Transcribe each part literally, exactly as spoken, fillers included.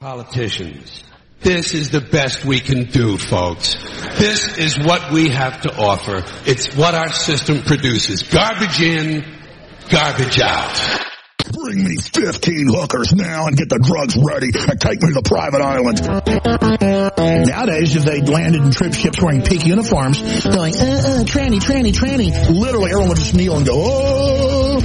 Politicians, this is the best we can do, folks. This is what we have to offer. It's what our system produces. Garbage in, garbage out. Bring me fifteen hookers now and get the drugs ready and take me to the private island. Nowadays, if they landed in trip ships wearing pink uniforms, they're like, uh, uh, tranny, tranny, tranny. Literally, everyone would just kneel and go, oh.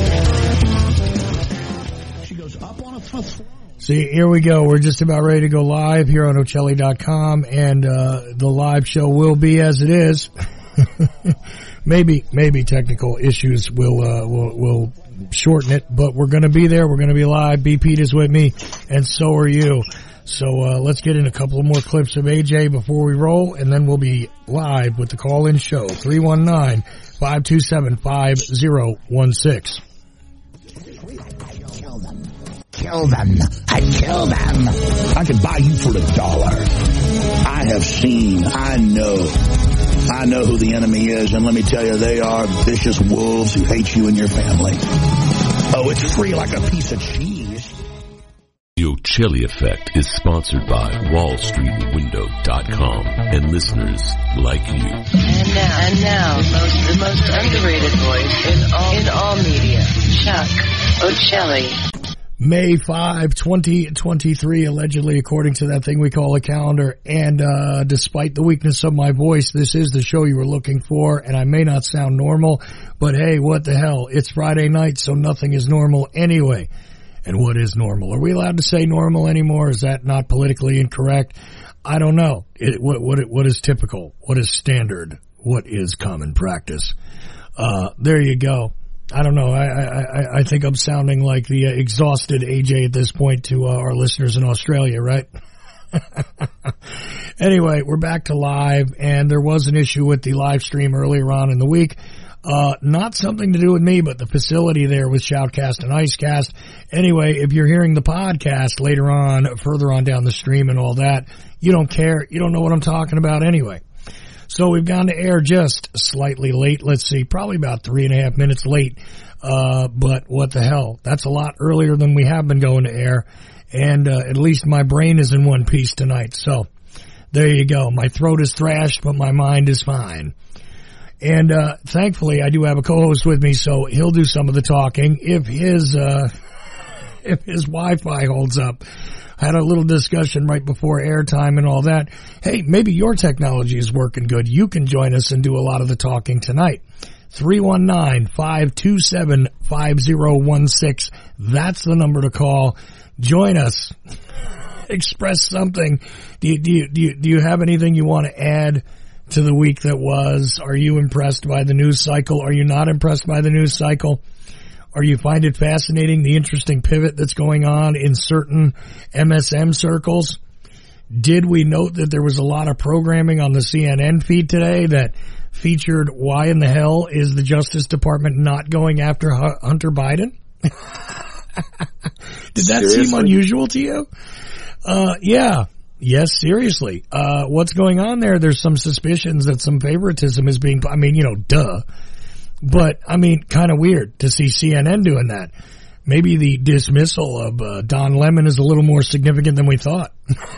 She goes up on a fifth floor. See, here we go. We're just about ready to go live here on Ocelli dot com, and uh the live show will be as it is. maybe, maybe technical issues will uh will will shorten it, but we're going to be there. We're going to be live. B. Pete is with me, and so are you. So uh let's get in a couple of more clips of A J before we roll, and then we'll be live with the call-in show. three one nine, five two seven, five zero one six. Kill them. I kill them. I can buy you for a dollar. I have seen, I know, I know who the enemy is, and let me tell you, they are vicious wolves who hate you and your family. Oh, it's free like a piece of cheese. The Ocelli Effect is sponsored by Wall Street Window dot com and listeners like you. And now, and now, most, the most underrated voice in all, in all media, Chuck Ocelli. May fifth, twenty twenty-three, allegedly, according to that thing we call a calendar. And uh despite the weakness of my voice, this is the show you were looking for, and I may not sound normal, but hey, what the hell? It's Friday night, so nothing is normal anyway. And what is normal? Are we allowed to say normal anymore? Is that not politically incorrect? I don't know. It, what, what, what is typical? What is standard? What is common practice? Uh there you go. I don't know. I, I, I think I'm sounding like the uh, exhausted A J at this point to uh, our listeners in Australia, right? Anyway, we're back to live, and there was an issue with the live stream earlier on in the week. Uh, not something to do with me, but the facility there with Shoutcast and Icecast. Anyway, if you're hearing the podcast later on, further on down the stream and all that, you don't care. You don't know what I'm talking about anyway. So we've gone to air just slightly late. Let's see, probably about three and a half minutes late. Uh, but what the hell? That's a lot earlier than we have been going to air. And, uh, at least my brain is in one piece tonight. So there you go. My throat is thrashed, but my mind is fine. And, uh, thankfully I do have a co-host with me, so he'll do some of the talking if his, uh, if his Wi-Fi holds up. Had a little discussion right before airtime and all that. Hey, maybe your technology is working good. You can join us and do a lot of the talking tonight. three one nine, five two seven, five zero one six. That's the number to call. Join us. Express something. Do you, do you, do you, do you have anything you want to add to the week that was? Are you impressed by the news cycle? Are you not impressed by the news cycle? Or you find it fascinating, the interesting pivot that's going on in certain M S M circles? Did we note that there was a lot of programming on the C N N feed today that featured why in the hell is the Justice Department not going after Hunter Biden? Did that Seriously? seem unusual to you? Uh, yeah. Yes, seriously. Uh, what's going on there? There's some suspicions that some favoritism is being, I mean, you know, duh. But, I mean, kind of weird to see C N N doing that. Maybe the dismissal of uh, Don Lemon is a little more significant than we thought.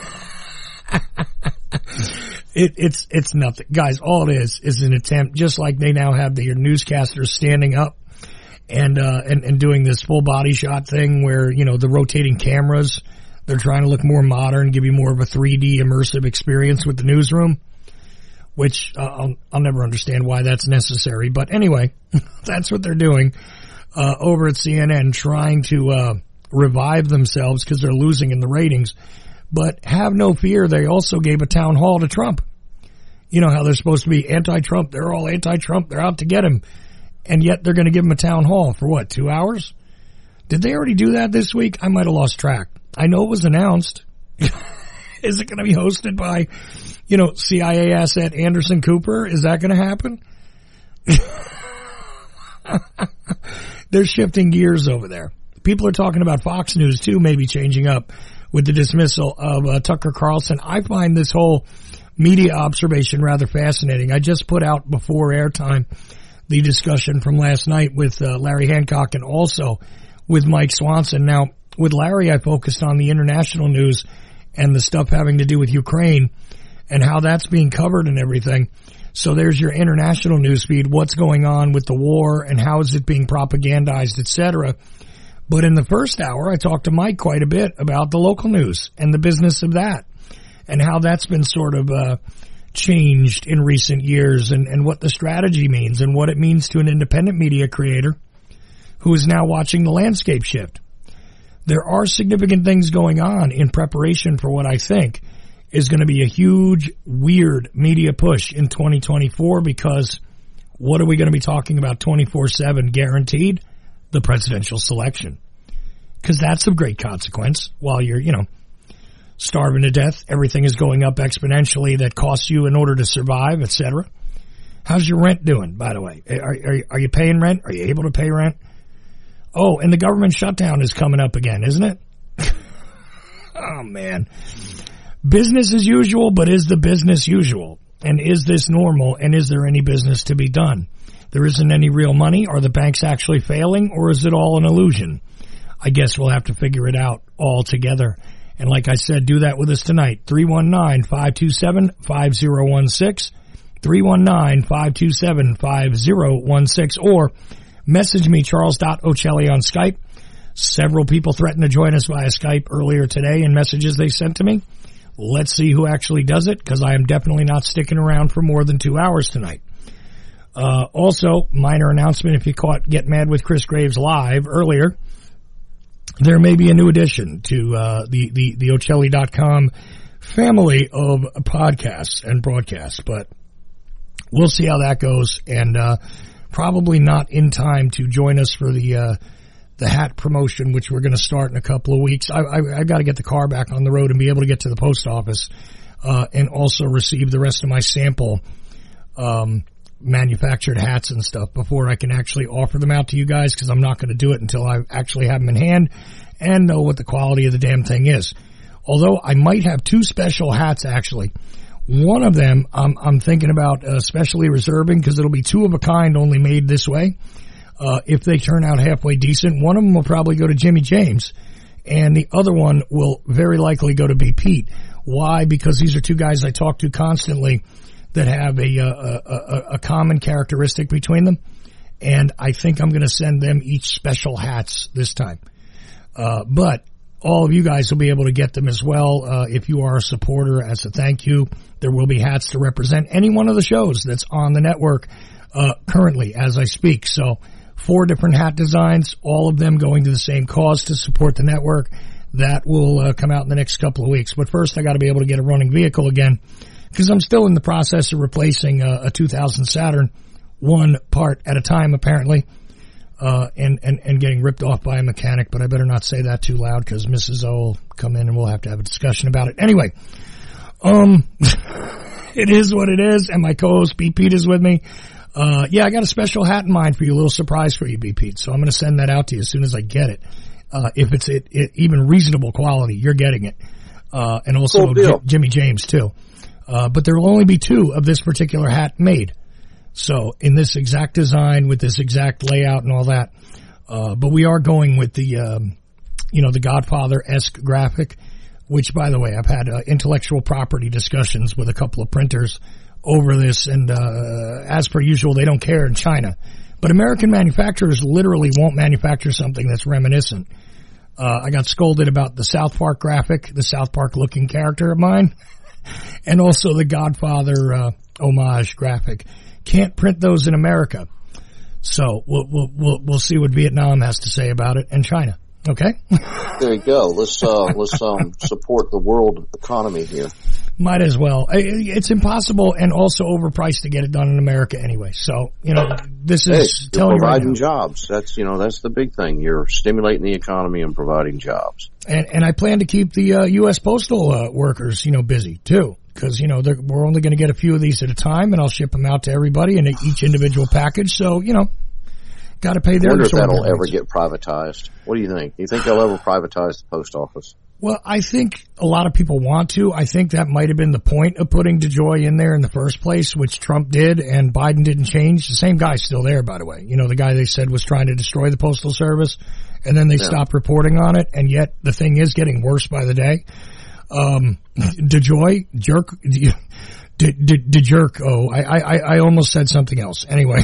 it, it's it's nothing. Guys, all it is is an attempt, just like they now have their newscasters standing up and, uh, and, and doing this full body shot thing where, you know, the rotating cameras, they're trying to look more modern, give you more of a three D immersive experience with the newsroom. Which uh, I'll, I'll never understand why that's necessary. But anyway, that's what they're doing uh, over at C N N, trying to uh, revive themselves because they're losing in the ratings. But have no fear, they also gave a town hall to Trump. You know how they're supposed to be anti-Trump. They're all anti-Trump. They're out to get him. And yet they're going to give him a town hall for what, two hours? Did they already do that this week? I might have lost track. I know it was announced. Is it going to be hosted by, you know, C I A asset Anderson Cooper? Is that going to happen? They're shifting gears over there. People are talking about Fox News, too, maybe changing up with the dismissal of uh, Tucker Carlson. I find this whole media observation rather fascinating. I just put out before airtime the discussion from last night with uh, Larry Hancock and also with Mike Swanson. Now, with Larry, I focused on the international news and the stuff having to do with Ukraine and how that's being covered and everything. So there's your international news feed, what's going on with the war and how is it being propagandized, et cetera. But in the first hour, I talked to Mike quite a bit about the local news and the business of that and how that's been sort of uh changed in recent years and, and what the strategy means and what it means to an independent media creator who is now watching the landscape shift. There are significant things going on in preparation for what I think is going to be a huge, weird media push in twenty twenty-four, because what are we going to be talking about twenty-four seven guaranteed? The presidential selection. Because that's of great consequence while you're, you know, starving to death. Everything is going up exponentially that costs you in order to survive, et cetera. How's your rent doing, by the way? Are, are, are you paying rent? Are you able to pay rent? Oh, and the government shutdown is coming up again, isn't it? Oh, man. Business as usual, but is the business usual? And is this normal? And is there any business to be done? There isn't any real money. Are the banks actually failing, or is it all an illusion? I guess we'll have to figure it out all together. And like I said, do that with us tonight. three one nine, five two seven, five zero one six. three one nine, five two seven, five zero one six. Or message me, charles dot ocelli on Skype. Several people threatened to join us via Skype earlier today in messages they sent to me. Let's see who actually does it, because I am definitely not sticking around for more than two hours tonight. Uh, also, minor announcement, if you caught Get Mad with Chris Graves live earlier, there may be a new addition to uh, the, the, the Ocelli dot com family of podcasts and broadcasts, but we'll see how that goes, and uh, probably not in time to join us for the uh, the hat promotion, which we're going to start in a couple of weeks. I, I, I got to get the car back on the road and be able to get to the post office uh, and also receive the rest of my sample um, manufactured hats and stuff before I can actually offer them out to you guys, because I'm not going to do it until I actually have them in hand and know what the quality of the damn thing is. Although I might have two special hats, actually. One of them I'm, I'm thinking about uh, specially reserving, because it'll be two of a kind, only made this way. Uh, if they turn out halfway decent, one of them will probably go to Jimmy James, and the other one will very likely go to B. Pete. Why? Because these are two guys I talk to constantly that have a, a, a, a common characteristic between them, and I think I'm going to send them each special hats this time. Uh, but all of you guys will be able to get them as well. Uh, if you are a supporter, as a thank you, there will be hats to represent any one of the shows that's on the network uh, currently as I speak. So four different hat designs, all of them going to the same cause to support the network. That will uh, come out in the next couple of weeks. But first, I got to be able to get a running vehicle again, because I'm still in the process of replacing a, a two thousand Saturn, one part at a time, apparently, uh, and, and, and getting ripped off by a mechanic. But I better not say that too loud, because Missus O will come in and we'll have to have a discussion about it. Anyway, um, it is what it is, and my co-host B. Pete is with me. Uh, yeah, I got a special hat in mind for you, a little surprise for you, B. Pete. So I'm going to send that out to you as soon as I get it. Uh, if it's it, it, even reasonable quality, you're getting it. Uh, and also cool J- Jimmy James too. Uh, but there will only be two of this particular hat made. So in this exact design with this exact layout and all that. Uh, but we are going with the, um, you know, the Godfather-esque graphic, which, by the way, I've had uh, intellectual property discussions with a couple of printers over this, and uh, as per usual, they don't care in China. But American manufacturers literally won't manufacture something that's reminiscent. Uh, I got scolded about the South Park graphic, the South Park-looking character of mine, and also the Godfather uh, homage graphic. Can't print those in America. So we'll, we'll, we'll, we'll see what Vietnam has to say about it, and China. Okay? There you go. Let's uh, let's um, support the world economy here. Might as well. It's impossible and also overpriced to get it done in America anyway. So, you know, this is hey, telling you're providing you right now. jobs. That's, you know, that's the big thing. You're stimulating the economy and providing jobs. And, and I plan to keep the uh, U S postal uh, workers, you know, busy too. Because, you know, we're only going to get a few of these at a time, and I'll ship them out to everybody in each individual package. So, you know, got to pay their I wonder if that'll rates. ever get privatized. What do you think? Do you think they'll ever privatize the post office? Well, I think a lot of people want to. I think that might have been the point of putting DeJoy in there in the first place, which Trump did, and Biden didn't change. The same guy's still there, by the way. You know, the guy they said was trying to destroy the Postal Service, and then they yeah. stopped reporting on it, and yet the thing is getting worse by the day. Um, DeJoy, jerk, de, de, de jerk, oh, I, I, I almost said something else. Anyway.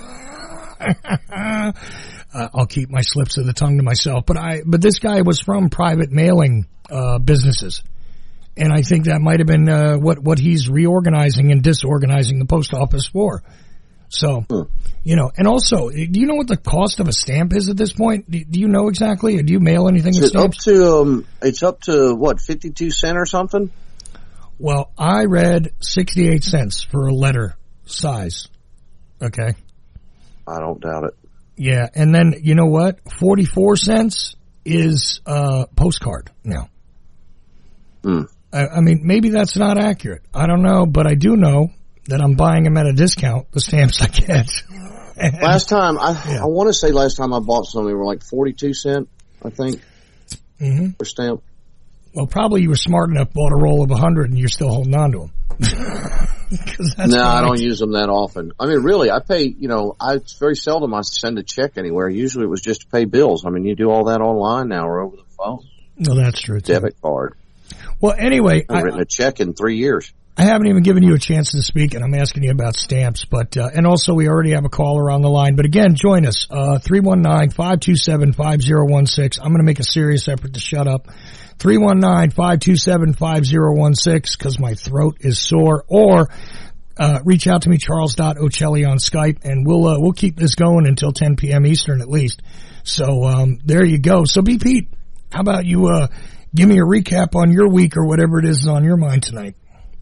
Uh, I'll keep my slips of the tongue to myself, but I, but this guy was from private mailing, uh, businesses. And I think that might have been, uh, what, what he's reorganizing and disorganizing the post office for. So, hmm. you know, and also, do you know what the cost of a stamp is at this point? Do, do you know exactly? Or do you mail anything with stamps? It's up to, um, it's up to what, fifty-two cents or something? Well, I read sixty-eight cents for a letter size. Okay. I don't doubt it. Yeah, and then, you know what? forty-four cents is uh postcard now. Mm. I, I mean, maybe that's not accurate. I don't know, but I do know that I'm buying them at a discount, the stamps I get. And, last time, I, yeah. I want to say last time I bought some, they were like forty-two cents, I think, mm-hmm. per stamp. Well, probably you were smart enough, bought a roll of one hundred, and you're still holding on to them. No, I don't use them that often. I mean, really, I pay, you know, I, it's very seldom I send a check anywhere. Usually it was just to pay bills. I mean, you do all that online now or over the phone. No, that's true. Too. Debit card. Well, anyway. I've I, written a check in three years. I haven't even given you a chance to speak, and I'm asking you about stamps, but, uh, and also we already have a caller on the line, but again, join us, uh, three one nine, five two seven, five zero one six. I'm going to make a serious effort to shut up. three one nine, five two seven, five zero one six, because my throat is sore, or, uh, reach out to me, charles dot ocelli on Skype, and we'll, uh, we'll keep this going until ten p.m. Eastern at least. So, um, there you go. So, B. Pete, how about you, uh, give me a recap on your week or whatever it is on your mind tonight?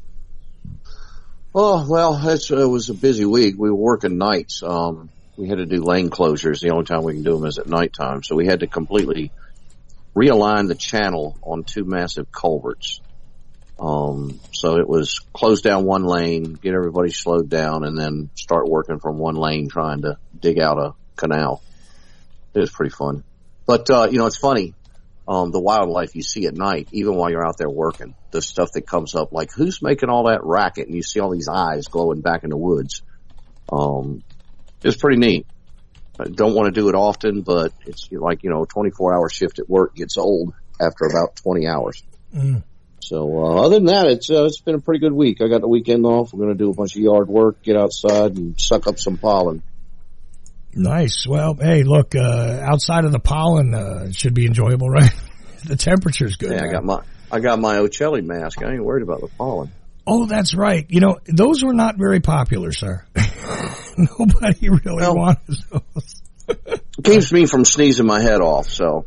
Oh, well, it's, it was a busy week. We were working nights. Um, we had to do lane closures. The only time we can do them is at nighttime. So we had to completely realign the channel on two massive culverts. Um, so it was close down one lane, get everybody slowed down, and then start working from one lane trying to dig out a canal. It was pretty fun. But, uh, you know, it's funny. Um, the wildlife you see at night, even while you're out there working, the stuff that comes up, like who's making all that racket, and you see all these eyes glowing back in the woods. Um, it's pretty neat. I don't want to do it often, but it's like, you know, a twenty-four hour shift at work gets old after about twenty hours. Mm. So, uh, other than that, it's, uh, it's been a pretty good week. I got the weekend off. We're going to do a bunch of yard work, get outside and suck up some pollen. Nice. Well, hey, look, uh, outside of the pollen, uh, it should be enjoyable, right? The temperature's good. Yeah, right? I got my, I got my Ocelli mask. I ain't worried about the pollen. Oh, that's right. You know, those were not very popular, sir. Nobody really well, wanted those. It keeps me from sneezing my head off, so.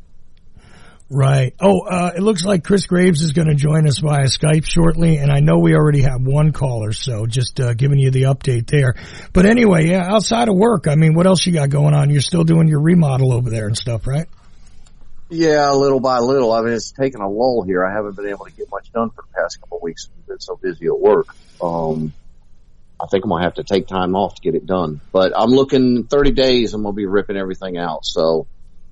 Right. Oh, uh, it looks like Chris Graves is going to join us via Skype shortly, and I know we already have one caller, so just uh, giving you the update there. But anyway, yeah, outside of work, I mean, what else you got going on? You're still doing your remodel over there and stuff, right? Yeah, little by little. I mean, it's taken a lull here. I haven't been able to get much done for the past couple of weeks. I've been so busy at work. Um, I think I'm going to have to take time off to get it done. But I'm looking thirty days, I'm going to be ripping everything out, so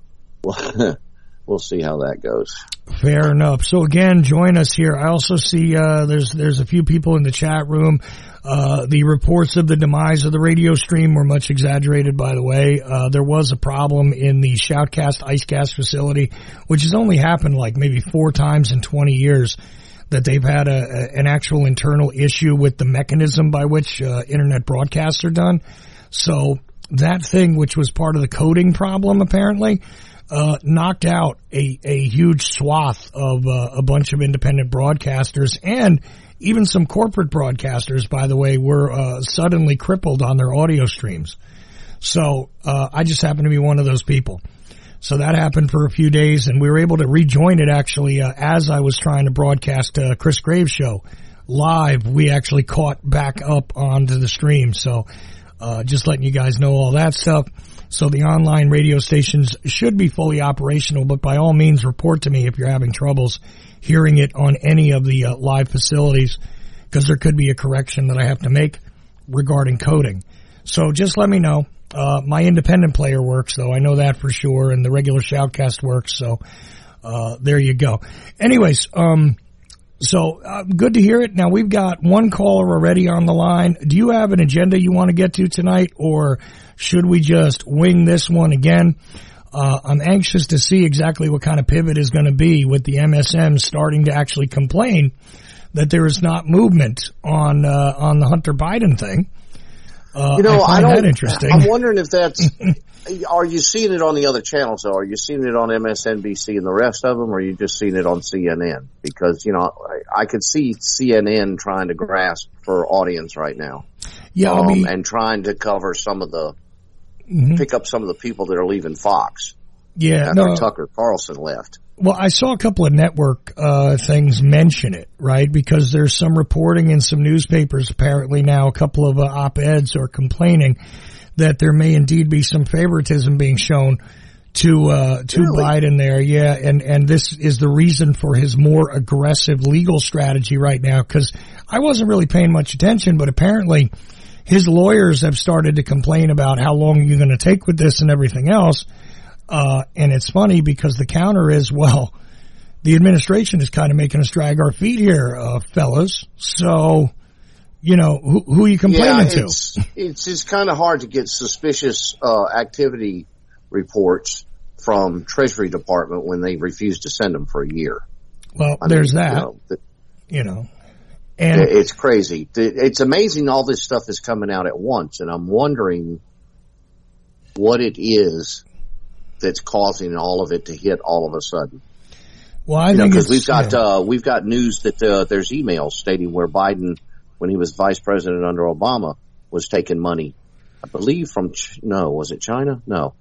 we'll see how that goes. Fair enough. So again, join us here. I also see, uh, there's, there's a few people in the chat room. Uh, the reports of the demise of the radio stream were much exaggerated, by the way. Uh, there was a problem in the Shoutcast IceCast facility, which has only happened like maybe four times in twenty years, that they've had a, a an actual internal issue with the mechanism by which, uh, internet broadcasts are done. So that thing, which was part of the coding problem, apparently, Uh, knocked out a, a huge swath of uh, a bunch of independent broadcasters, and even some corporate broadcasters, by the way, were uh, suddenly crippled on their audio streams. So uh, I just happened to be one of those people. So that happened for a few days, and we were able to rejoin it actually uh, as I was trying to broadcast uh, Chris Graves' show live. We actually caught back up onto the stream. So uh, just letting you guys know all that stuff. So the online radio stations should be fully operational, but by all means report to me if you're having troubles hearing it on any of the uh, live facilities, because there could be a correction that I have to make regarding coding. So just let me know. Uh, my independent player works, though. I know that for sure, and the regular Shoutcast works. So Uh, there you go. Anyways, um, so uh, good to hear it. Now we've got one caller already on the line. Do you have an agenda you want to get to tonight, or should we just wing this one again? Uh, I'm anxious to see exactly what kind of pivot is going to be with the M S M starting to actually complain that there is not movement on uh, on the Hunter Biden thing. Uh, you know, I find I don't, that interesting. I'm wondering if that's. Are you seeing it on the other channels, though? Are you seeing it on M S N B C and the rest of them, or are you just seeing it on C N N? Because, you know, I, I could see C N N trying to grasp for audience right now. Yeah, um, I mean, and trying to cover some of the, mm-hmm. pick up some of the people that are leaving Fox. Yeah, after no, Tucker Carlson left. Well, I saw a couple of network uh things mention it, right? Because there's some reporting in some newspapers apparently now, a couple of uh, op-eds are complaining that there may indeed be some favoritism being shown to uh to really? Biden there. Yeah, and and this is the reason for his more aggressive legal strategy right now, cuz I wasn't really paying much attention, but apparently his lawyers have started to complain about how long are you going to take with this and everything else. Uh, and it's funny because the counter is, well, the administration is kind of making us drag our feet here, uh, fellas. So, you know, who, who are you complaining yeah, it's, to? It's just kind of hard to get suspicious, uh, activity reports from Treasury Department when they refuse to send them for a year. Well, I there's mean, that, you know, the, you know, and it's crazy. It's amazing all this stuff is coming out at once. And I'm wondering what it is that's causing all of it to hit all of a sudden. Well, I you think because it's, we've got, yeah. uh, we've got news that, uh, there's emails stating where Biden, when he was vice president under Obama, was taking money, I believe from, Ch- no, was it China? No.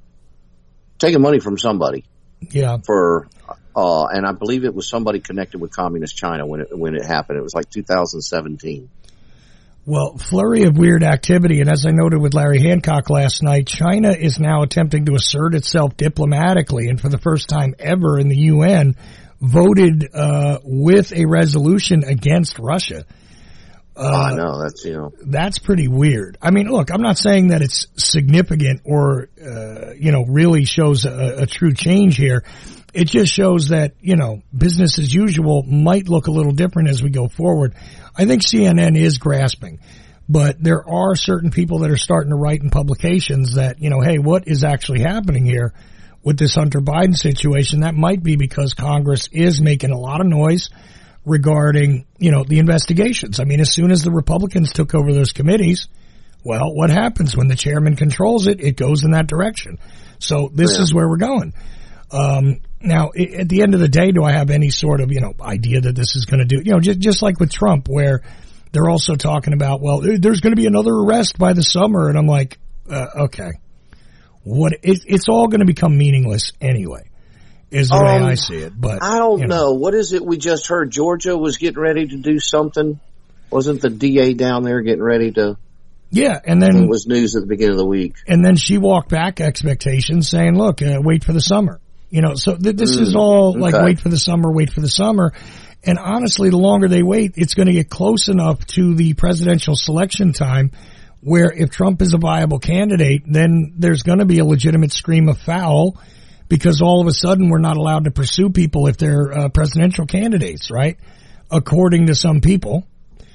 Taking money from somebody. Yeah. For, uh, and I believe it was somebody connected with communist China when it, when it happened. It was like two thousand seventeen. Well, flurry of weird activity, and as I noted with Larry Hancock last night, China is now attempting to assert itself diplomatically, and for the first time ever in the U N, voted uh with a resolution against Russia. Uh, I know, that's, you know. That's pretty weird. I mean, look, I'm not saying that it's significant or, uh, you know, really shows a, a true change here. It just shows that, you know, business as usual might look a little different as we go forward. I think C N N is grasping, but there are certain people that are starting to write in publications that, you know, hey, what is actually happening here with this Hunter Biden situation? That might be because Congress is making a lot of noise regarding, you know, the investigations. I mean, as soon as the Republicans took over those committees, well, what happens when the chairman controls it? It goes in that direction. So this yeah. is where we're going. Um, now, at the end of the day, do I have any sort of, you know, idea that this is going to do, you know, just, just like with Trump, where they're also talking about, well, there's going to be another arrest by the summer. And I'm like, uh, okay, what, it, it's all going to become meaningless anyway, is the um, way I see it. But I don't you know. know. What is it? We just heard Georgia was getting ready to do something. Wasn't the D A down there getting ready to? Yeah. And then it was news at the beginning of the week. And then she walked back expectations saying, look, uh, wait for the summer. You know, so th- this mm, is all like okay. wait for the summer, wait for the summer. And honestly, the longer they wait, it's going to get close enough to the presidential selection time where if Trump is a viable candidate, then there's going to be a legitimate scream of foul because all of a sudden we're not allowed to pursue people if they're uh, presidential candidates, right? According to some people.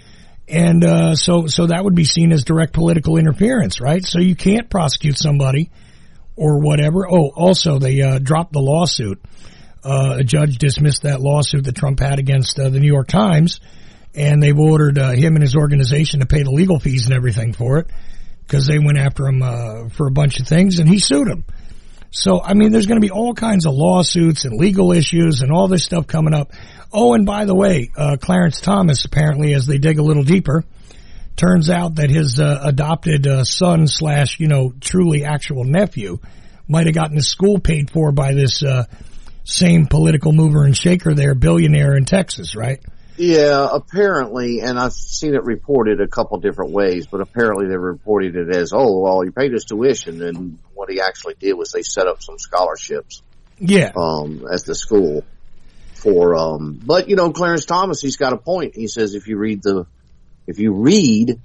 And uh so so that would be seen as direct political interference, right? So you can't prosecute somebody or whatever. Oh, also they uh dropped the lawsuit. Uh a judge dismissed that lawsuit that Trump had against uh, the New York Times, and they've ordered uh, him and his organization to pay the legal fees and everything for it because they went after him uh for a bunch of things, and he sued him. So, I mean, there's going to be all kinds of lawsuits and legal issues and all this stuff coming up. Oh, and by the way, uh, Clarence Thomas, apparently, as they dig a little deeper, turns out that his uh, adopted uh, son slash, you know, truly actual nephew might have gotten his school paid for by this uh, same political mover and shaker there, billionaire in Texas, right? Yeah, apparently, and I've seen it reported a couple different ways, but apparently they reported it as, oh, well, he paid his tuition, and what he actually did was they set up some scholarships. Yeah. Um, at the school for, um, but you know, Clarence Thomas, he's got a point. He says if you read the, if you read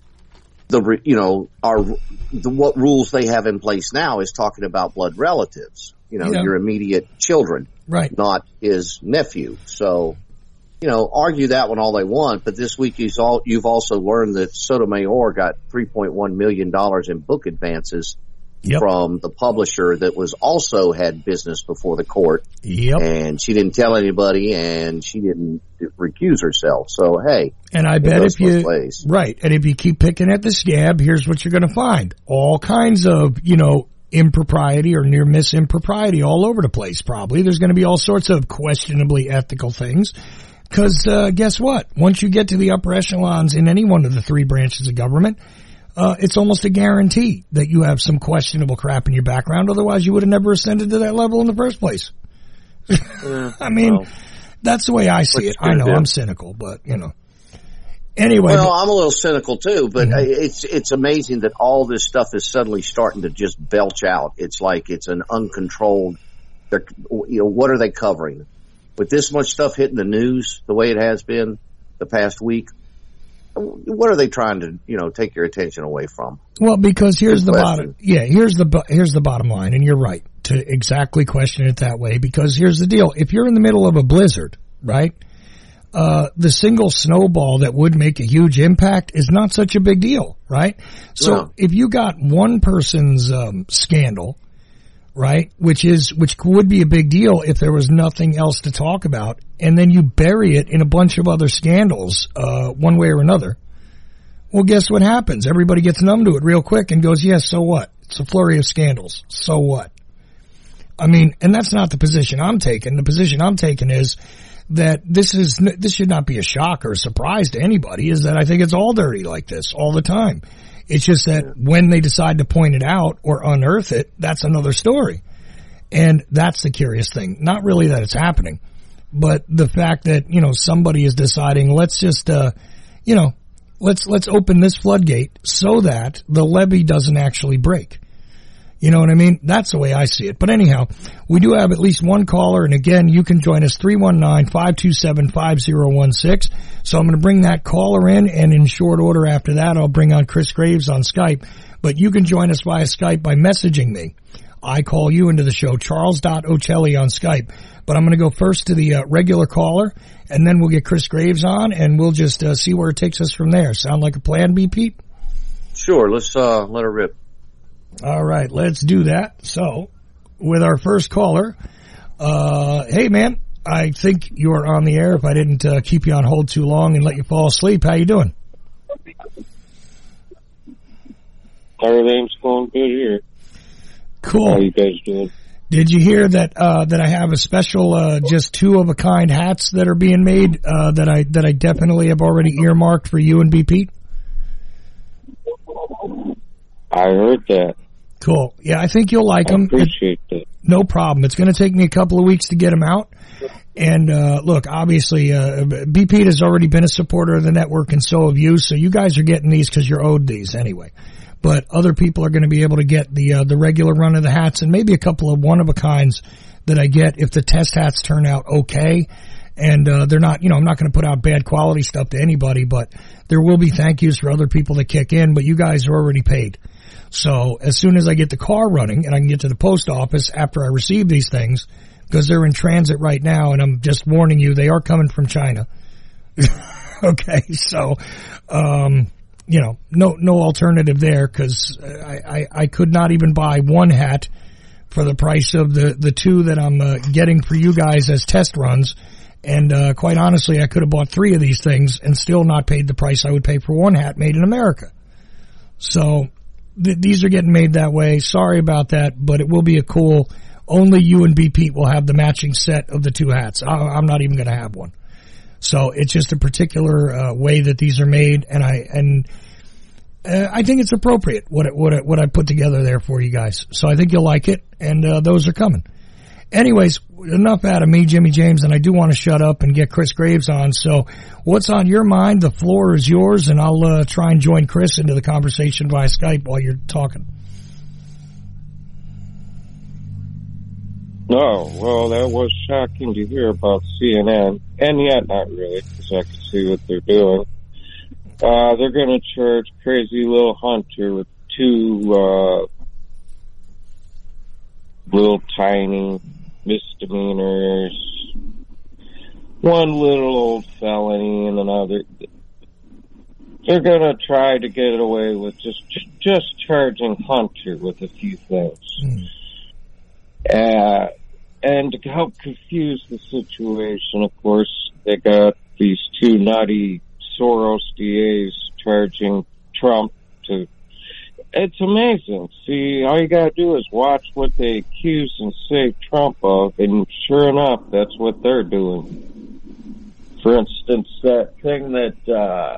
the, you know, our, the, what rules they have in place now is talking about blood relatives, you know, yeah. your immediate children. right? Not his nephew. So, you know, argue that one all they want, but this week you've, all, you've also learned that Sotomayor got three point one million dollars in book advances yep. from the publisher that was also had business before the court. Yep. And she didn't tell anybody, and she didn't recuse herself. So, hey. And I bet if you, ways. right, and if you keep picking at the scab, here's what you're going to find. All kinds of, you know, impropriety or near miss impropriety all over the place probably. There's going to be all sorts of questionably ethical things. Because uh, guess what? Once you get to the upper echelons in any one of the three branches of government, uh, it's almost a guarantee that you have some questionable crap in your background. Otherwise, you would have never ascended to that level in the first place. Yeah, I mean, well, that's the way I see it. I know I'm cynical, but you know. Anyway, well, but, I'm a little cynical too, but mm-hmm. it's it's amazing that all this stuff is suddenly starting to just belch out. It's like it's an uncontrolled. They're, you know, what are they covering? With this much stuff hitting the news the way it has been the past week, what are they trying to, you know, take your attention away from? Well, because here's Good the question. bottom. Yeah, here's the here's the bottom line, and you're right to exactly question it that way. Because here's the deal: if you're in the middle of a blizzard, right, uh, the single snowball that would make a huge impact is not such a big deal, right? So No. if you got one person's um, scandal. Right? Which is, which would be a big deal if there was nothing else to talk about. And then you bury it in a bunch of other scandals, uh, one way or another. Well, guess what happens? Everybody gets numb to it real quick and goes, yes, so what? It's a flurry of scandals. So what? I mean, and that's not the position I'm taking. The position I'm taking is that this is, this should not be a shock or a surprise to anybody, is that I think it's all dirty like this all the time. It's just that when they decide to point it out or unearth it, that's another story. And that's the curious thing. Not really that it's happening, but the fact that, you know, somebody is deciding, let's just, uh, you know, let's, let's open this floodgate so that the levee doesn't actually break. You know what I mean? That's the way I see it. But anyhow, we do have at least one caller, and again, you can join us three one nine, five two seven, five zero one six. So I'm going to bring that caller in, and in short order after that, I'll bring on Chris Graves on Skype. But you can join us via Skype by messaging me. I call you into the show, charles dot ocelli on Skype. But I'm going to go first to the uh, regular caller, and then we'll get Chris Graves on, and we'll just uh, see where it takes us from there. Sound like a plan, B. Pete? Sure. Let's uh, let her rip. All right, let's do that. So, with our first caller, uh, hey man, I think you're on the air if I didn't uh, keep you on hold too long and let you fall asleep. How you doing? Everything's going good here. Cool. How you guys doing? Did you hear that, uh, that I have a special, uh, just two of a kind hats that are being made, uh, that I, that I definitely have already earmarked for you and B. Pete? I heard that. Cool. Yeah, I think you'll like I them. appreciate that. No problem. It's going to take me a couple of weeks to get them out. And, uh, look, obviously, uh, B P has already been a supporter of the network, and so have you. So you guys are getting these because you're owed these anyway. But other people are going to be able to get the, uh, the regular run of the hats and maybe a couple of one-of-a-kinds that I get if the test hats turn out okay. And, uh, they're not, you know, I'm not going to put out bad quality stuff to anybody, but there will be thank yous for other people that kick in, but you guys are already paid. So as soon as I get the car running and I can get to the post office after I receive these things, because they're in transit right now, and I'm just warning you, they are coming from China. Okay, so, um, you know, no, no alternative there, because I, I, I could not even buy one hat for the price of the, the two that I'm uh, getting for you guys as test runs. And, uh, quite honestly, I could have bought three of these things and still not paid the price I would pay for one hat made in America. So, th- these are getting made that way. Sorry about that, but it will be a cool, only you and B. Pete will have the matching set of the two hats. I- I'm not even going to have one. So, it's just a particular, uh, way that these are made, and I, and, uh, I think it's appropriate what, it, what, it, what I put together there for you guys. So, I think you'll like it, and, uh, those are coming. Anyways, enough out of me, Jimmy James, and I do want to shut up and get Chris Graves on. So what's on your mind? The floor is yours, and I'll uh, try and join Chris into the conversation via Skype while you're talking. No, well, that was shocking to hear about C N N, and yet not really, because I can see what they're doing. Uh, they're going to charge Crazy Little Hunter with two uh, little tiny misdemeanors, one little old felony and another. They're going to try to get away with just just charging Hunter with a few things. Mm. Uh, and to help confuse the situation, of course, they got these two nutty Soros D As charging Trump to... It's amazing. See, all you got to do is watch what they accuse and say Trump of, and sure enough, that's what they're doing. For instance, that thing that... Uh,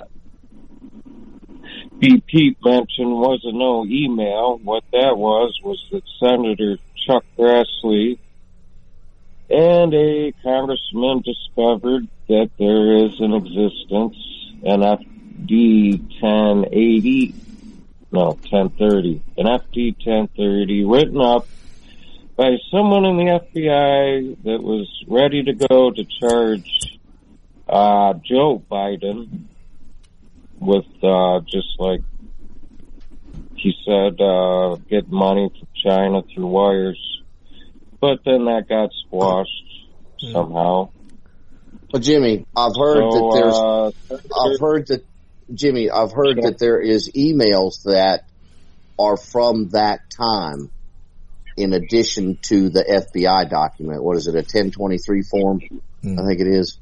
B. Pete mentioned was a no email. What that was was that Senator Chuck Grassley and a congressman discovered that there is in existence an F D ten eighty, no, ten thirty, an F D ten thirty written up by someone in the F B I that was ready to go to charge uh, Joe Biden with, uh, just like he said, uh, get money from China through wires. But then that got squashed mm. somehow. Well, Jimmy, I've heard so, that there's, uh, I've heard that, Jimmy, I've heard that there is emails that are from that time in addition to the F B I document. What is it, a ten twenty-three form? Mm. I think it is.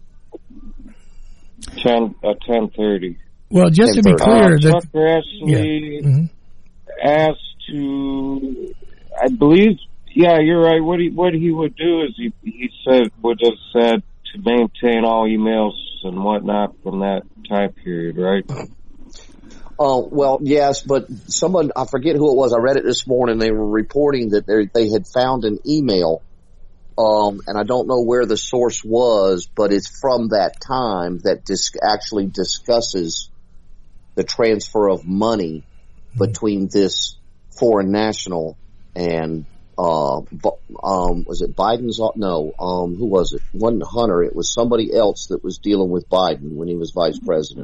Ten, uh, ten thirty. Well, just to be clear, uh, that Chuck Grassley yeah. mm-hmm. asked to, I believe, yeah, you're right. What he what he would do is he he said would have said to maintain all emails and whatnot from that time period, right? Oh, well, yes, but someone, I forget who it was. I read it this morning. They were reporting that they they had found an email. Um, and I don't know where the source was, but it's from that time that dis- actually discusses the transfer of money between this foreign national and, uh, um, was it Biden's? No, um, who was it? It wasn't Hunter. It was somebody else that was dealing with Biden when he was vice president.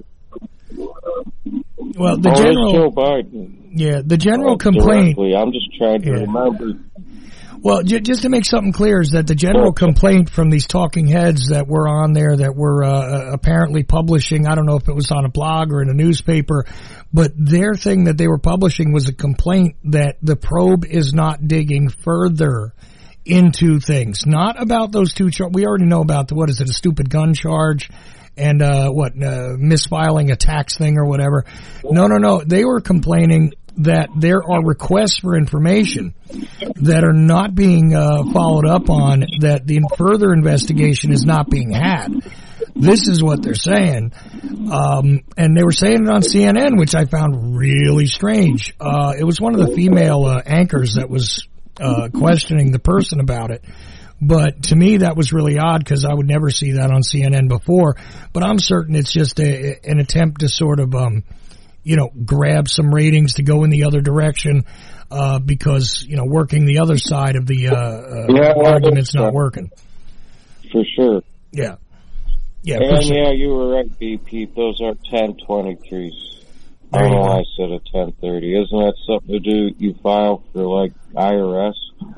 Well, the oh, general, Joe Biden. Yeah, the general uh, complaint. Directly. I'm just trying to yeah. remember. Well, j- just to make something clear is that the general complaint from these talking heads that were on there that were uh, apparently publishing, I don't know if it was on a blog or in a newspaper, but their thing that they were publishing was a complaint that the probe is not digging further into things. Not about those two char- we already know about the, what is it, a stupid gun charge and uh what, uh, misfiling a tax thing or whatever. No, no, no. They were complaining that there are requests for information that are not being uh, followed up on, that the further investigation is not being had. This is what they're saying. Um, and they were saying it on C N N, which I found really strange. Uh, it was one of the female uh, anchors that was uh, questioning the person about it. But to me, that was really odd because I would never see that on C N N before. But I'm certain it's just a, an attempt to sort of, um, you know, grab some ratings to go in the other direction, uh, because, you know, working the other side of the, uh, uh yeah, argument's not working. For sure. Yeah. Yeah, and sure. yeah, you were right, B P. Those are ten twenty-threes. I don't know why I said a ten thirty. Isn't that something to do, you file for, like, I R S?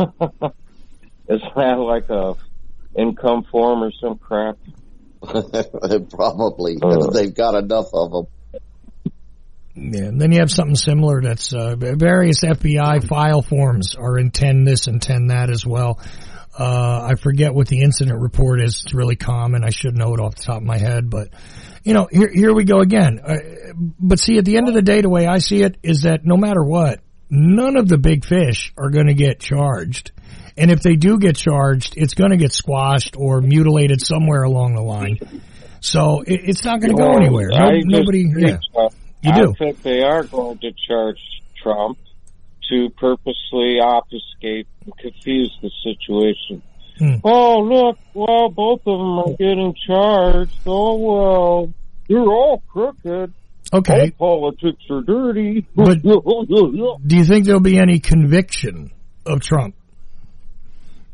Isn't that like a income form or some crap? Probably. Uh. They've got enough of them. Yeah, and then you have something similar that's uh, various F B I file forms are in ten this and ten that as well. Uh, I forget what the incident report is. It's really common. I should know it off the top of my head, but you know, here here we go again. Uh, but see, at the end of the day, the way I see it is that no matter what, none of the big fish are going to get charged. And if they do get charged, it's going to get squashed or mutilated somewhere along the line. So it, it's not going to go anywhere. No, nobody, yeah. You do. I think they are going to charge Trump to purposely obfuscate and confuse the situation. Hmm. Oh, look, well, both of them are getting charged. Oh, well, you're all crooked. Okay. All politics are dirty. But do you think there'll be any conviction of Trump?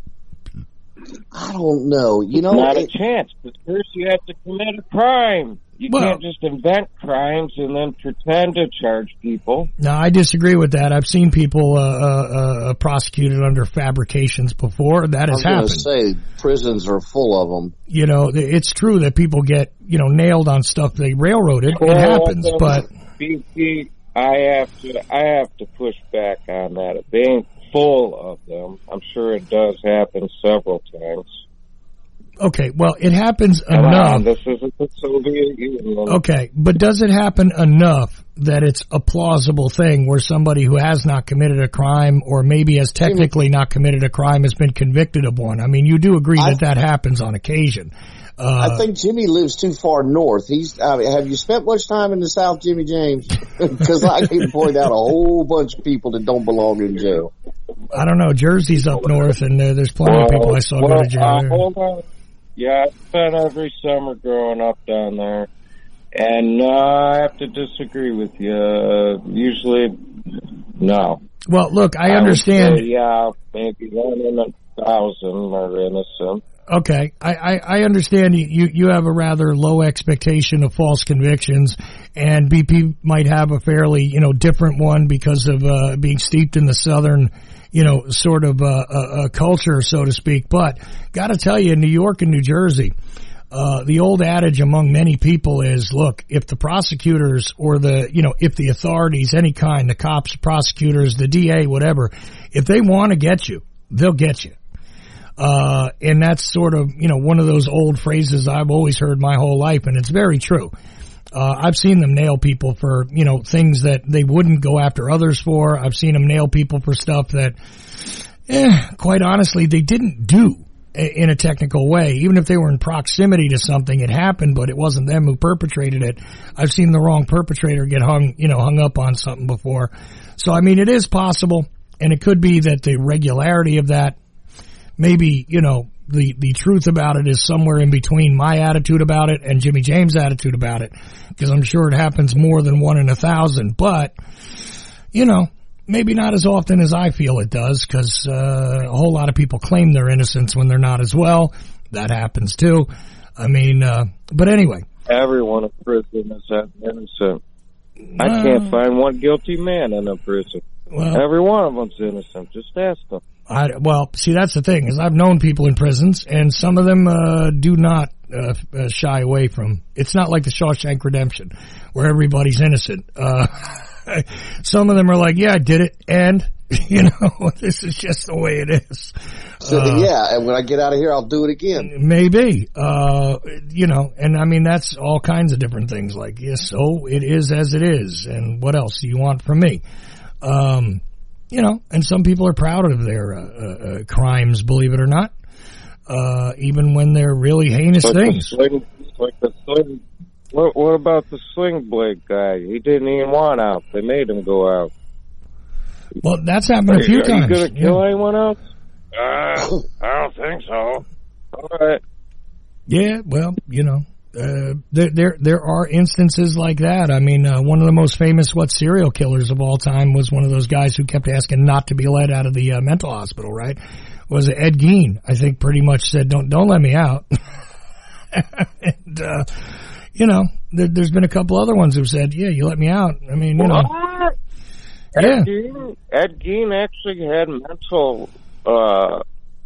I don't know. You know, not it, a chance. Because first you have to commit a crime. You Well- can't just invent crimes and then pretend to charge people. No, I disagree with that. I've seen people uh, uh, uh, prosecuted under fabrications before. That I has was going happened. to say prisons are full of them. You know, it's true that people get, you know, nailed on stuff they railroaded. It Well, happens, then, but B P, I have to, I have to push back on that. It being full of them, I'm sure it does happen several times. okay, well, it happens Come enough. on, this isn't the Soviet Union. Okay, but does it happen enough that it's a plausible thing where somebody who has not committed a crime or maybe has technically not committed a crime has been convicted of one? I mean, you do agree I- that that happens on occasion. Uh, I think Jimmy lives too far north. He's. I mean, have you spent much time in the South, Jimmy James? Because I can point out a whole bunch of people that don't belong in jail. I don't know. Jersey's up north, and uh, there's plenty of people I saw well, go to jail. uh, there. hold on. Yeah, I spent every summer growing up down there, and uh, I have to disagree with you. Uh, usually, no. Well, look, I would understand. say, yeah, maybe one in a thousand are innocent. Okay, I, I, I understand you, you, you have a rather low expectation of false convictions, and B P might have a fairly, you know, different one because of uh, being steeped in the southern, you know, sort of uh, uh, uh, culture, so to speak. But got to tell you, in New York and New Jersey, uh, the old adage among many people is, look, if the prosecutors or the, you know, if the authorities, any kind, the cops, prosecutors, the D A, whatever, if they want to get you, they'll get you. Uh, and that's sort of, you know, one of those old phrases I've always heard my whole life, and it's very true. Uh, I've seen them nail people for, you know, things that they wouldn't go after others for. I've seen them nail people for stuff that, eh, quite honestly, they didn't do in a technical way. Even if they were in proximity to something, it happened, but it wasn't them who perpetrated it. I've seen the wrong perpetrator get hung, you know, hung up on something before. So, I mean, it is possible, and it could be that the regularity of that, maybe, you know, the, the truth about it is somewhere in between my attitude about it and Jimmy James' attitude about it, because I'm sure it happens more than one in a thousand, but, you know, maybe not as often as I feel it does, because uh, a whole lot of people claim their innocence when they're not as well. That happens too. I mean, uh, but anyway. Everyone in prison is innocent. I can't find one guilty man in a prison. Well, Every one of them's innocent. Just ask them. I, well, see, that's the thing, is I've known people in prisons, and some of them uh, do not uh, uh, shy away from. It's not like the Shawshank Redemption, where everybody's innocent. Uh, some of them are like, yeah, I did it, and, you know, this is just the way it is. So, Uh, yeah, and when I get out of here, I'll do it again. Maybe, uh, you know, and I mean, that's all kinds of different things, like, yes, so it is as it is, and what else do you want from me? Um, you know, and some people are proud of their uh, uh, crimes, believe it or not, uh, even when they're really heinous Like things. The sling, like the sling, what, what about the Sling Blade guy? He didn't even want out. They made him go out. Well, that's happened a few Are times. you going to yeah. kill anyone else? Uh, I don't think so. All right. Yeah, well, you know, uh, there, there, there are instances like that. I mean, uh, one of the most famous, what, serial killers of all time was one of those guys who kept asking not to be let out of the uh, mental hospital, right? Was Ed Gein, I think, pretty much said, don't, don't let me out. and, uh, you know, there, there's been a couple other ones who've said, yeah, you let me out. I mean, you know. What? Yeah. Ed Gein, Ed Gein actually had mental, uh,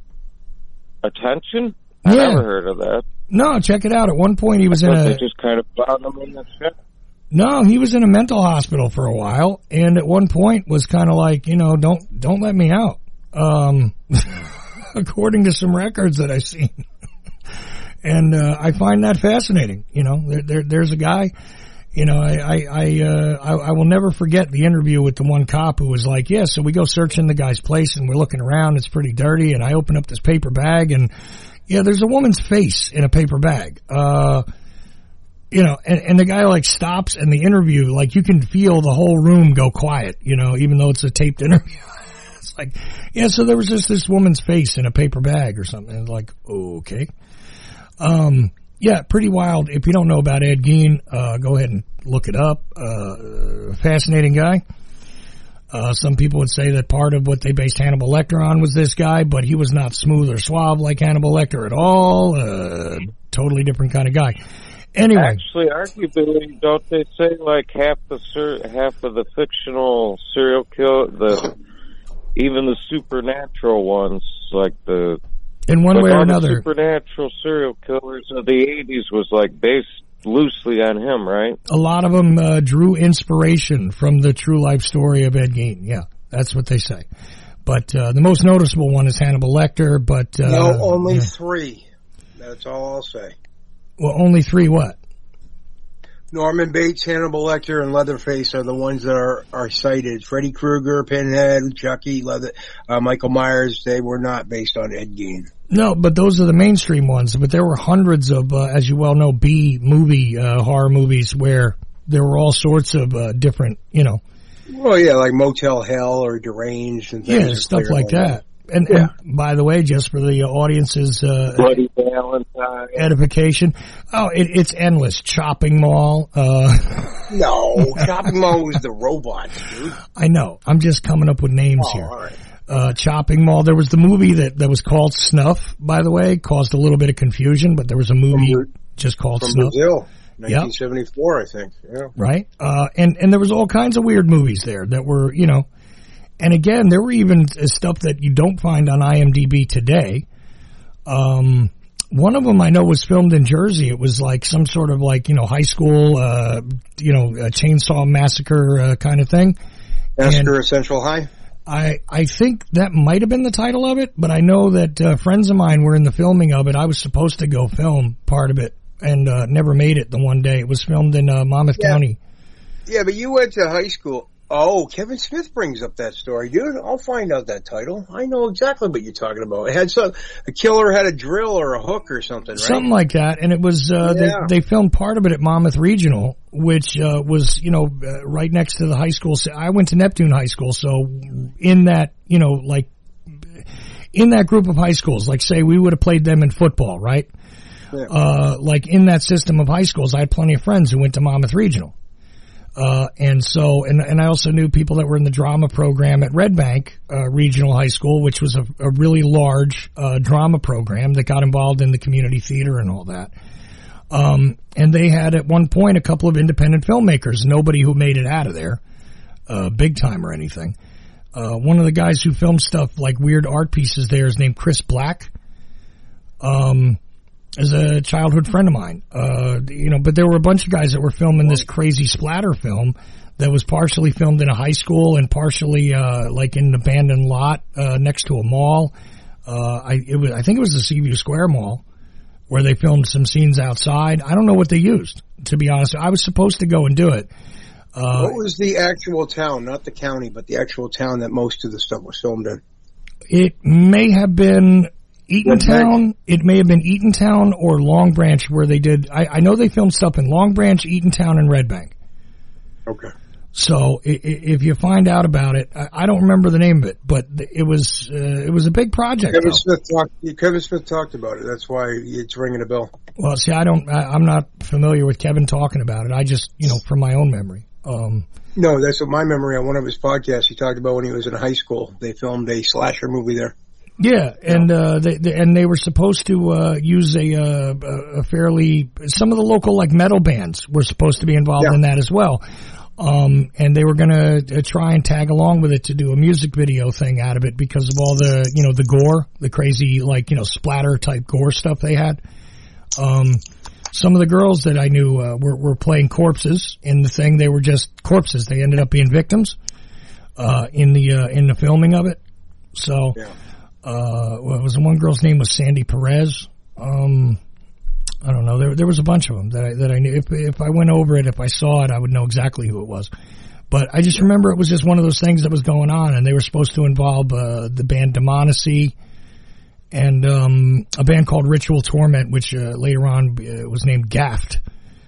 attention? I Yeah. never heard of that. No, check it out. At one point he was in But a, they just kind of found him in the shit. no, he was in a mental hospital for a while, and at one point was kind of like, you know, don't, don't let me out. Um, according to some records that I've seen. And, uh, I find that fascinating. You know, there, there, there's a guy, you know, I, I, I, uh, I, I will never forget the interview with the one cop who was like, yeah, so we go searching the guy's place and we're looking around. It's pretty dirty. And I open up this paper bag and, yeah, there's a woman's face in a paper bag. Uh, you know, and, and the guy like stops and the interview, like you can feel the whole room go quiet, you know, even though it's a taped interview. It's like, yeah, so there was just this woman's face in a paper bag or something. It's like, okay. Um, yeah, pretty wild. If you don't know about Ed Gein, uh, go ahead and look it up. Uh, fascinating guy. Uh, some people would say that part of what they based Hannibal Lecter on was this guy, but he was not smooth or suave like Hannibal Lecter at all. Uh, totally different kind of guy. Anyway. Actually, arguably, don't they say like half the ser- half of the fictional serial kill, the even the supernatural ones, like the in one like way or all another, the supernatural serial killers of the eighties was like based loosely on him, right? A lot of them uh, drew inspiration from the true life story of Ed Gein. Yeah, that's what they say. But uh, the most noticeable one is Hannibal Lecter. But uh, no, only yeah. three. That's all I'll say. Well, only three. What? Norman Bates, Hannibal Lecter, and Leatherface are the ones that are, are cited. Freddy Krueger, Pinhead, Chucky, Leather, uh, Michael Myers, they were not based on Ed Gein. No, but those are the mainstream ones. But there were hundreds of, uh, as you well know, B movie, uh, horror movies where there were all sorts of, uh, different, you know. Well, yeah, like Motel Hell or Deranged and things. Yeah, stuff like that. And, yeah. and by the way, just for the audience's uh, Bloody Valentine edification, oh, it, it's endless. Chopping Mall. Uh, no, Chopping Mall was the robots, dude. I know. I'm just coming up with names oh, here. All right. Uh, Chopping Mall. There was the movie that, that was called Snuff, by the way, caused a little bit of confusion, but there was a movie from, just called from Snuff. Brazil, nineteen seventy-four, yep. I think. Yeah. Right. Uh, and, and there was all kinds of weird movies there that were, you know, and again, there were even stuff that you don't find on IMDb today. Um, one of them I know was filmed in Jersey. It was like some sort of like, you know, high school, uh, you know, a chainsaw massacre, uh, kind of thing. Massacre at Central High? I, I think that might have been the title of it, but I know that, uh, friends of mine were in the filming of it. I was supposed to go film part of it and, uh, never made it the one day. It was filmed in, uh, Monmouth yeah. County. Yeah, but you went to high school. Oh, Kevin Smith brings up that story, dude. I'll find out that title. I know exactly what you're talking about. It had some, a killer had a drill or a hook or something, right? Something like that. And it was, uh, yeah. they, they filmed part of it at Monmouth Regional, which, uh, was, you know, uh, right next to the high school. So I went to Neptune High School. So in that, you know, like, in that group of high schools, like say we would have played them in football, right? Yeah. Uh, like in that system of high schools, I had plenty of friends who went to Monmouth Regional. Uh, and so, and, and I also knew people that were in the drama program at Red Bank, uh, Regional High School, which was a, a really large, uh, drama program that got involved in the community theater and all that. Um, and they had at one point a couple of independent filmmakers, nobody who made it out of there, uh, big time or anything. Uh, one of the guys who filmed stuff like weird art pieces there is named Chris Black. Um, as a childhood friend of mine, uh, you know, but there were a bunch of guys that were filming this crazy splatter film that was partially filmed in a high school and partially, uh, like in an abandoned lot, uh, next to a mall. Uh, I, it was, I think it was the Seaview Square Mall where they filmed some scenes outside. I don't know what they used, to be honest. I was supposed to go and do it. Uh, what was the actual town, not the county, but the actual town that most of the stuff was filmed in? It may have been Eatontown. It may have been Eatontown or Long Branch where they did. I, I know they filmed stuff in Long Branch, Eatontown, and Red Bank. Okay. So i- if you find out about it, I, I don't remember the name of it, but it was uh, it was a big project. Kevin though. Smith talked. Kevin Smith talked about it. That's why it's ringing a bell. Well, see, I don't. I, I'm not familiar with Kevin talking about it. I just, you know, from my own memory. Um, no, that's what my memory on one of his podcasts. He talked about when he was in high school. They filmed a slasher movie there. Yeah, and uh, they, they and they were supposed to uh, use a, uh, a fairly some of the local like metal bands were supposed to be involved yeah. in that as well, um, and they were going to uh, try and tag along with it to do a music video thing out of it because of all the you know the gore, the crazy like you know splatter type gore stuff they had. Um, some of the girls that I knew uh, were were playing corpses in the thing. They were just corpses. They ended up being victims uh, in the uh, in the filming of it. So. Yeah. Uh, what was the one girl's name was Sandy Perez. Um, I don't know. There, there was a bunch of them that I, that I knew. If, if I went over it, if I saw it, I would know exactly who it was. But I just remember it was just one of those things that was going on, and they were supposed to involve, uh, the band Demonacy and, um, a band called Ritual Torment, which, uh, later on uh, was named Gaft.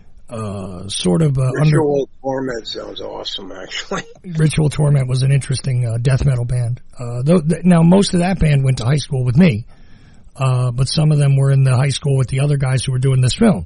Uh, sort of, uh, Ritual under- Torment sounds awesome, actually. Ritual Torment was an interesting, uh, death metal band. Uh, though, th- now most of that band went to high school with me. Uh, but some of them were in the high school with the other guys who were doing this film.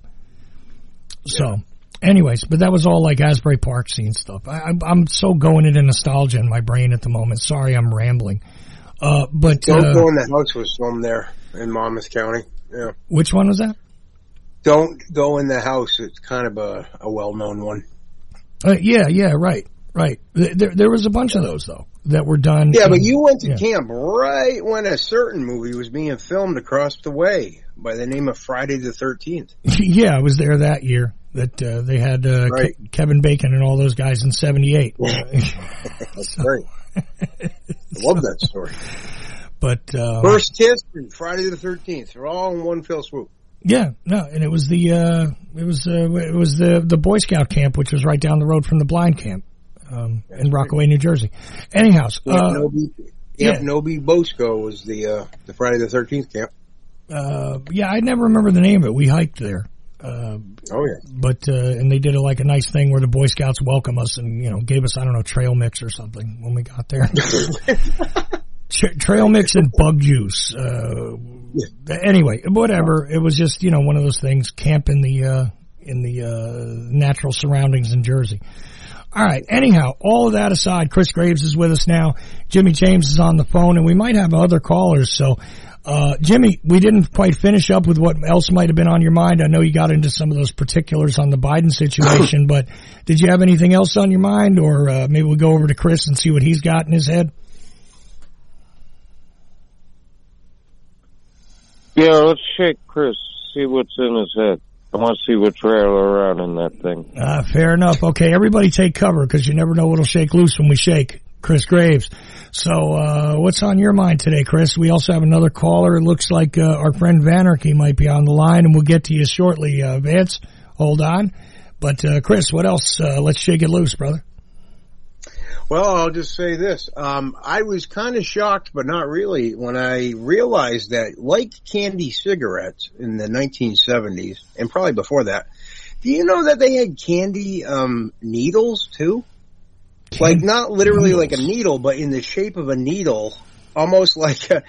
So, yeah. anyways, but that was all like Asbury Park scene stuff. I, I'm, I'm so going into nostalgia in my brain at the moment. Sorry, I'm rambling. Uh, but, Don't uh, Go in the House was filmed there in Monmouth County. Yeah. Which one was that? Don't Go in the House. It's kind of a, a well-known one. Uh, yeah, yeah, right, right. There, there was a bunch of those, though, that were done. Yeah, in, but you went to yeah. camp right when a certain movie was being filmed across the way by the name of Friday the thirteenth. Yeah, I was there that year that uh, they had uh, right. Ke- Kevin Bacon and all those guys in seventy-eight. That's so, great. I love that story. But uh, First Kiss and Friday the thirteenth. They're all in one fell swoop. Yeah, no, and it was the uh, it was uh, it was the the Boy Scout camp, which was right down the road from the blind camp um, in Rockaway, New Jersey. Anyhow, Camp uh, Nobi, yeah. Camp Nobi Bosco was the uh, the Friday the thirteenth camp. Uh, yeah, I never remember the name of it. We hiked there. Uh, oh yeah, but uh, and they did a, like a nice thing where the Boy Scouts welcome us and you know gave us I don't know trail mix or something when we got there. Tra- trail mix and bug juice. Uh, yeah. Anyway, whatever. It was just you know one of those things. Camp in the uh, in the uh, natural surroundings in Jersey. All right. Anyhow, all of that aside, Chris Graves is with us now. Jimmy James is on the phone, and we might have other callers. So, uh, Jimmy, we didn't quite finish up with what else might have been on your mind. I know you got into some of those particulars on the Biden situation, but did you have anything else on your mind, or uh, maybe we'll go over to Chris and see what he's got in his head? Yeah, let's shake Chris, see what's in his head. I want to see what's rattling around in that thing. Uh, fair enough. Okay, everybody take cover because you never know what'll shake loose when we shake. Chris Graves. So, uh, what's on your mind today, Chris? We also have another caller. It looks like uh, our friend Vanarchy might be on the line, and we'll get to you shortly, uh, Vance. Hold on. But, uh, Chris, what else? Uh, let's shake it loose, brother. Well, I'll just say this. Um, I was kind of shocked, but not really, when I realized that, like candy cigarettes in the nineteen seventies, and probably before that, do you know that they had candy um, needles, too? Candy like, not literally needles. Like a needle, but in the shape of a needle, almost like a,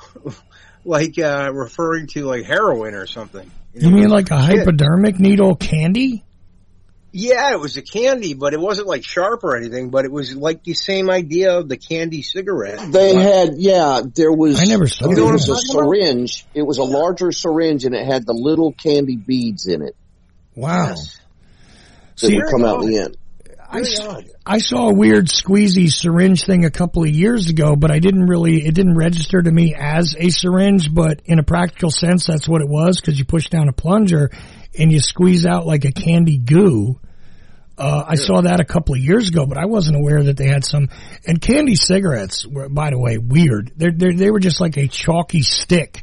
like uh, referring to, like, heroin or something. You, know, you mean like a hypodermic needle candy? Yeah, it was a candy, but it wasn't like sharp or anything, but it was like the same idea of the candy cigarette. They but, had, yeah, there was, I never saw there was a syringe. About? It was a larger syringe and it had the little candy beads in it. Wow. Yes. So you come out in the end. I, I saw a weird squeezy syringe thing a couple of years ago, but I didn't really, it didn't register to me as a syringe, but in a practical sense, that's what it was, because you push down a plunger and you squeeze out like a candy goo. Uh, I saw that a couple of years ago, but I wasn't aware that they had some. And candy cigarettes were, by the way, weird. They're, they're, they were just like a chalky stick.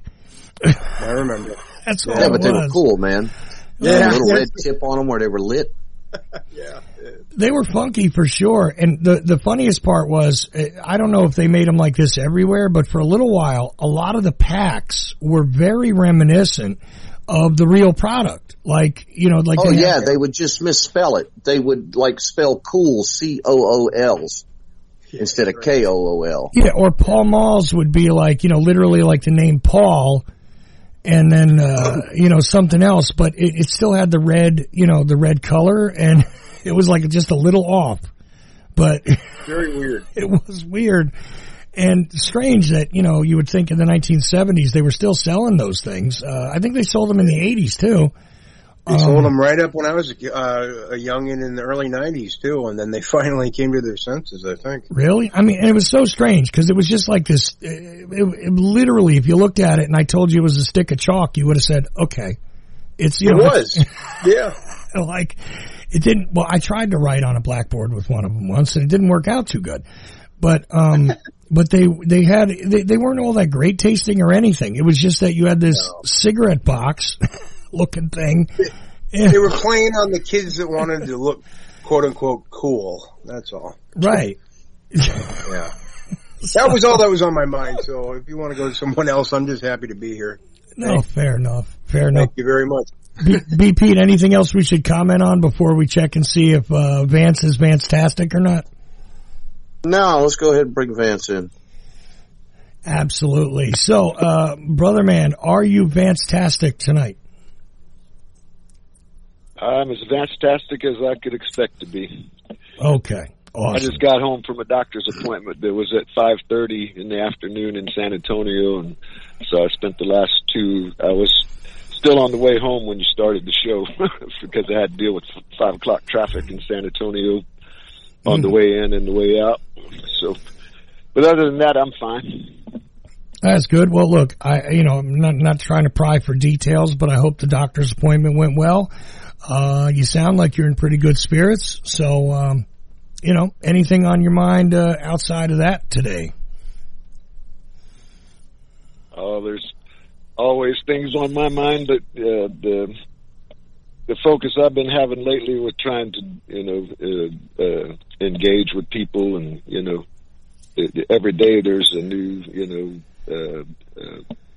I remember. That's yeah, all yeah it but was. they were cool, man. They Yeah. had a little red tip on them where they were lit. Yeah. They were funky for sure. And the, the funniest part was, I don't know if they made them like this everywhere, but for a little while, a lot of the packs were very reminiscent of the real product. Like, you know, like. Oh, they yeah, had, they would just misspell it. They would, like, spell cool, C O O L's, instead of K O O L. Yeah, or Paul Malls would be like, you know, literally like the name Paul, and then, uh, you know, something else, but it, it still had the red, you know, the red color, and it was like just a little off. But. Very weird. It was weird. And strange that, you know, you would think in the nineteen seventies they were still selling those things. Uh, I think they sold them in the eighties too. They um, sold them right up when I was a, uh, a youngin' in the early nineties too, and then they finally came to their senses, I think. Really? I mean, and it was so strange because it was just like this, it, it, it, literally, if you looked at it and I told you it was a stick of chalk, you would have said, okay. It's, you it know. was. Yeah. Like, it didn't, well, I tried to write on a blackboard with one of them once and it didn't work out too good. But, um, but they, they had, they, they weren't all that great tasting or anything. It was just that you had this no. cigarette box looking thing. Yeah. They were playing on the kids that wanted to look quote unquote cool. That's all. Right. Yeah. That was all that was on my mind. So if you want to go to someone else, I'm just happy to be here. No, Thanks. fair enough. Fair enough. Thank you very much. B, B. Pete, anything else we should comment on before we check and see if, uh, Vance is Vance-tastic or not? No, let's go ahead and bring Vance in. Absolutely. So, uh, brother man, are you Vance-tastic tonight? I'm as Vance-tastic as I could expect to be. Okay. Awesome. I just got home from a doctor's appointment that was at five thirty in the afternoon in San Antonio, and so I spent the last two, I was still on the way home when you started the show because I had to deal with five o'clock traffic in San Antonio on mm. the way in and the way out. So, but other than that, I'm fine. That's good. Well, look, I, you know, I'm not, not trying to pry for details, but I hope the doctor's appointment went well. Uh, you sound like you're in pretty good spirits. So, um, you know, anything on your mind, uh, outside of that today? Oh, there's always things on my mind, but, uh, the, the focus I've been having lately with trying to, you know, uh, uh, engage with people and, you know, every day there's a new, you know, Uh, uh,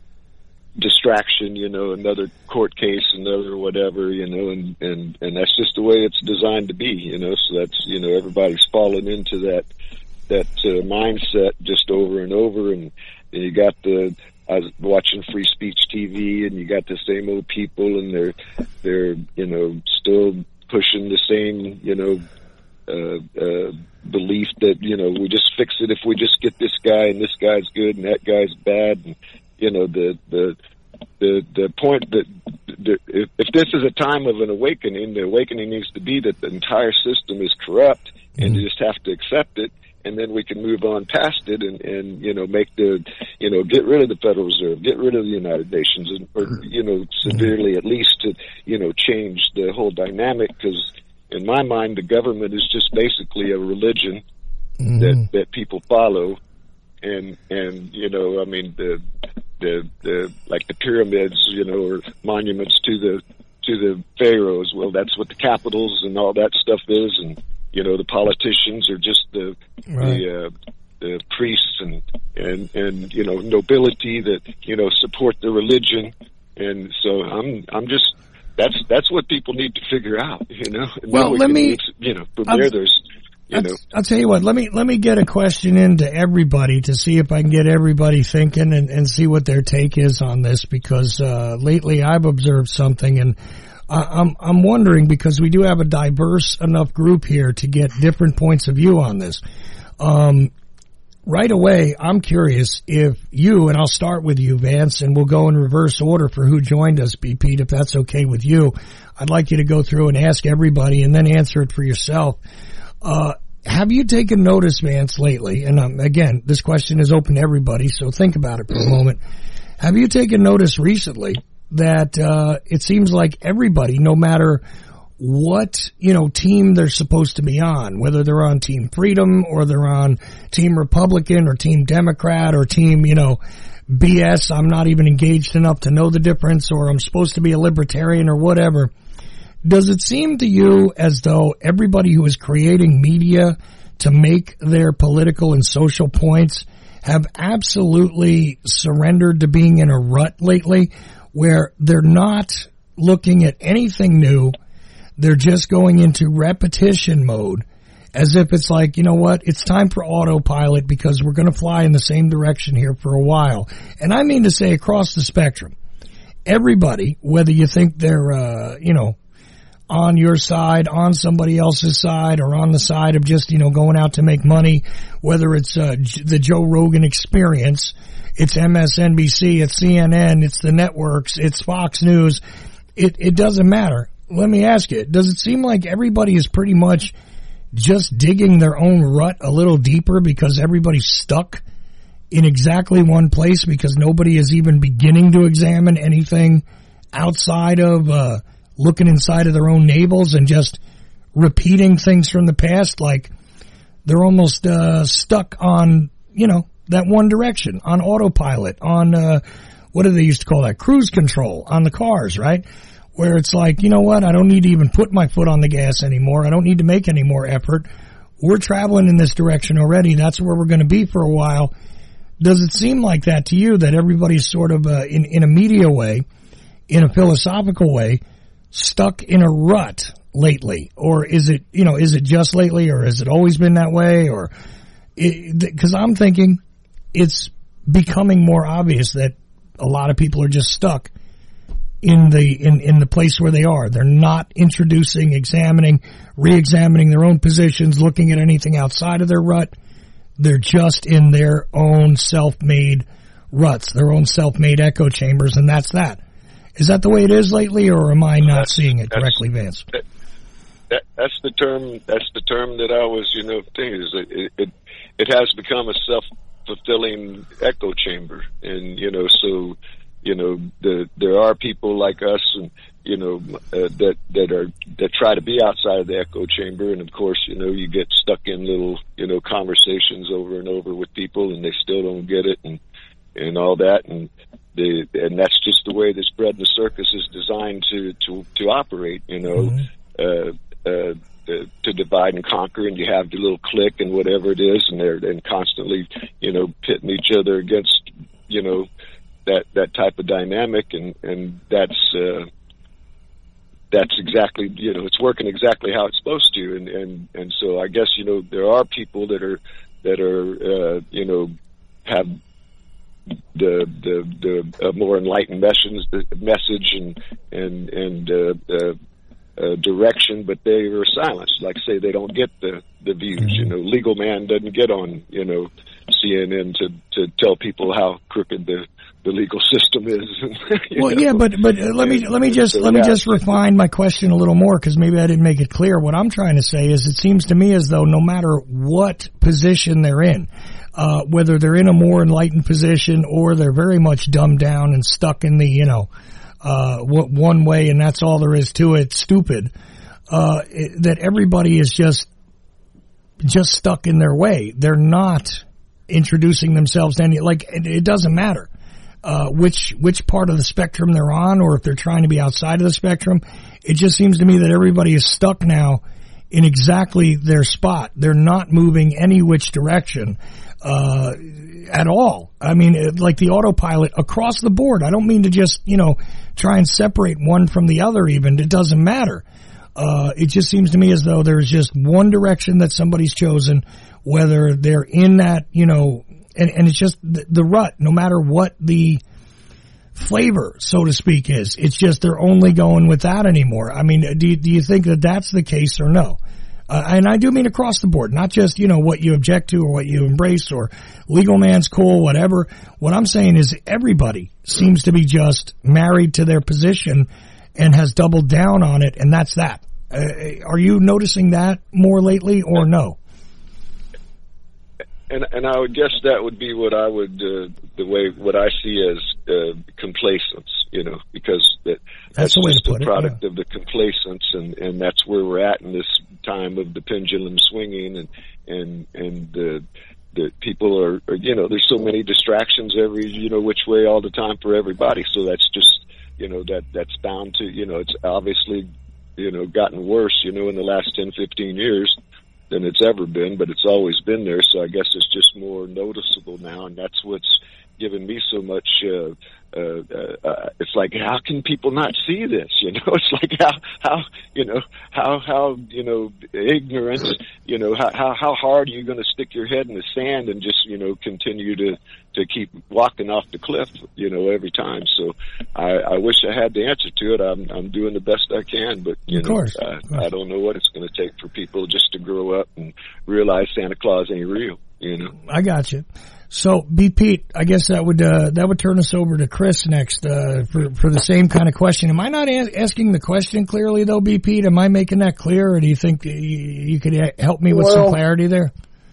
distraction, you know, another court case, another whatever, you know, and, and, and that's just the way it's designed to be, you know, so that's, you know, everybody's fallen into that, that, uh, mindset just over and over. And, and you got the, I was watching Free Speech T V and you got the same old people and they're, they're, you know, still pushing the same, you know, Uh, uh, belief that, you know, we just fix it if we just get this guy and this guy's good and that guy's bad. And, you know, the, the, the, the point that the, if, if this is a time of an awakening, the awakening needs to be that the entire system is corrupt mm-hmm. and you just have to accept it. And then we can move on past it and, and, you know, make the, you know, get rid of the Federal Reserve, get rid of the United Nations, and, or, you know, severely at least to, you know, change the whole dynamic, because in my mind, the government is just basically a religion mm-hmm. that, that people follow. And, and, you know, I mean, the, the, the, like the pyramids, you know, or monuments to the, to the pharaohs. Well, that's what the capitals and all that stuff is. And, you know, the politicians are just the, right. the, uh, the priests and, and, and, you know, nobility that, you know, support the religion. And so I'm, I'm just, That's that's what people need to figure out, you know. And well, we let me, you know, from I'll, there, there's, you I'll, know. I'll tell you what. Let me let me get a question into everybody to see if I can get everybody thinking and, and see what their take is on this, because uh, lately I've observed something, and I, I'm I'm wondering, because we do have a diverse enough group here to get different points of view on this. Um, Right away, I'm curious if you, and I'll start with you, Vance, and we'll go in reverse order for who joined us, B. Pete, if that's okay with you. I'd like you to go through and ask everybody and then answer it for yourself. Uh, have you taken notice, Vance, lately? And um, again, this question is open to everybody, so think about it for a moment. Have you taken notice recently that uh, it seems like everybody, no matter what, you know, team they're supposed to be on, whether they're on Team Freedom or they're on Team Republican or Team Democrat or Team, you know, B S, I'm not even engaged enough to know the difference, or I'm supposed to be a libertarian or whatever. Does it seem to you as though everybody who is creating media to make their political and social points have absolutely surrendered to being in a rut lately, where they're not looking at anything new? They're just going into repetition mode, as if it's like, you know what, it's time for autopilot because we're going to fly in the same direction here for a while. And I mean to say across the spectrum, everybody, whether you think they're, uh, you know, on your side, on somebody else's side, or on the side of just, you know, going out to make money, whether it's uh, the Joe Rogan Experience, it's M S N B C, it's C N N, it's the networks, it's Fox News, it, it doesn't matter. Let me ask you, does it seem like everybody is pretty much just digging their own rut a little deeper because everybody's stuck in exactly one place because nobody is even beginning to examine anything outside of uh looking inside of their own navels and just repeating things from the past? Like they're almost uh stuck on, you know, that one direction, on autopilot, on uh what do they used to call that? Cruise control on the cars, right? Where it's like, you know what, I don't need to even put my foot on the gas anymore. I don't need to make any more effort. We're traveling in this direction already. That's where we're going to be for a while. Does it seem like that to you, that everybody's sort of uh, in, in a media way, in a philosophical way, stuck in a rut lately? Or is it, you know, is it just lately, or has it always been that way? Or, because I'm thinking it's becoming more obvious that a lot of people are just stuck in the in, in the place where they are. They're not introducing, examining, re-examining their own positions, looking at anything outside of their rut. They're just in their own self-made ruts, their own self-made echo chambers, and that's that. Is that the way it is lately, or am I not seeing it correctly, Vance? That, that, that's the term. That's the term that I was, you know, thinking. Is it, it it has become a self-fulfilling echo chamber, and you know, so you know, the, there are people like us, and you know, uh, that that are that try to be outside of the echo chamber, and of course, you know, you get stuck in little, you know, conversations over and over with people, and they still don't get it, and and all that, and the and that's just the way this bread and the circus is designed to to to operate, you know, mm-hmm. uh, uh, uh, to divide and conquer, and you have the little clique and whatever it is, and they're and constantly, you know, pitting each other against, you know, that that type of dynamic, and and that's uh, that's exactly, you know, it's working exactly how it's supposed to, and and and so I guess, you know, there are people that are that are uh, you know, have the the the uh, more enlightened message, the message and and and uh, uh, uh, direction, but they are silenced. Like say, they don't get the the views. You know, Legal Man doesn't get on, you know, C N N to to tell people how crooked the the legal system is. Well, know? yeah, but but uh, let me let me just so, let me yeah. just refine my question a little more, because maybe I didn't make it clear. What I'm trying to say is, it seems to me as though no matter what position they're in, uh, whether they're in a more enlightened position or they're very much dumbed down and stuck in the, you know, uh, what one way and that's all there is to it, stupid, uh, it, that everybody is just just stuck in their way. They're not introducing themselves to any, like, it, it doesn't matter. Uh, which, which part of the spectrum they're on, or if they're trying to be outside of the spectrum. It just seems to me that everybody is stuck now in exactly their spot. They're not moving any which direction, uh, at all. I mean, it, like the autopilot across the board. I don't mean to just, you know, try and separate one from the other even. It doesn't matter. Uh, it just seems to me as though there's just one direction that somebody's chosen, whether they're in that, you know, And, and it's just the, the rut, no matter what the flavor, so to speak, is. It's just they're only going with that anymore. I mean, do you, do you think that that's the case or no? Uh, and I do mean across the board, not just, you know, what you object to or what you embrace or Legal Man's cool, whatever. What I'm saying is everybody seems to be just married to their position and has doubled down on it, and that's that. Uh, are you noticing that more lately or no? And and I would guess that would be what I would uh, the way what I see as uh, complacence, you know, because that, that's, that's just a it, product yeah. of the complacence, and, and that's where we're at in this time of the pendulum swinging, and and and the the people are, are you know, there's so many distractions every you know which way all the time for everybody, so that's just you know that that's bound to you know it's obviously you know gotten worse you know in the last ten, fifteen years than it's ever been, but it's always been there. So I guess it's just more noticeable now, and that's what's given me so much. Uh, uh, uh, it's like, how can people not see this? You know, it's like how how you know how how you know ignorance. You know how how how hard are you going to stick your head in the sand and just you know continue to to keep walking off the cliff? You know every time. So I, I wish I had the answer to it. I'm I'm doing the best I can, but you of know course, I, of course. I don't know what it's going to take for people just to grow up and realize Santa Claus ain't real. You know. I got you. So, B. Pete, I guess that would uh, that would turn us over to Chris next uh, for for the same kind of question. Am I not a- asking the question clearly, though, B. Pete? Am I making that clear, or do you think you, you could help me with well, some clarity there?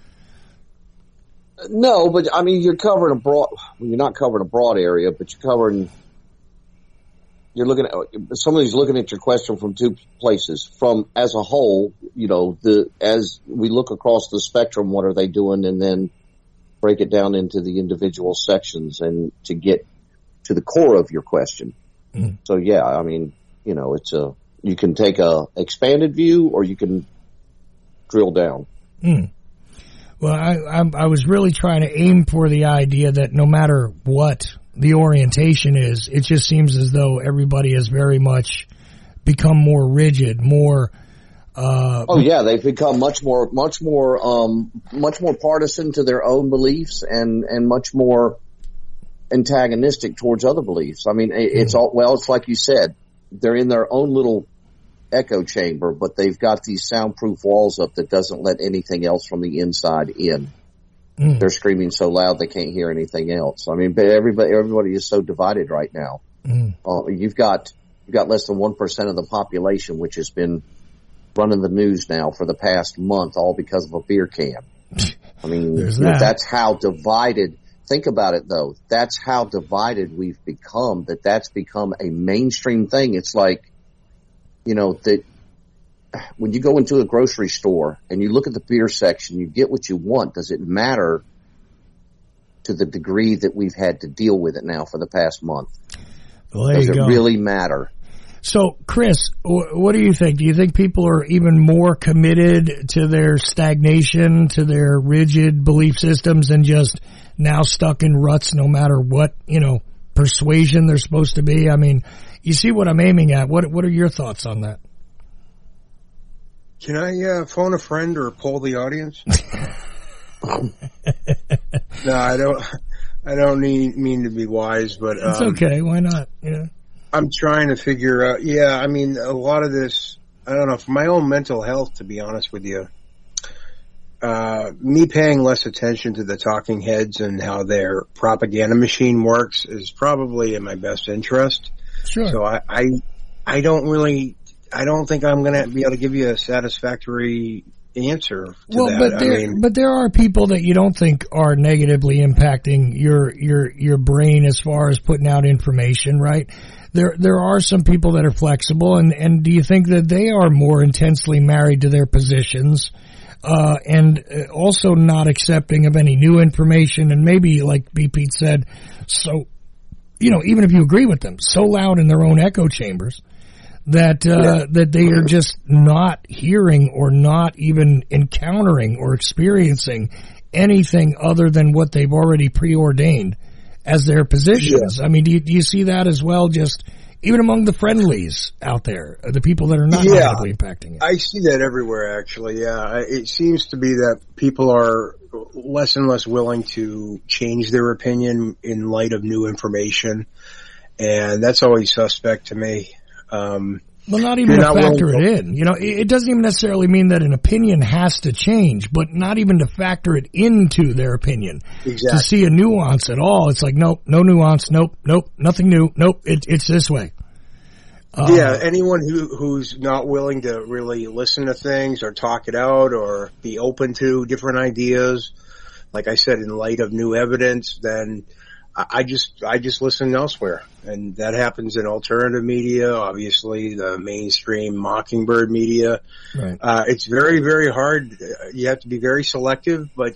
No, but I mean, you're covering a broad. Well, you're not covering a broad area, but you're covering. You're looking at somebody's looking at your question from two places. From as a whole, you know, the as we look across the spectrum, what are they doing, and then break it down into the individual sections and to get to the core of your question. Mm. So yeah, I mean, you know, it's a, you can take a expanded view or you can drill down. Mm. Well, I, I, I was really trying to aim for the idea that no matter what the orientation is, it just seems as though everybody has very much become more rigid, more, Uh, oh yeah, they've become much more, much more, um, much more partisan to their own beliefs and, and much more antagonistic towards other beliefs. I mean, it's all, well, it's like you said, they're in their own little echo chamber, but they've got these soundproof walls up that doesn't let anything else from the inside in. Mm. They're screaming so loud they can't hear anything else. I mean, but everybody, everybody is so divided right now. Mm. Uh, you've got you've got less than one percent of the population, which has been running the news now for the past month, all because of a beer can. I mean, that. that's how divided. Think about it, though. That's how divided we've become. That that's become a mainstream thing. It's like, you know, that when you go into a grocery store and you look at the beer section, you get what you want. Does it matter to the degree that we've had to deal with it now for the past month? Well, there Does you it go. really matter? So, Chris, what do you think? Do you think people are even more committed to their stagnation, to their rigid belief systems, and just now stuck in ruts no matter what, you know, persuasion they're supposed to be? I mean, you see what I'm aiming at. What What are your thoughts on that? Can I uh, phone a friend or poll the audience? No, I don't. I don't need, mean to be wise, but um, it's okay. Why not? Yeah. I'm trying to figure out, yeah, I mean, a lot of this, I don't know, for my own mental health, to be honest with you, uh, me paying less attention to the talking heads and how their propaganda machine works is probably in my best interest. Sure. So I, I, I don't really, I don't think I'm going to be able to give you a satisfactory answer to well, that. but there, I mean, but there are people that you don't think are negatively impacting your, your, your brain as far as putting out information, right? There, there are some people that are flexible, and, and do you think that they are more intensely married to their positions, uh, and also not accepting of any new information, and maybe, like B. Pete said, so, you know, even if you agree with them, so loud in their own echo chambers that, uh, yeah. that they are just not hearing or not even encountering or experiencing anything other than what they've already preordained as their positions. Yeah. I mean, do you, do you see that as well, just even among the friendlies out there, the people that are not yeah, negatively impacting it? I see that everywhere, actually, yeah. It seems to be that people are less and less willing to change their opinion in light of new information, and that's always suspect to me. Um, Well, not even to factor it in. You know, it doesn't even necessarily mean that an opinion has to change, but not even to factor it into their opinion. Exactly. To see a nuance at all. It's like, nope, no nuance, nope, nope, nothing new, nope, it, it's this way. Uh, yeah, anyone who who's not willing to really listen to things or talk it out or be open to different ideas, like I said, in light of new evidence, then I just, I just listen elsewhere. And that happens in alternative media, obviously the mainstream Mockingbird media. Right. Uh, it's very, very hard. You have to be very selective, but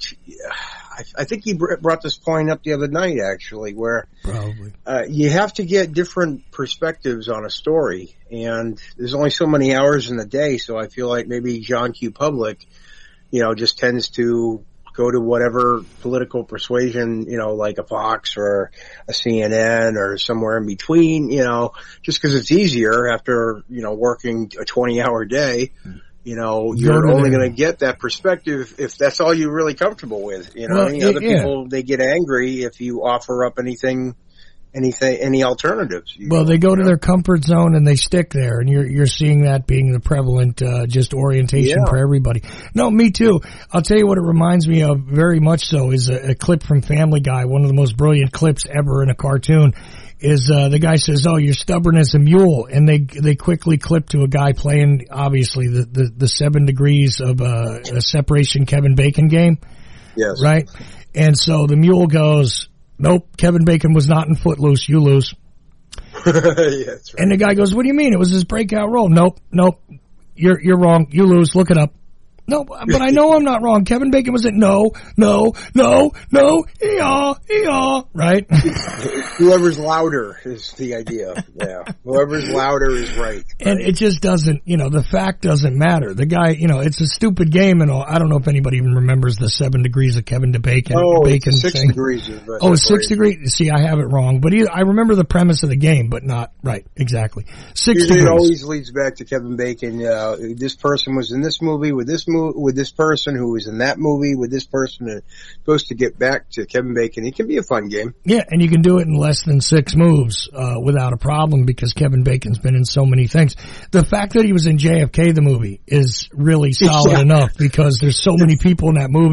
I, I think you brought this point up the other night, actually, where Probably. Uh, you have to get different perspectives on a story. And there's only so many hours in the day. So I feel like maybe John Q. Public, you know, just tends to go to whatever political persuasion, you know, like a Fox or a C N N or somewhere in between, you know, just because it's easier after, you know, working a twenty hour day, you know, you're only going to get that perspective if that's all you're really comfortable with. You know, well, any it, other yeah. people, they get angry if you offer up anything, anything, any alternatives. Well, know, they go you to know? their comfort zone and they stick there, and you're you're seeing that being the prevalent uh, just orientation Yeah. for everybody. No, me too. I'll tell you what it reminds me of very much so is a, a clip from Family Guy, one of the most brilliant clips ever in a cartoon. Is uh, the guy says, "Oh, you're stubborn as a mule," and they they quickly clip to a guy playing obviously the the, the seven degrees of uh, a separation Kevin Bacon game, Yes. right? And so the mule goes, "Nope, Kevin Bacon was not in Footloose. You lose." Yeah, that's right. And the guy goes, "What do you mean? It was his breakout role." "Nope, nope. You're you're wrong. You lose. Look it up." "No, but I know I'm not wrong. Kevin Bacon was in." "No, no, no, no. Ee-aw, ee-aw." Right? Whoever's louder is the idea. Yeah. Whoever's louder is right. And it just doesn't, you know, the fact doesn't matter. The guy, you know, it's a stupid game and all. I don't know if anybody even remembers the seven degrees of Kevin Bacon. Oh, Bacon it's six thing. degrees. Of Oh, it's six degrees? See, I have it wrong. But either, I remember the premise of the game, but not, right, exactly. Six It degrees. always leads back to Kevin Bacon. Uh, this person was in this movie with this mo- with this person who was in that movie with this person. And it's supposed to get back to Kevin Bacon. It can be a fun game. Yeah, and you can do it in less than six moves uh, without a problem because Kevin Bacon's been in so many things. The fact that he was in J F K, the movie, is really solid Yeah. enough because there's so many people in that movie.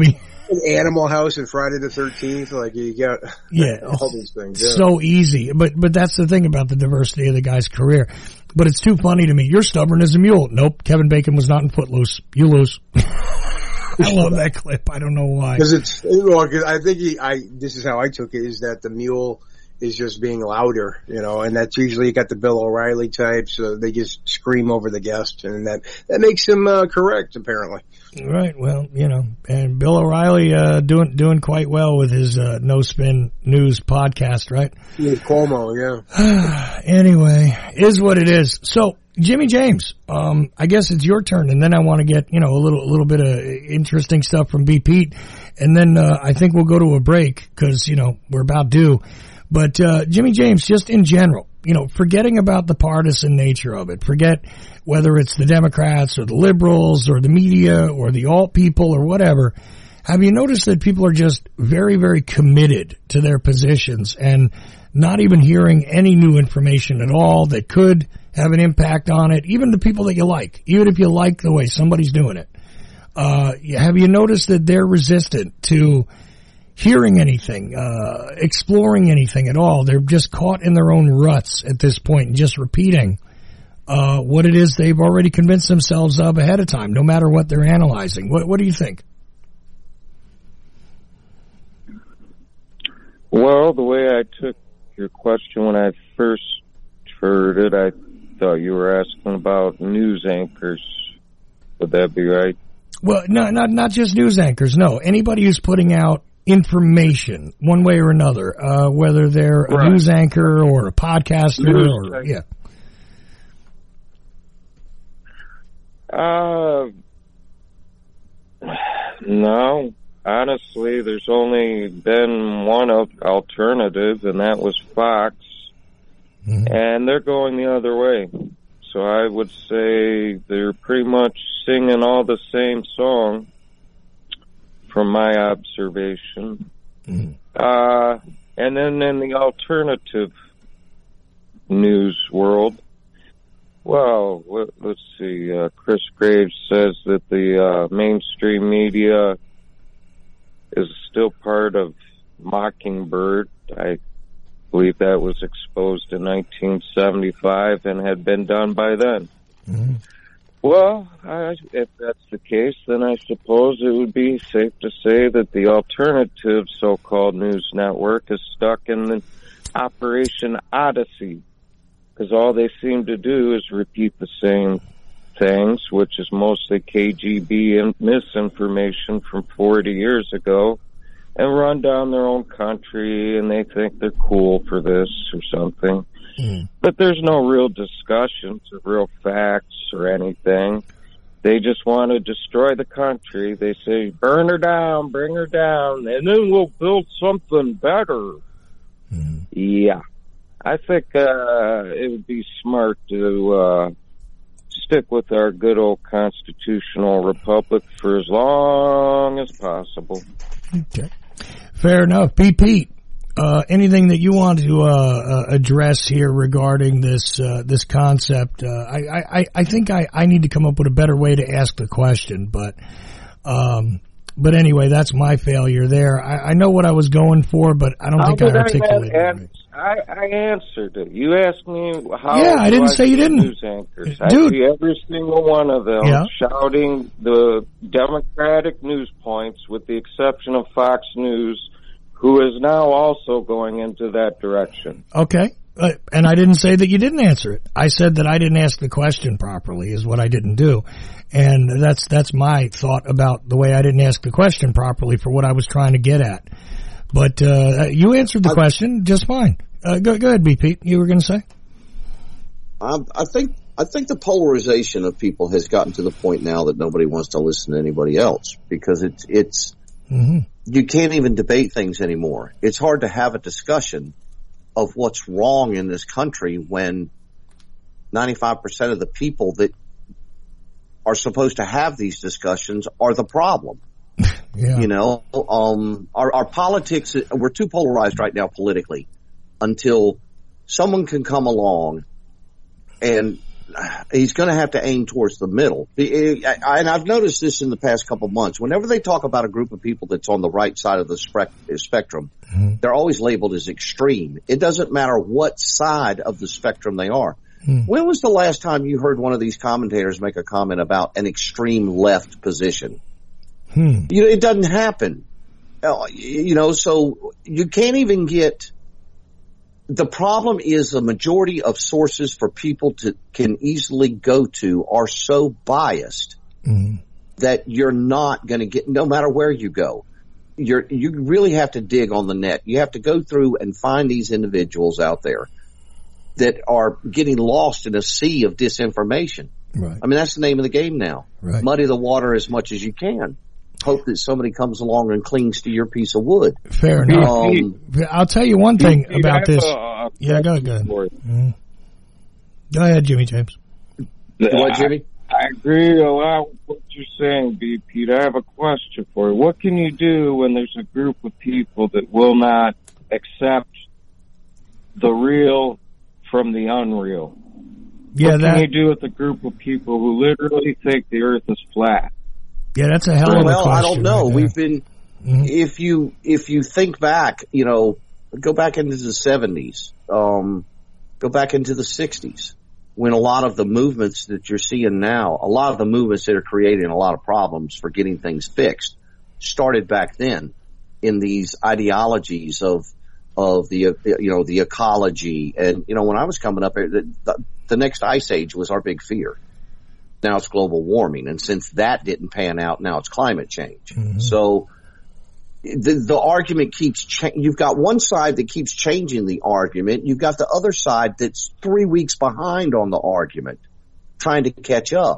Animal House and Friday the thirteenth, like you got yeah, all these things. Yeah. So easy, but but that's the thing about the diversity of the guy's career. But it's too funny to me. You're stubborn as a mule. Nope, Kevin Bacon was not in Footloose. You lose. I love that clip. I don't know why. Because it's, well, cause I think he, I, this is how I took it, is that the mule is just being louder, you know, and that's usually you got the Bill O'Reilly types, so they just scream over the guest, and that, that makes him, uh, correct, apparently. Right, well, you know, and Bill O'Reilly, uh, doing, doing quite well with his, uh, No Spin News podcast, right? Yeah, Cuomo, yeah. Anyway, is what it is. So, Jimmy James, um, I guess it's your turn, and then I want to get, you know, a little, a little bit of interesting stuff from B. Pete, and then, uh, I think we'll go to a break, cause, you know, we're about due. But, uh, Jimmy James, just in general, you know, forgetting about the partisan nature of it, forget whether it's the Democrats or the liberals or the media or the alt people or whatever. Have you noticed that people are just very, very committed to their positions and not even hearing any new information at all that could have an impact on it, even the people that you like, even if you like the way somebody's doing it? Uh, have you noticed that they're resistant to hearing anything, uh, exploring anything at all? They're just caught in their own ruts at this point and just repeating, uh, what it is they've already convinced themselves of ahead of time, no matter what they're analyzing. What, what do you think? Well, the way I took your question when I first heard it, I thought you were asking about news anchors. Would that be right? Well, no, not, not just news anchors. No, anybody who's putting out information one way or another, uh, whether they're a right. news anchor or a podcaster news or, anchor. yeah. Uh, no, honestly, there's only been one alternative, and that was Fox, mm-hmm. and they're going the other way. So I would say they're pretty much singing all the same song, from my observation. Mm-hmm. Uh, and then in the alternative news world, well, let, let's see, uh, Chris Graves says that the uh, mainstream media is still part of Mockingbird. I believe that was exposed in nineteen seventy-five and had been done by then. Mm-hmm. Well, I, if that's the case, then I suppose it would be safe to say that the alternative so-called news network is stuck in the Operation Odyssey, because all they seem to do is repeat the same things, which is mostly K G B misinformation from forty years ago, and run down their own country, and they think they're cool for this or something. Mm. But there's no real discussions or real facts or anything. They just want to destroy the country. They say, burn her down, bring her down, and then we'll build something better. Mm. Yeah. I think uh, it would be smart to uh, stick with our good old constitutional republic for as long as possible. Okay. Fair enough. B. Pete. Uh, anything that you want to uh, uh, address here regarding this uh, this concept? Uh, I, I I think I, I need to come up with a better way to ask the question, but um, but anyway, that's my failure there. I, I know what I was going for, but I don't how think I articulated I, it. I, I answered it. You asked me how. Yeah, I didn't say you didn't. News anchors. Dude. I see every single one of them yeah. shouting the Democratic news points, with the exception of Fox News, who is now also going into that direction. Okay. Uh, and I didn't say that you didn't answer it. I said that I didn't ask the question properly is what I didn't do. And that's, that's my thought about the way I didn't ask the question properly for what I was trying to get at. But, uh, you answered the I, question just fine. Uh, go, go ahead, B. Pete. You were going to say? I, I think, I think the polarization of people has gotten to the point now that nobody wants to listen to anybody else, because it's, it's, mm-hmm. you can't even debate things anymore. It's hard to have a discussion of what's wrong in this country when ninety-five percent of the people that are supposed to have these discussions are the problem. Yeah. You know, um, our, our politics, we're too polarized right now politically until someone can come along and he's going to have to aim towards the middle. And I've noticed this in the past couple of months. Whenever they talk about a group of people that's on the right side of the spectrum, mm-hmm. they're always labeled as extreme. It doesn't matter what side of the spectrum they are. Mm. When was the last time you heard one of these commentators make a comment about an extreme left position? Hmm. You know, it doesn't happen. Uh, you know, so you can't even get. The problem is the majority of sources for people to can easily go to are so biased mm. that you're not going to get, no matter where you go. You're you really have to dig on the net. You have to go through and find these individuals out there that are getting lost in a sea of disinformation. Right. I mean, that's the name of the game now. Right. Muddy the water as much as you can. Hope that somebody comes along and clings to your piece of wood. Fair enough. Um, I'll tell you one thing you, about this. A, a yeah, go ahead. Go ahead. Mm. Go ahead, Jimmy James. What, Jimmy? I, I agree a lot with what you're saying, B. Pete. I have a question for you. What can you do when there's a group of people that will not accept the real from the unreal? Yeah, what that, can you do with a group of people who literally think the earth is flat? Yeah, that's a hell of a well, question. Well, I don't know. Right We've been, mm-hmm. if you, if you think back, you know, go back into the seventies, um, go back into the sixties, when a lot of the movements that you're seeing now, a lot of the movements that are creating a lot of problems for getting things fixed started back then in these ideologies of, of the, you know, the ecology. And, you know, when I was coming up, the, the next ice age was our big fear. Now it's global warming. And since that didn't pan out, now it's climate change. Mm-hmm. So the, the argument keeps changing. You've got one side that keeps changing the argument. You've got the other side that's three weeks behind on the argument, trying to catch up.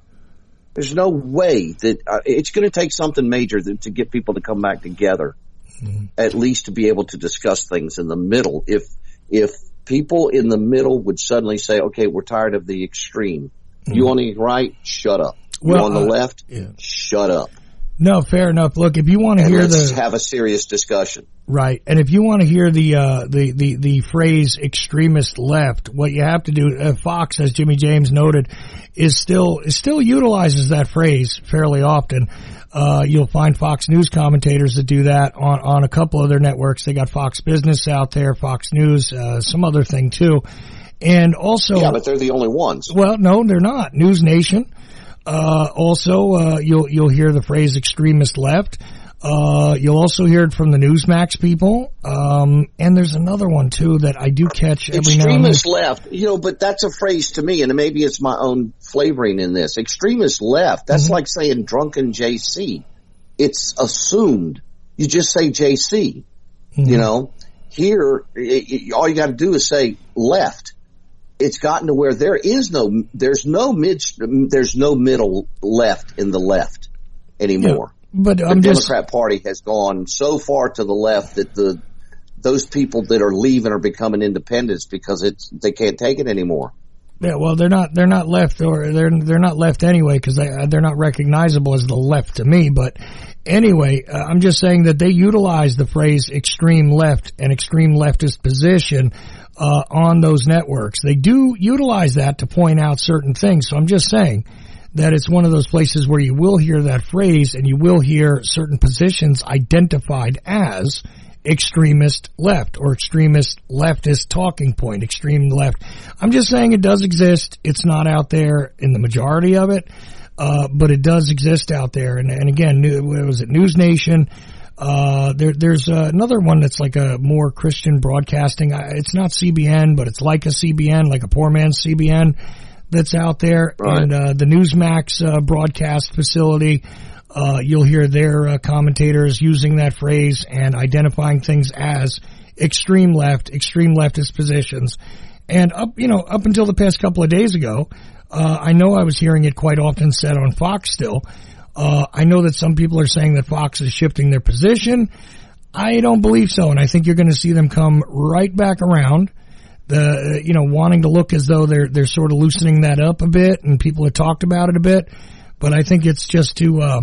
There's no way that uh, it's going to take something major to, to get people to come back together, mm-hmm. at least to be able to discuss things in the middle. If, if people in the middle would suddenly say, okay, we're tired of the extreme. You on the right, shut up. You well, on the uh, left, yeah. shut up. No, fair enough. Look, if you want to and hear let's the have a serious discussion, right? And if you want to hear the uh, the the the phrase "extremist left," what you have to do, uh, Fox, as Jimmy James noted, is still is still utilizes that phrase fairly often. Uh, you'll find Fox News commentators that do that on on a couple of their networks. They got Fox Business out there, Fox News, uh, some other thing too. And also, yeah, but they're the only ones. Well, no, they're not. News Nation. Uh, also, uh, you'll, you'll hear the phrase extremist left. Uh, you'll also hear it from the Newsmax people. Um, and there's another one too that I do catch every now and then. Extremist left, you know, but that's a phrase to me, and maybe it's my own flavoring in this. Extremist left, that's mm-hmm. like saying drunken J C. It's assumed. You just say J C. Mm-hmm. You know, here, it, it, all you got to do is say left. It's gotten to where there is no, there's no mid, there's no middle left in the left anymore. Yeah, but the I'm Democrat just, Party has gone so far to the left that the those people that are leaving are becoming independents because it's they can't take it anymore. Yeah, well, they're not they're not left, or they're they're not left anyway because they they're not recognizable as the left to me. But anyway, uh, I'm just saying that they utilize the phrase extreme left and extreme leftist position. Uh, on those networks. They do utilize that to point out certain things. So I'm just saying that it's one of those places where you will hear that phrase and you will hear certain positions identified as extremist left or extremist leftist talking point, extreme left. I'm just saying it does exist. It's not out there in the majority of it, uh, but it does exist out there. And, and again, what was it, News Nation? Uh, there, there's uh, another one that's like a more Christian broadcasting. It's not C B N, but it's like a C B N, like a poor man's C B N that's out there. Right. And, uh, the Newsmax, uh, broadcast facility, uh, you'll hear their, uh, commentators using that phrase and identifying things as extreme left, extreme leftist positions. And up, you know, up until the past couple of days ago, uh, I know I was hearing it quite often said on Fox still. Uh, I know that some people are saying that Fox is shifting their position. I don't believe so, and I think you're going to see them come right back around. The, you know, wanting to look as though they're they're sort of loosening that up a bit, and people have talked about it a bit. But I think it's just to uh,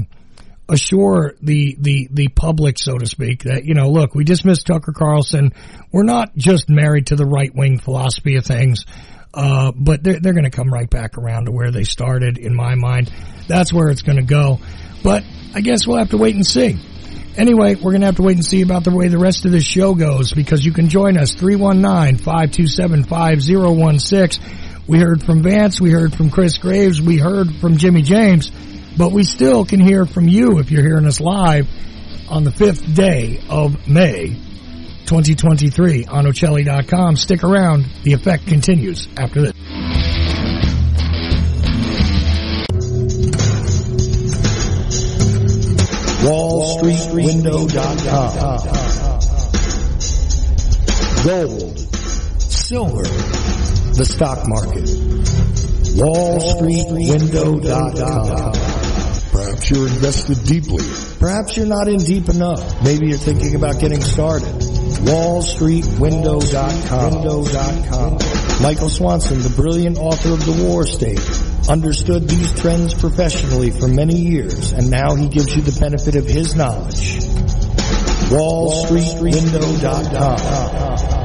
assure the the the public, so to speak, that, you know, look, we dismissed Tucker Carlson. We're not just married to the right wing philosophy of things. Uh, but they're, they're going to come right back around to where they started, in my mind. That's where it's going to go. But I guess we'll have to wait and see. Anyway, we're going to have to wait and see about the way the rest of this show goes, because you can join us, three one nine, five two seven, five zero one six. We heard from Vance, we heard from Chris Graves, we heard from Jimmy James, but we still can hear from you if you're hearing us live on the fifth day of May, twenty twenty-three on Ocelli dot com. Stick around. The effect continues after this. Wall Street Window dot com. Gold, silver, the stock market. Wall Street Window dot com. Perhaps you're invested deeply. Perhaps you're not in deep enough. Maybe you're thinking about getting started. Wall Street Window dot com. Michael Swanson, the brilliant author of The War State, understood these trends professionally for many years, and now he gives you the benefit of his knowledge. Wall Street Window dot com.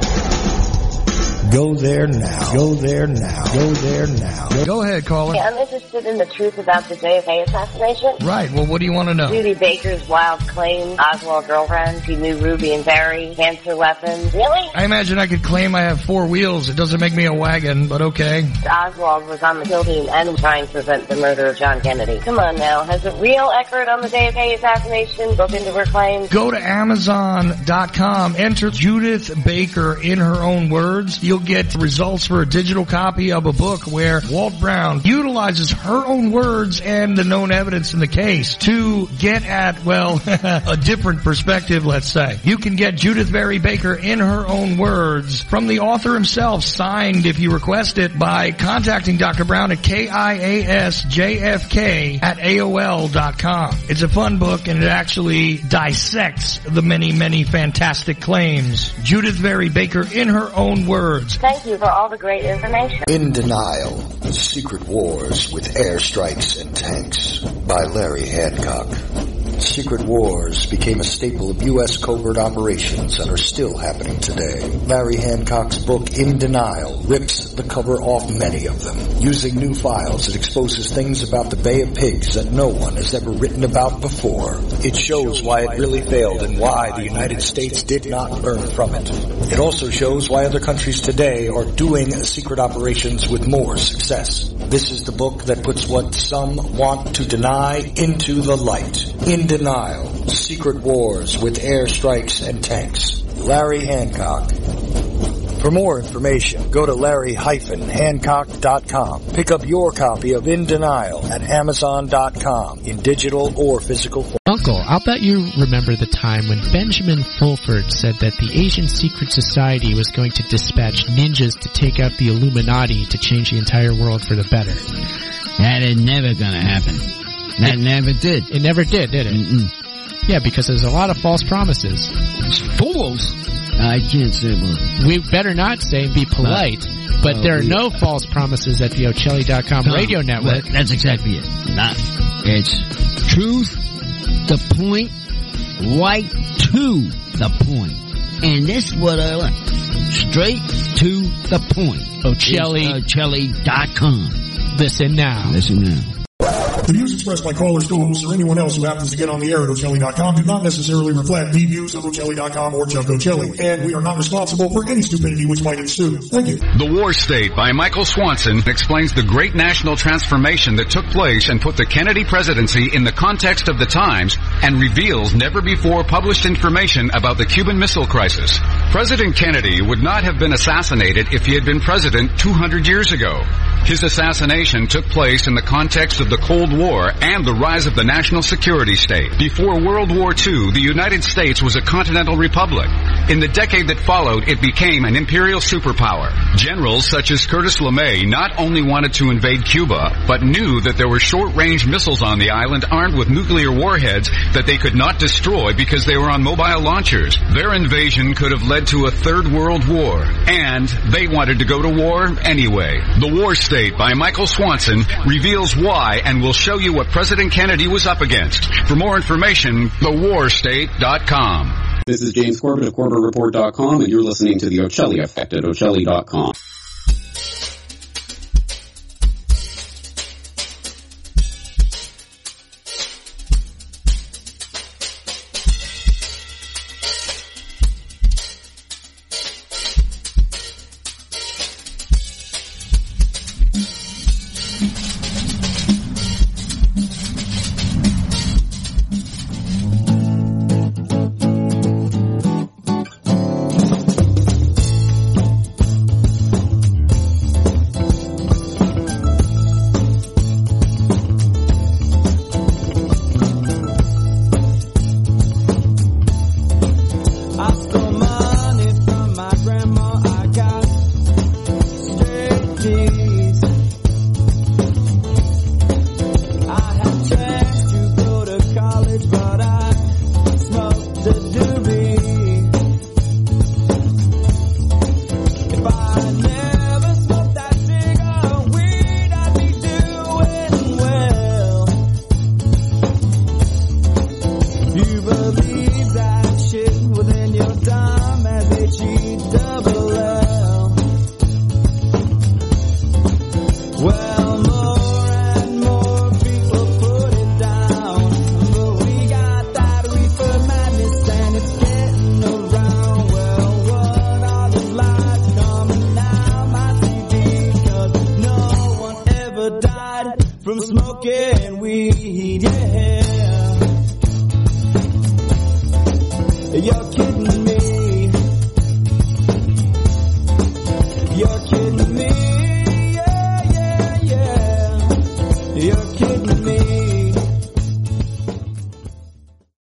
Go there now. Go there now. Go there now. Go ahead, caller. Yeah, I'm interested in the truth about the J F K assassination. Right. Well, what do you want to know? Judy Baker's wild claim, Oswald girlfriend, she knew Ruby and Barry, cancer weapons. Really? I imagine I could claim I have four wheels. It doesn't make me a wagon, but okay. Oswald was on the kill team and trying to prevent the murder of John Kennedy. Come on now. Has a real expert on the J F K assassination looked into her claims? Go to Amazon dot com. Enter Judith Baker in her own words. You'll get results for a digital copy of a book where Walt Brown utilizes her own words and the known evidence in the case to get at, well, a different perspective, let's say. You can get Judith Barry Baker in her own words from the author himself, signed if you request it, by contacting Doctor Brown at K I A S J F K at A O L dot com. It's a fun book, and it actually dissects the many, many fantastic claims. Judith Barry Baker in her own words. Thank you for all the great information. In Denial, Secret Wars with Airstrikes and Tanks by Larry Hancock. Secret wars became a staple of U S covert operations and are still happening today. Larry Hancock's book, In Denial, rips the cover off many of them. Using new files, it exposes things about the Bay of Pigs that no one has ever written about before. It shows why it really failed and why the United States did not learn from it. It also shows why other countries today are doing secret operations with more success. This is the book that puts what some want to deny into the light. In Denial, Secret Wars with Airstrikes and Tanks. Larry Hancock. For more information, go to Larry Hancock dot com. Pick up your copy of In Denial at Amazon dot com in digital or physical form. Uncle, I'll bet you remember the time when Benjamin Fulford said that the Asian Secret Society was going to dispatch ninjas to take out the Illuminati to change the entire world for the better. That is never gonna happen. That it, never did. It never did, did it? Mm-mm. Yeah, because there's a lot of false promises. Fools? I can't say more. We better not say and be polite, uh, but uh, there are no false promises at the Ocelli dot com no, radio network. Well, that's exactly it. Not. It's truth, the point, right to the point. And this is what I like. Straight to the point. Ocelli. Ocelli dot com. Listen now. Listen now. The views expressed by callers, co-hosts, or anyone else who happens to get on the air at Ocelli dot com do not necessarily reflect the views of Ocelli dot com or Chuck Ocelli, and we are not responsible for any stupidity which might ensue. Thank you. The War State by Michael Swanson explains the great national transformation that took place and put the Kennedy presidency in the context of the times and reveals never-before published information about the Cuban Missile Crisis. President Kennedy would not have been assassinated if he had been president two hundred years ago. His assassination took place in the context of the Cold War and the rise of the national security state. Before World War Two, the United States was a continental republic. In the decade that followed, it became an imperial superpower. Generals such as Curtis LeMay not only wanted to invade Cuba, but knew that there were short-range missiles on the island armed with nuclear warheads that they could not destroy because they were on mobile launchers. Their invasion could have led to a third world war, and they wanted to go to war anyway. The War State by Michael Swanson reveals why and will show you what President Kennedy was up against. For more information, the war state dot com. This is James Corbett of Corbett Report dot com, and you're listening to the Ocelli Effect at Ocelli dot com.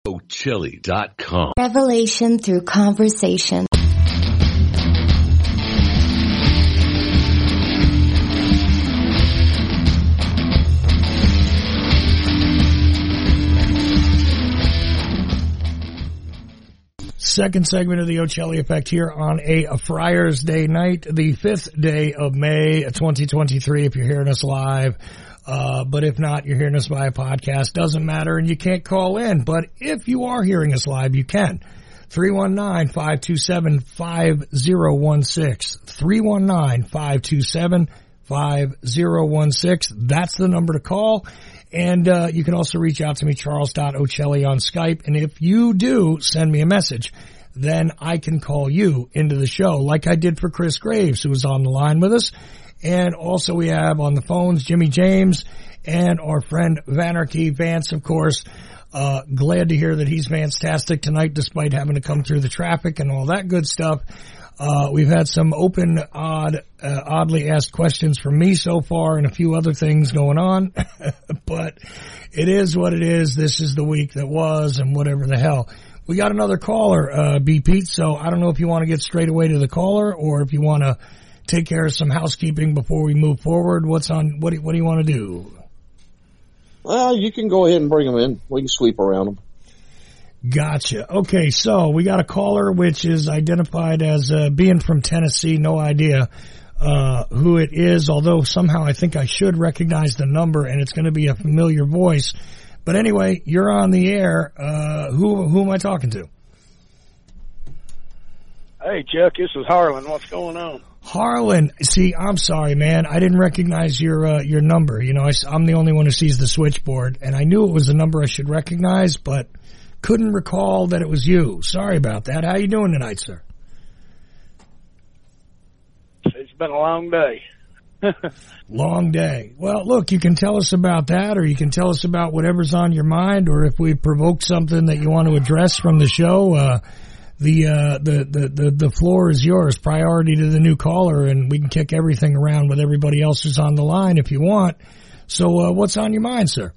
Chili dot com. Revelation through conversation. Second segment of the Ocelli Effect here on a, a Friar's Day night, the fifth day of May, twenty twenty-three, if you're hearing us live. Uh, but if not, you're hearing us by a podcast, doesn't matter, and you can't call in. But if you are hearing us live, you can. three one nine, five two seven, five zero one six. three one nine, five two seven, five zero one six. That's the number to call. And uh, you can also reach out to me, charles dot ocelli on Skype. And if you do send me a message, then I can call you into the show, like I did for Chris Graves, who was on the line with us. And also we have on the phones Jimmy James and our friend Vanarchy Vance, of course. Uh, glad to hear that he's fantastic tonight despite having to come through the traffic and all that good stuff. Uh, we've had some open, odd, uh, oddly asked questions from me so far and a few other things going on. But it is what it is. This is the week that was and whatever the hell. We got another caller, uh, B. Pete, so I don't know if you want to get straight away to the caller or if you want to take care of some housekeeping before we move forward. What's on, what do, what do you want to do? Well, you can go ahead and bring them in. We can sweep around them. Gotcha. Okay, so we got a caller which is identified as uh, being from Tennessee. No idea uh who it is, although somehow I think I should recognize the number and it's going to be a familiar voice. But anyway, you're on the air. Uh who who am I talking to? Hey, Chuck, this is Harlan. What's going on? Harlan, see, I'm sorry, man. I didn't recognize your uh, your number. You know, I, I'm the only one who sees the switchboard, and I knew it was a number I should recognize, but couldn't recall that it was you. Sorry about that. How you doing tonight, sir? It's been a long day. Long day. Well, look, you can tell us about that, or you can tell us about whatever's on your mind, or if we provoked something that you want to address from the show. Uh, the, uh, the, the, the, the floor is yours. Priority to the new caller, and we can kick everything around with everybody else who's on the line if you want. So, uh, what's on your mind, sir?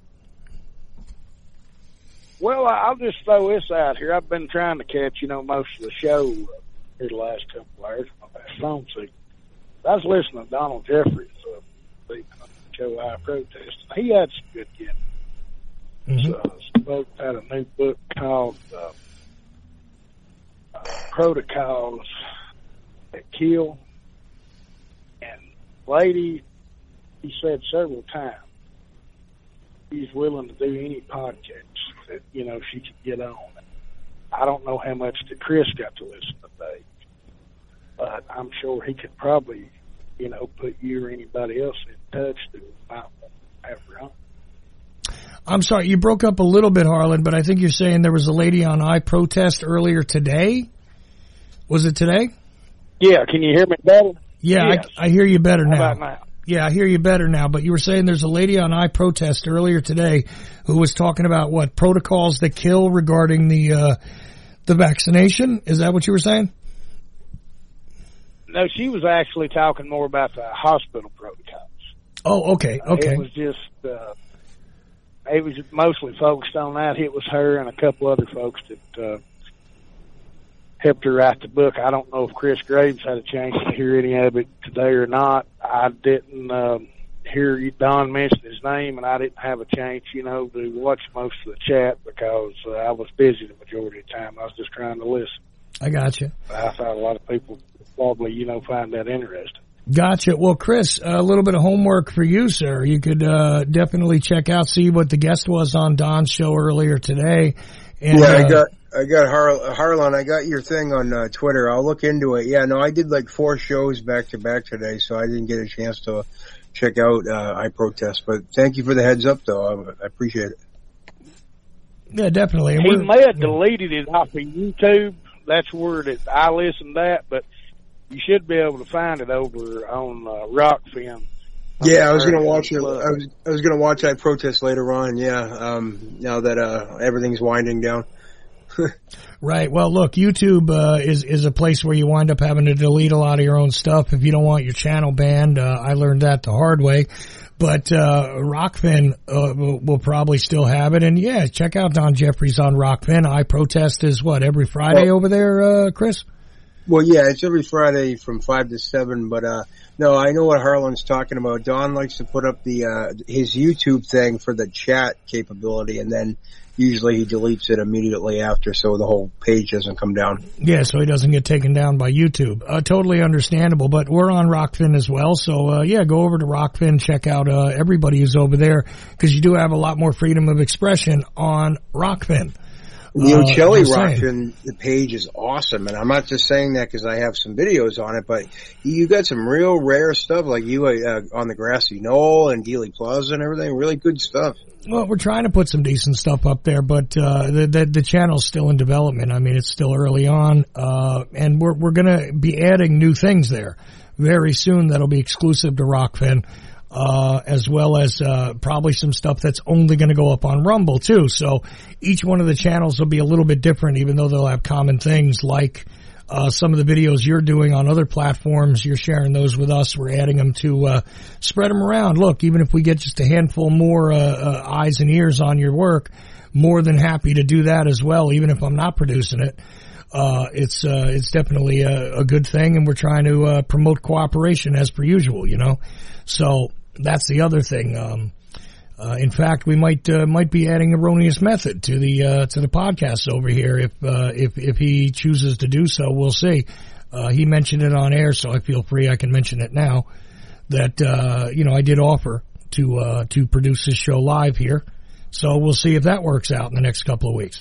Well, I'll just throw this out here. I've been trying to catch, you know, most of the show here the last couple of hours. My last phone signal. I was listening to Donald Jeffries, uh, the show I Protest. He had some good gifts. Mm-hmm. So, spoke had a new book called uh, uh, Protocols That Kill. And lady, he said several times, he's willing to do any podcast that, you know, she could get on. I don't know how much that Chris got to listen today, but I'm sure he could probably, you know, put you or anybody else in touch to might have her on. I'm sorry, you broke up a little bit, Harlan, but I think you're saying there was a lady on I Protest earlier today. Was it today? Yeah, can you hear me better? Yeah, yes. I, I hear you better now. How about now? Yeah, I hear you better now, but you were saying there's a lady on I Protest earlier today who was talking about what protocols that kill regarding the uh, the vaccination. Is that what you were saying? No, she was actually talking more about the hospital protocols. Oh, okay, okay. Uh, it was just, uh, it was mostly focused on that. It was her and a couple other folks that uh, helped her write the book. I don't know if Chris Graves had a chance to hear any of it today or not. I didn't um, hear Don mention his name, and I didn't have a chance, you know, to watch most of the chat because uh, I was busy the majority of the time. I was just trying to listen. I got you. I thought a lot of people probably, you know, find that interesting. Gotcha. Well, Chris, a little bit of homework for you, sir. You could uh, definitely check out, see what the guest was on Don's show earlier today. And, yeah, uh, I got, I got Har- Harlan. I got your thing on uh, Twitter. I'll look into it. Yeah, no, I did like four shows back to back today, so I didn't get a chance to check out uh, I Protest. But thank you for the heads up, though. I, I appreciate it. Yeah, definitely. And he may have deleted it off of YouTube. That's where it, I listened to that, but you should be able to find it over on uh, Rockfin. Yeah, I was gonna watch it. I was I was gonna watch I Protest later on. Yeah, um, now that uh, everything's winding down. Right. Well, look, YouTube uh, is is a place where you wind up having to delete a lot of your own stuff if you don't want your channel banned. Uh, I learned that the hard way. But uh, Rockfin uh, will, will probably still have it. And, yeah, check out Don Jeffries on Rockfin. I Protest is, what, every Friday well, over there, uh, Chris? Well, yeah, it's every Friday from five to seven. But, uh, no, I know what Harlan's talking about. Don likes to put up the uh, his YouTube thing for the chat capability, and then usually he deletes it immediately after so the whole page doesn't come down. Yeah, so he doesn't get taken down by YouTube. Uh, totally understandable, but we're on Rockfin as well. So, uh, yeah, go over to Rockfin, check out uh, everybody who's over there, because you do have a lot more freedom of expression on Rockfin. The O'Chelly uh, Rockfin the page is awesome, and I'm not just saying that because I have some videos on it, but you got some real rare stuff like you uh, on the Grassy Knoll and Dealey Plaza and everything. Really good stuff. Well, we're trying to put some decent stuff up there, but uh, the, the the channel's still in development. I mean, it's still early on, uh, and we're we're going to be adding new things there very soon that'll be exclusive to Rockfin. Uh, as well as, uh, probably some stuff that's only going to go up on Rumble too. So each one of the channels will be a little bit different, even though they'll have common things like, uh, some of the videos you're doing on other platforms. You're sharing those with us. We're adding them to, uh, spread them around. Look, even if we get just a handful more, uh, uh, eyes and ears on your work, more than happy to do that as well, even if I'm not producing it. Uh, it's, uh, it's definitely a, a good thing, and we're trying to, uh, promote cooperation as per usual, you know? So, that's the other thing. Um, uh, in fact, we might uh, might be adding Erroneous Method to the uh, to the podcast over here if uh, if if he chooses to do so. We'll see. Uh, he mentioned it on air, so I feel free. I can mention it now. That uh, you know, I did offer to uh, to produce this show live here, so we'll see if that works out in the next couple of weeks.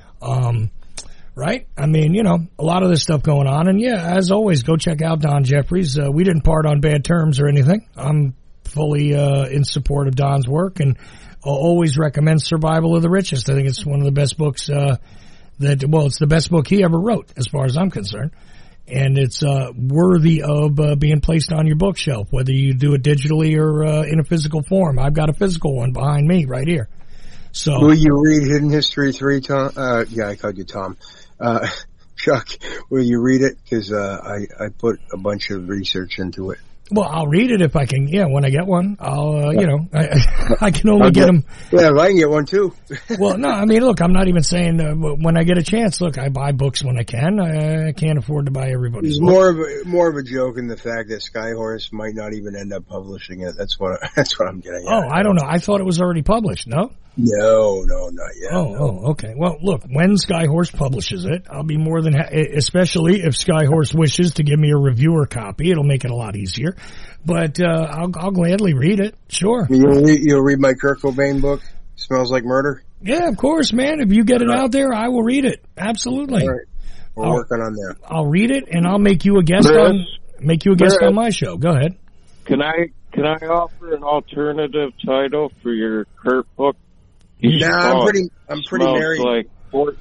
Um, right? I mean, you know, a lot of this stuff going on, and yeah, as always, go check out Don Jeffries. Uh, we didn't part on bad terms or anything. I'm fully uh, in support of Don's work, and I'll always recommend Survival of the Richest. I think it's one of the best books uh, that, well, it's the best book he ever wrote, as far as I'm concerned, and it's uh, worthy of uh, being placed on your bookshelf, whether you do it digitally or uh, in a physical form. I've got a physical one behind me right here. So, will you read Hidden History three, Tom? Uh, yeah, I called you Tom. Uh, Chuck, will you read it? Because uh, I, I put a bunch of research into it. Well, I'll read it if I can. Yeah, when I get one, I'll, uh, you know, I, I can only get them. Yeah, I can get one too. Well, no, I mean, look, I'm not even saying uh, when I get a chance. Look, I buy books when I can. I, I can't afford to buy everybody's. It's book. more of a, more of a joke in the fact that Skyhorse might not even end up publishing it. That's what that's what I'm getting at. Oh, I don't know. I thought it was already published. No. No, no, not yet. Oh, no. oh, okay. Well, look, when Skyhorse publishes it, I'll be more than, ha- especially if Skyhorse wishes to give me a reviewer copy. It'll make it a lot easier. But uh, I'll, I'll gladly read it. Sure. You'll read, you'll read my Kurt Cobain book, Smells Like Murder? Yeah, of course, man. If you get it right out there, I will read it. Absolutely. All right. We're I'll, working on that. I'll read it, and I'll make you a guest Chris, on make you a guest Chris, on my show. Go ahead. Can I can I offer an alternative title for your Kurt book? Nah, I'm pretty. I'm pretty smells married. Like Court,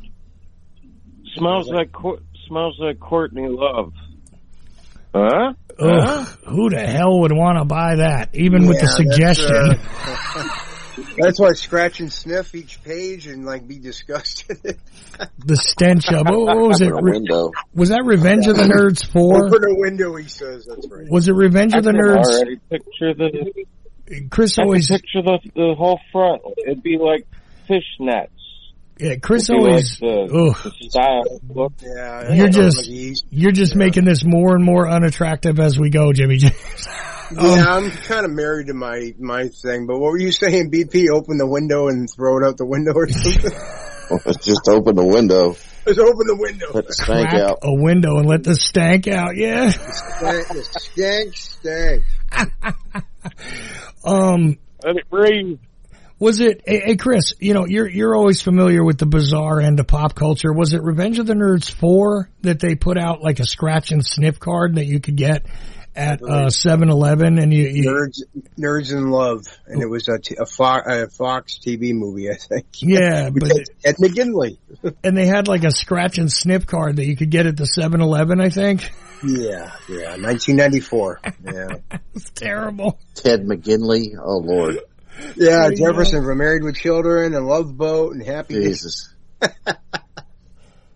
smells like smells like Courtney Love. Huh? Ugh, huh? Who the hell would want to buy that? Even yeah, with the suggestion. That's, uh, that's why scratch and sniff each page and like be disgusted. The stench of what, what was it? Re- was that Revenge of the Nerds four? Open a window, he says. That's right. Was it Revenge I of the can Nerds? already picture the. Chris I always can picture the the whole front. It'd be like fishnets. Yeah, Chris It'd be always. like the, the style look. Yeah, you're just you're just yeah. making this more and more unattractive as we go, Jimmy James. um, yeah, I'm kind of married to my my thing. But what were you saying, B P? Open the window and throw it out the window or something? Let's just open the window. Let's open the window. Let the stank Crack out. A window and let the stank out. Yeah. The stank, stank, stank. um. Let it breathe. Was it, hey, hey, Chris, you know, you're, you're always familiar with the bizarre end of pop culture. Was it Revenge of the Nerds four that they put out like a scratch and sniff card that you could get at, uh, seven eleven and you, you Nerds, Nerds in Love. And it was a, t- a, Fox, a Fox T V movie, I think. Yeah, but at McGinley. And they had like a scratch and sniff card that you could get at the seven eleven, I think. Yeah, yeah, nineteen ninety-four. Yeah. It's terrible. Ted McGinley. Oh, Lord. Yeah, Jefferson from Married with Children and Love Boat and Happy Jesus.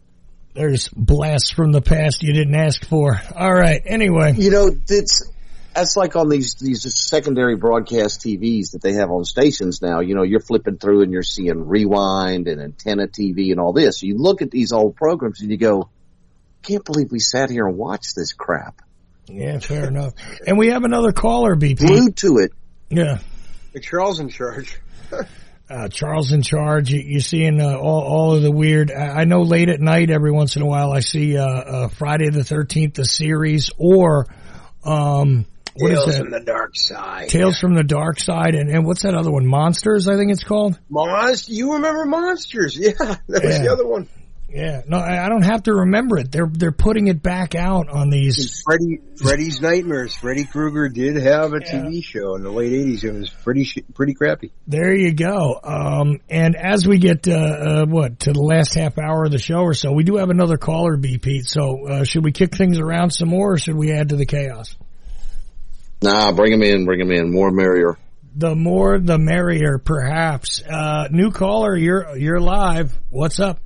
There's blasts from the past you didn't ask for. All right, anyway. You know, it's, that's like on these these secondary broadcast T Vs that they have on stations now. You know, you're flipping through and you're seeing Rewind and Antenna T V and all this. You look at these old programs and you go, can't believe we sat here and watched this crap. Yeah, fair enough. And we have another caller, B P. Glued to it. Yeah. Charles in charge. uh, Charles in charge. You, you're seeing uh, all, all of the weird. I, I know late at night, every once in a while, I see uh, uh, Friday the thirteenth, the series, or um, what Tales is that? from the Dark Side. Tales from the Dark Side, and, and what's that other one? Monsters, I think it's called. Monsters. You remember Monsters? Yeah, that was Yeah. the other one. Yeah, no, I, I don't have to remember it. They're they're putting it back out on these. And Freddy, Freddy's Nightmares. Freddy Krueger did have a T V show in the late eighties. It was pretty sh- pretty crappy. There you go. Um, and as we get uh, uh, what to the last half hour of the show or so, we do have another caller, B. Pete. So uh, should we kick things around some more, or should we add to the chaos? Nah, bring him in, bring him in. More merrier. The more, the merrier, perhaps. Uh, new caller, you're you're live. What's up?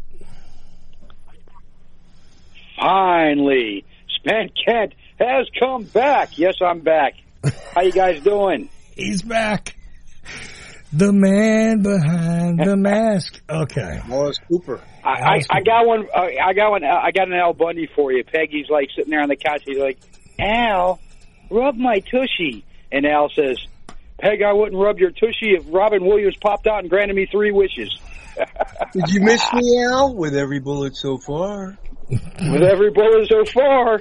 Finally, Span Kent has come back. Yes, I'm back. How you guys doing? He's back. The man behind the mask. Okay. Wallace Cooper. I, I, I got one. Uh, I got one. Uh, I got an Al Bundy for you. Peggy's like sitting there on the couch. He's like, "Al, rub my tushy." And Al says, "Peg, I wouldn't rub your tushy if Robin Williams popped out and granted me three wishes." Did you miss me, Al? With every bullet so far. With every bullet so far.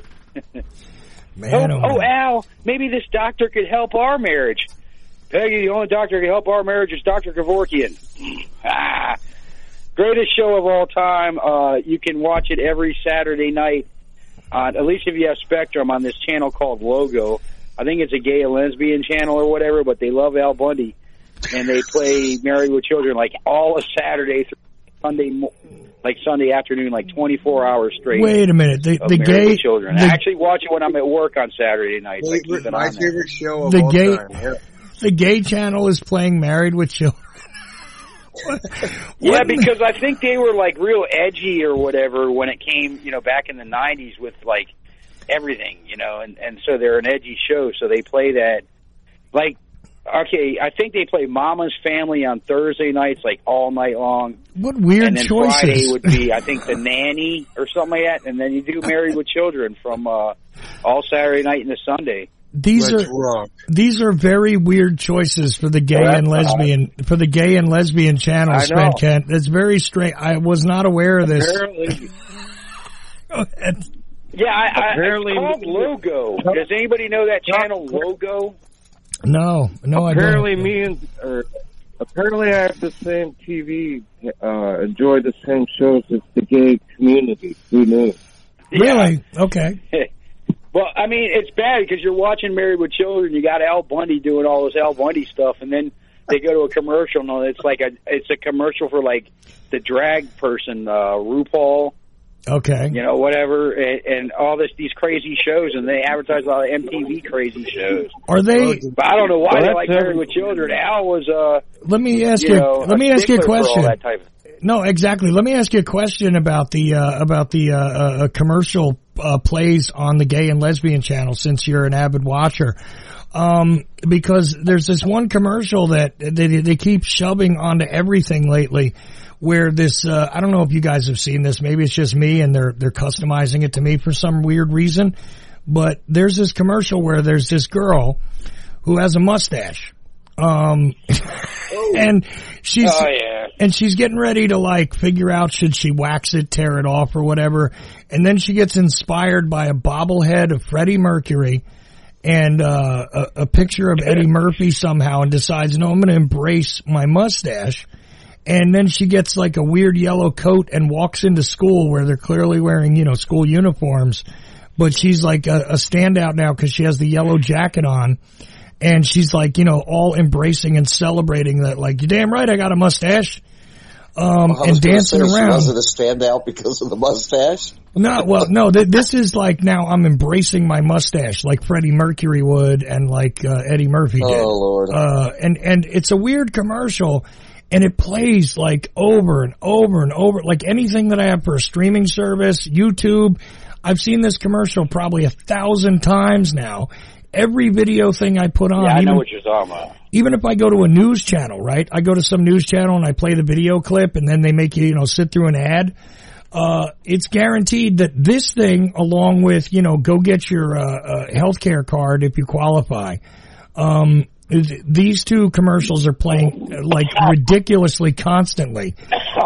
Man, oh, oh, oh, Al, maybe this doctor could help our marriage. Peggy, the only doctor who can help our marriage is Doctor Kevorkian. ah, greatest show of all time. Uh, you can watch it every Saturday night, uh, at least if you have Spectrum, on this channel called Logo. I think it's a gay and lesbian channel or whatever, but they love Al Bundy. And they play Married with Children like all of Saturday through Sunday mo- like Sunday afternoon, like twenty-four hours straight. Wait a minute. The, the Married gay with Children. the, I actually watch it when I'm at work on Saturday nights. I keep it My on there. favorite show of the all gay time. Yeah. the gay channel is playing Married with Children. what, Yeah, what in because I think they were like real edgy or whatever when it came, you know, back in the nineties with like everything, you know, and, and so they're an edgy show, so they play that. Like, okay, I think they play Mama's Family on Thursday nights, like all night long. What weird and then choices. Friday would be, I think, The Nanny or something like that, and then you do Married with Children from uh, all Saturday night into Sunday. These That's are wrong. these are very weird choices for the gay Well, and lesbian for the gay and lesbian channel. I Span know. Kent. It's very strange. I was not aware of this. Apparently, Go ahead. yeah, I, I, Apparently- it's called Logo. Does anybody know that channel, Logo? No, no, I apparently don't. me and or apparently I have the same T V, uh, enjoy the same shows as the gay community. Who knew? Really? Okay. Well, I mean, it's bad because you're watching Married with Children. You got Al Bundy doing all this Al Bundy stuff, and then they go to a commercial, and it's like a it's a commercial for like the drag person, uh, RuPaul, Okay. you know, whatever, and, and all this these crazy shows, and they advertise a lot of M T V crazy shows. Are they? But I don't know why Well, they that's like every- Married with Children. Al was, uh, Let me ask you you. know, let me ask you a stickler for all question. that type of- No, exactly. Let me ask you a question about the uh, about the uh, uh, commercial uh, plays on the gay and lesbian channel. Since you're an avid watcher, um, because there's this one commercial that they, they keep shoving onto everything lately, where this uh, I don't know if you guys have seen this. Maybe it's just me, and they're they're customizing it to me for some weird reason. But there's this commercial where there's this girl who has a mustache. Um, and she's, Oh, yeah. and she's getting ready to like figure out should she wax it, tear it off or whatever. And then she gets inspired by a bobblehead of Freddie Mercury and, uh, a, a picture of Eddie Murphy somehow and decides, no, I'm going to embrace my mustache. And then she gets like a weird yellow coat and walks into school where they're clearly wearing, you know, school uniforms. But she's like a, a standout now because she has the yellow jacket on. And she's like, you know, all embracing and celebrating that, like, you're damn right, I got a mustache. Um, Well, I and was gonna dancing say she around. wasn't a standout because of the mustache. No, well, no, th- this is like now I'm embracing my mustache like Freddie Mercury would and like, uh, Eddie Murphy did. Oh, Lord. Uh, and, and it's a weird commercial and it plays like over and over and over, like anything that I have for a streaming service, YouTube. I've seen this commercial probably a thousand times now. every video thing I put on. Yeah, I even, know what you're talking about. Even if I go to a news channel, right? I go to some news channel and I play the video clip and then they make you, you know, sit through an ad. Uh, it's guaranteed that this thing, along with, you know, go get your, uh, uh, healthcare card if you qualify. Um, these two commercials are playing like ridiculously constantly.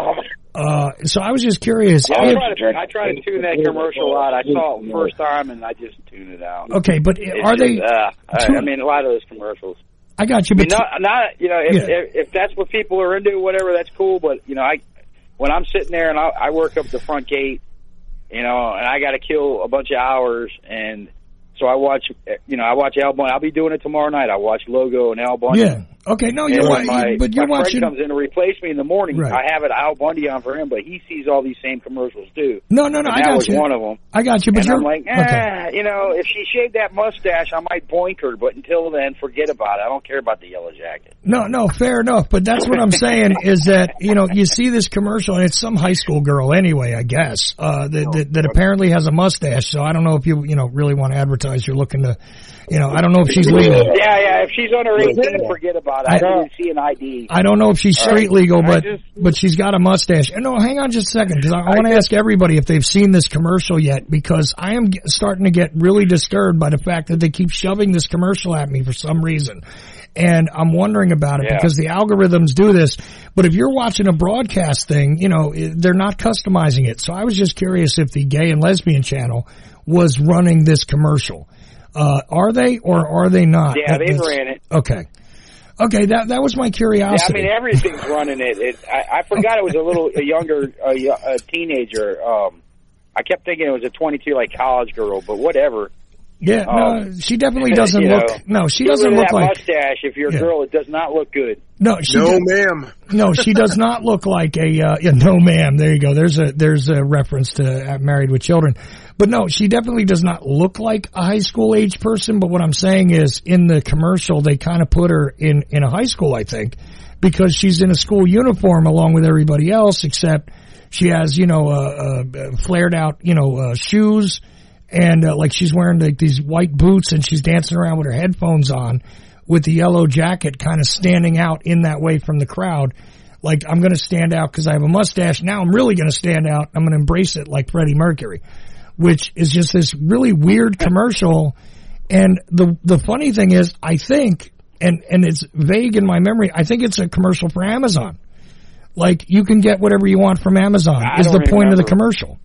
Uh, so I was just curious. Yeah, I, try to, I try to tune that commercial out. I saw it the first time and I just tuned it out. Okay, but it's are just, they? Uh, I, I mean, a lot of those commercials. I got you, but I mean, not, not, not you know, if, yeah. if if that's what people are into, whatever, that's cool. But you know, I when I'm sitting there and I, I work up the front gate, you know, and I got to kill a bunch of hours, and so I watch, you know, I watch Al Bundy. I'll be doing it tomorrow night. I watch Logo and Al Bundy. Yeah. Okay. No, you're right. My, but you're my watching. friend comes in to replace me in the morning. Right. I have it Al Bundy on for him, but he sees all these same commercials too. No, no, no. And I that got was you. one of them. I got you. But and you're I'm like, eh, okay. you know, if she shaved that mustache, I might boink her. But until then, forget about it. I don't care about the yellow jacket. No, no, fair enough. But that's what I'm saying is that, you know, you see this commercial and it's some high school girl anyway, I guess, uh, that, that, that apparently has a mustache. So I don't know if you, you know, really want to advertise. You're looking to, you know, I don't know if she's legal. Yeah, yeah. If she's under eighteen, forget about it. I, I don't even see an I D. I don't know if she's street right. legal, but, just, but she's got a mustache. And no, hang on just a second, because I, I want to ask everybody if they've seen this commercial yet, because I am get, starting to get really disturbed by the fact that they keep shoving this commercial at me for some reason. And I'm wondering about it yeah. because the algorithms do this. But if you're watching a broadcast thing, you know, they're not customizing it. So I was just curious if the gay and lesbian channel was running this commercial. Uh, are they or are they not? Yeah, that, they ran it. Okay. Okay, that that was my curiosity. Yeah, I mean, everything's running it. it I, I forgot it was a little a younger a, a teenager. Um, I kept thinking it was a twenty-two, like, college girl, but whatever. Yeah, um, no, she definitely doesn't look. Know, no, she doesn't look that like mustache. If you're a yeah. girl, it does not look good. No, she no, does, ma'am. No, she does not look like a. Uh, yeah, no, ma'am. There you go. There's a there's a reference to uh, Married with Children. But no, she definitely does not look like a high school age person. But what I'm saying is, in the commercial, they kind of put her in in a high school, I think, because she's in a school uniform along with everybody else, except she has, you know, uh, uh flared out, you know, uh, shoes. And, uh, like she's wearing like these white boots and she's dancing around with her headphones on with the yellow jacket kind of standing out in that way from the crowd. Like, I'm going to stand out because I have a mustache. Now I'm really going to stand out. I'm going to embrace it like Freddie Mercury, which is just this really weird commercial. And the, the funny thing is, I think, and, and it's vague in my memory, I think it's a commercial for Amazon. Like, you can get whatever you want from Amazon I is the point remember. of the commercial.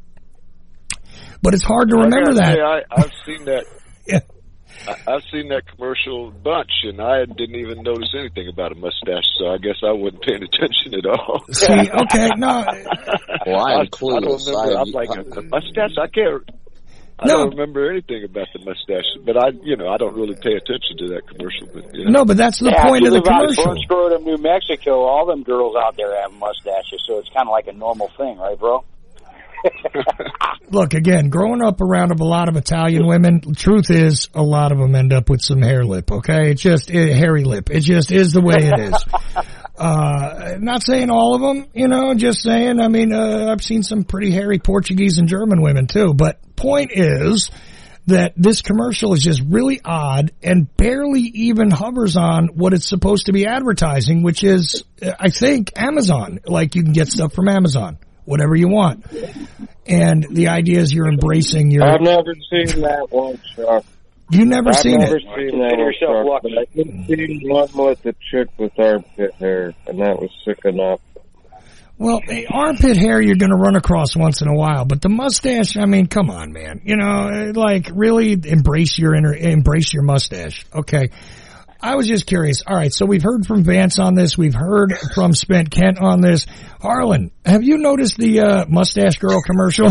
But it's hard to remember that. Say, I, I've seen that. yeah. I, I've seen that commercial a bunch, and I didn't even notice anything about a mustache. So I guess I wasn't paying attention at all. See, okay, no. Well, I am I, clueless. I don't remember. I, I'm like a, a mustache. I can't. I No. don't remember anything about the mustache, but I, you know, I don't really pay attention to that commercial. But you know. No, but that's the yeah, point if of you the live out in commercial. Burnt Scrotum, New Mexico, all them girls out there have mustaches, so it's kind of like a normal thing, right, bro? Look, again, growing up around a lot of Italian women, the truth is a lot of them end up with some hair lip, okay? It's just a hairy lip. It just is the way it is. Uh, not saying all of them, you know, just saying, I mean, uh, I've seen some pretty hairy Portuguese and German women too, but point is that this commercial is just really odd and barely even hovers on what it's supposed to be advertising, which is, I think, Amazon. Like, you can get stuff from Amazon. Whatever you want. And the idea is you're embracing your... I've never seen that one, Chuck. You never I've seen never it? seen that one, Chuck, but I did see one with the chick with armpit hair, and that was sick enough. Well, the armpit hair you're going to run across once in a while, but the mustache, I mean, come on, man. You know, like, really embrace your inner, embrace your mustache. Okay. I was just curious. All right, so we've heard from Vance on this. We've heard from Spent Kent on this. Harlan, have you noticed the uh, Mustache Girl commercial?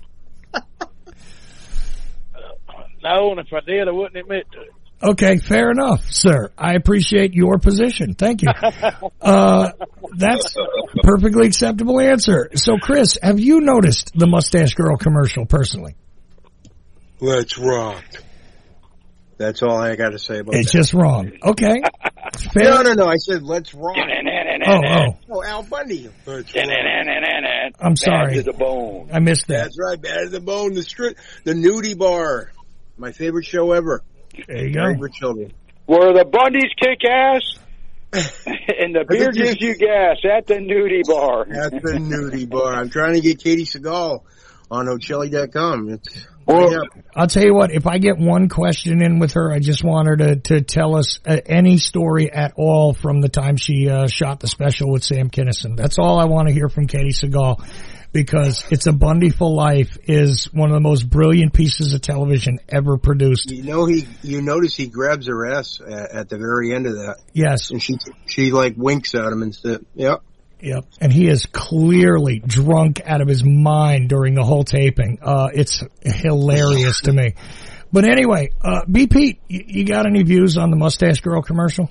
No, and if I did, I wouldn't admit to it. Okay, fair enough, sir. I appreciate your position. Thank you. Uh, that's a perfectly acceptable answer. So, Chris, have you noticed the Mustache Girl commercial personally? Let's rock. That's all I got to say about It's that. just wrong. Okay. Fair. No, no, no. I said let's rock. Oh, oh. Oh, Al Bundy. Let's rock. I'm sorry. Bad to the bone. I missed that. That's right. Bad to the bone. The stri- the nudie bar. My favorite show ever. There you go. Married with Children. Where the Bundys kick ass and the beer gives you gas at the nudie bar. At the nudie bar. I'm trying to get Katie Seagal on O'Chelly dot com. It's Well, yeah. I'll tell you what, if I get one question in with her, I just want her to, to tell us uh, any story at all from the time she uh, shot the special with Sam Kinison. That's all I want to hear from Katie Seagal, because It's a Bundy for Life is one of the most brilliant pieces of television ever produced. You know, he, you notice he grabs her ass at, at the very end of that. Yes. And she, she like winks at him and said, yep. Yep. And he is clearly drunk out of his mind during the whole taping. Uh, it's hilarious to me. But anyway, uh, B. Pete, you, you got any views on the Mustache Girl commercial?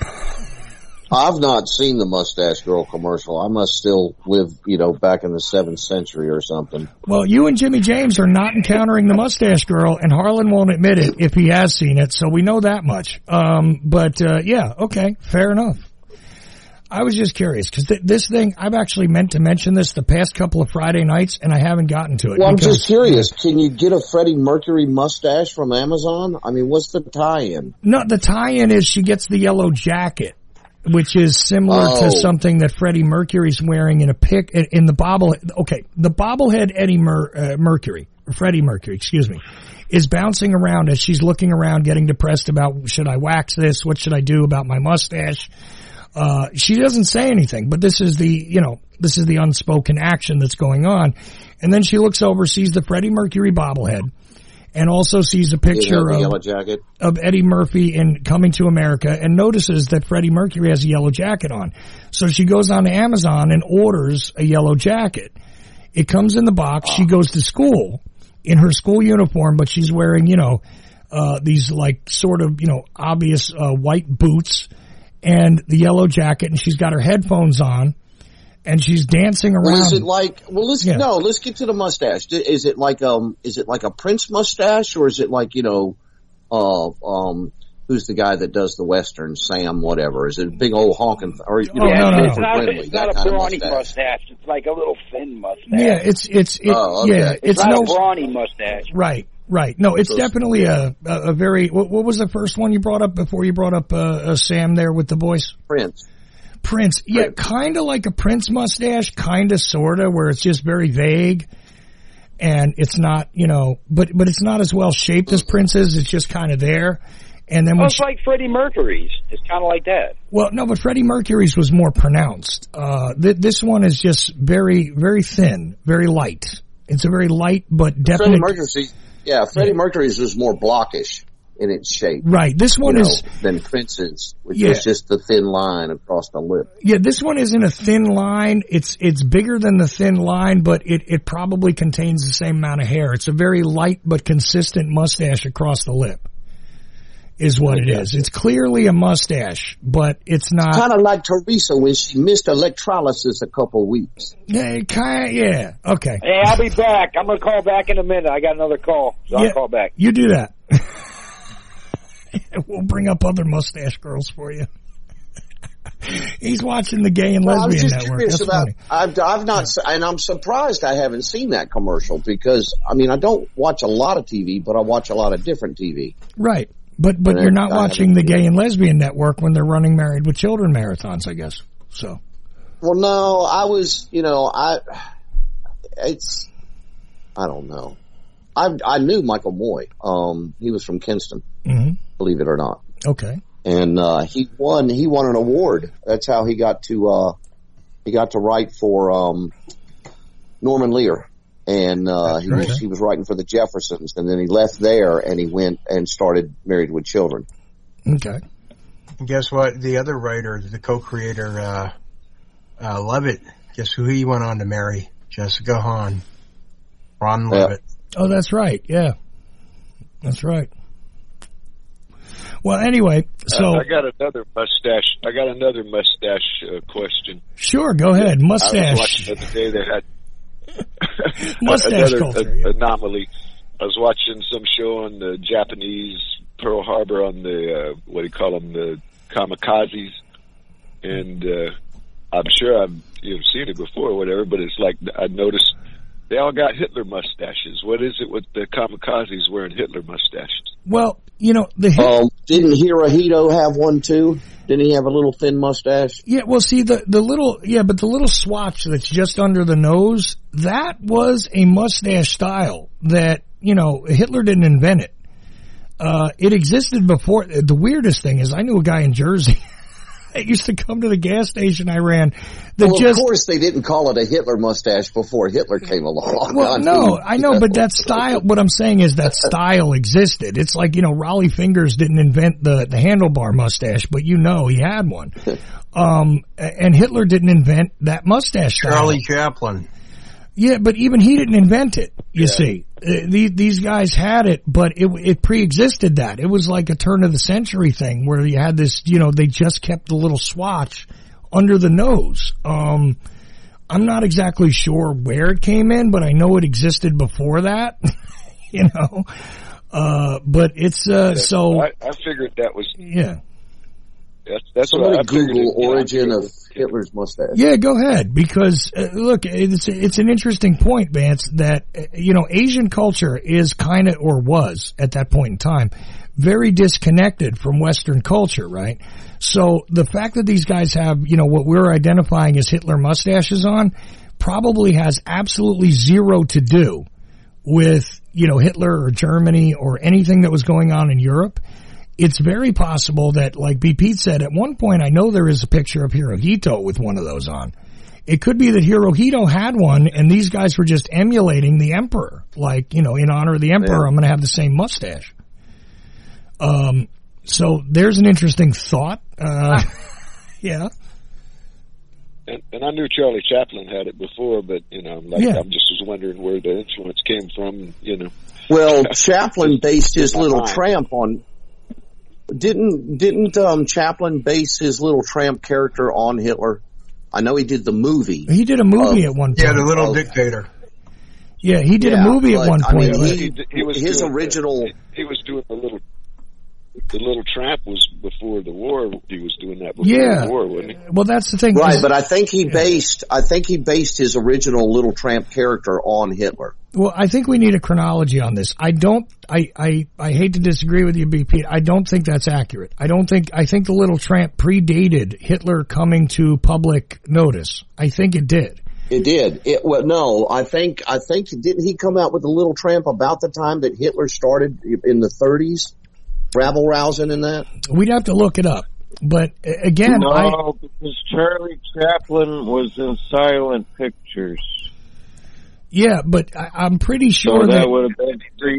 I've not seen the Mustache Girl commercial. I must still live, you know, back in the seventh century or something. Well, you and Jimmy James are not encountering the Mustache Girl, and Harlan won't admit it if he has seen it, so we know that much. Um, but, uh, yeah, okay, fair enough. I was just curious, because th- this thing, I've actually meant to mention this the past couple of Friday nights, and I haven't gotten to it. Well, I'm because, just curious. Can you get a Freddie Mercury mustache from Amazon? I mean, what's the tie-in? No, the tie-in is she gets the yellow jacket, which is similar Oh. to something that Freddie Mercury's wearing in a pic, in the bobblehead. Okay, the bobblehead Eddie Mer- uh, Mercury, Freddie Mercury, excuse me, is bouncing around as she's looking around getting depressed about, should I wax this? What should I do about my mustache? Uh, she doesn't say anything, but this is the, you know, this is the unspoken action that's going on. And then she looks over, sees the Freddie Mercury bobblehead, and also sees a picture the of, yellow jacket. of Eddie Murphy in Coming to America, and notices that Freddie Mercury has a yellow jacket on. So she goes on to Amazon and orders a yellow jacket. It comes in the box. She goes to school in her school uniform, but she's wearing, you know, uh, these like sort of, you know, obvious, uh, white boots and the yellow jacket, and she's got her headphones on, and she's dancing around. Well, is it like, well, let's, Yeah. no, let's get to the mustache. Is it like, um, is it like a Prince mustache, or is it like, you know, uh, um, who's the guy that does the Western, Sam whatever? Is it a big old honking, or, you know, yeah, no, no, it's no. not, friendly, it's that not a kind of brawny mustache? mustache. It's like a little thin mustache. Yeah, it's, it's, it, Oh, okay. yeah, It's, it's not no, a brawny mustache. right, right. No, it's definitely a, a, a very, what, what was the first one you brought up before you brought up, uh, uh Sam there with the voice? Prince. Prince. Yeah, kinda like a Prince mustache, kinda sorta, where it's just very vague. And it's not, you know, but, but it's not as well shaped as Prince's, it's just kinda there. And then Well, when it's she, like Freddie Mercury's. It's kind of like that. well, no, but Freddie Mercury's was more pronounced. Uh, th- this one is just very, very thin, very light. It's a very light, but Freddie definite. Mercury's, yeah, Freddie Mercury's was more blockish in its shape. Right. This one you is, know, than Prince's, which Yeah. was just the thin line across the lip. yeah, this one isn't a thin line. It's, it's bigger than the thin line, but it, it probably contains the same amount of hair. It's a very light but consistent mustache across the lip. Is what it is. It's clearly a mustache, but it's not. Kind of like Teresa when she missed electrolysis a couple weeks. Yeah, kind of, yeah. Okay. Hey, I'll be back. I'm going to call back in a minute. I got another call, so Yeah. I'll call back. You do that. We'll bring up other mustache girls for you. He's watching the Gay and Well, I was Lesbian just Network. curious That's about. funny. I've, I've not, and I'm surprised I haven't seen that commercial because I mean I don't watch a lot of T V, but I watch a lot of different T V. Right. But but And you're not I watching the Gay and Lesbian Network when they're running Married with Children marathons, I guess. So. Well, no, I was, you know, I, it's, I don't know. I I knew Michael Moy. Um, he was from Kinston, Mm-hmm. believe it or not. Okay. And uh, he won. He won an award. That's how he got to. Uh, he got to write for um, Norman Lear, and uh, he was he was writing for the Jeffersons, and then he left there and he went and started Married with Children. Okay. And guess what? The other writer, the co-creator, uh, uh, Levitt, guess who he went on to marry? Jessica Hahn. Ron Levitt. Oh, that's right. Yeah. That's right. Well, anyway, so. Uh, I got another mustache. I got another mustache uh, question. Sure, go ahead. I Mustache. was watching the other day they had Mustache another culture, a- anomaly. I was watching some show on the Japanese Pearl Harbor on the uh, what do you call them, the kamikazes, and uh, I'm sure I've you've seen it before or whatever, but it's like I noticed they all got Hitler mustaches. What is it with the kamikazes wearing Hitler mustaches? Well, you know, the um, didn't Hirohito have one too? Didn't he have a little thin mustache? Yeah, well, see, the, the little, yeah, but the little swatch that's just under the nose, that was a mustache style that, you know, Hitler didn't invent it. Uh, it existed before. The weirdest thing is I knew a guy in Jersey that used to come to the gas station I ran that well, just... of course they didn't call it a Hitler mustache before Hitler came along. Well, I mean, no, I know, but that style, what I'm saying is that style existed. It's like, you know, Raleigh Fingers didn't invent the, the handlebar mustache, but you know he had one. Um, and Hitler didn't invent that mustache style. Charlie Chaplin. Yeah, but even he didn't invent it, you yeah. see. Uh, these, these guys had it, but it, it pre-existed that. It was like a turn of the century thing where you had this, you know, they just kept the little swatch under the nose. Um, I'm not exactly sure where it came in, but I know it existed before that, you know. Uh, but it's, uh, yeah, so. I, I figured that was. Yeah. That's, that's Somebody what I Google figured. origin of Hitler's mustache. Yeah, go ahead, because uh, look, it's it's an interesting point, Vance, that uh, you know Asian culture is kind of, or was at that point in time, very disconnected from Western culture, right? So the fact that these guys have, you know, what we're identifying as Hitler mustaches on, probably has absolutely zero to do with, you know, Hitler or Germany or anything that was going on in Europe. It's very possible that, like B. Pete said, at one point I know there is a picture of Hirohito with one of those on. It could be that Hirohito had one and these guys were just emulating the emperor. Like, you know, in honor of the emperor, yeah. I'm going to have the same mustache. Um, so there's an interesting thought. Uh, yeah. And, and I knew Charlie Chaplin had it before, but, you know, like, Yeah. I'm just was wondering where the influence came from, you know. Well, Chaplin based his Little Fine. Tramp on. Didn't didn't um, Chaplin base his Little Tramp character on Hitler? I know he did the movie. He did a movie of, at one point. Yeah, the little of, dictator. Yeah, he did yeah, a movie but, at one I point. mean, he, he, he was his doing original. The, he was doing the little. The Little Tramp was before the war. He was doing that before Yeah. the war, wasn't he? Well, that's the thing. Right, is- but I think he based. I think he based his original Little Tramp character on Hitler. Well, I think we need a chronology on this. I don't, I, I, I hate to disagree with you, B P. I don't think that's accurate. I don't think, I think the Little Tramp predated Hitler coming to public notice. I think it did. It did. It well, no, I think I think didn't he come out with the Little Tramp about the time that Hitler started in the thirties, rabble rousing and that? We'd have to look it up. But uh, again, no, I, because Charlie Chaplin was in silent pictures. yeah, but I, I'm pretty So sure that that, would have been pre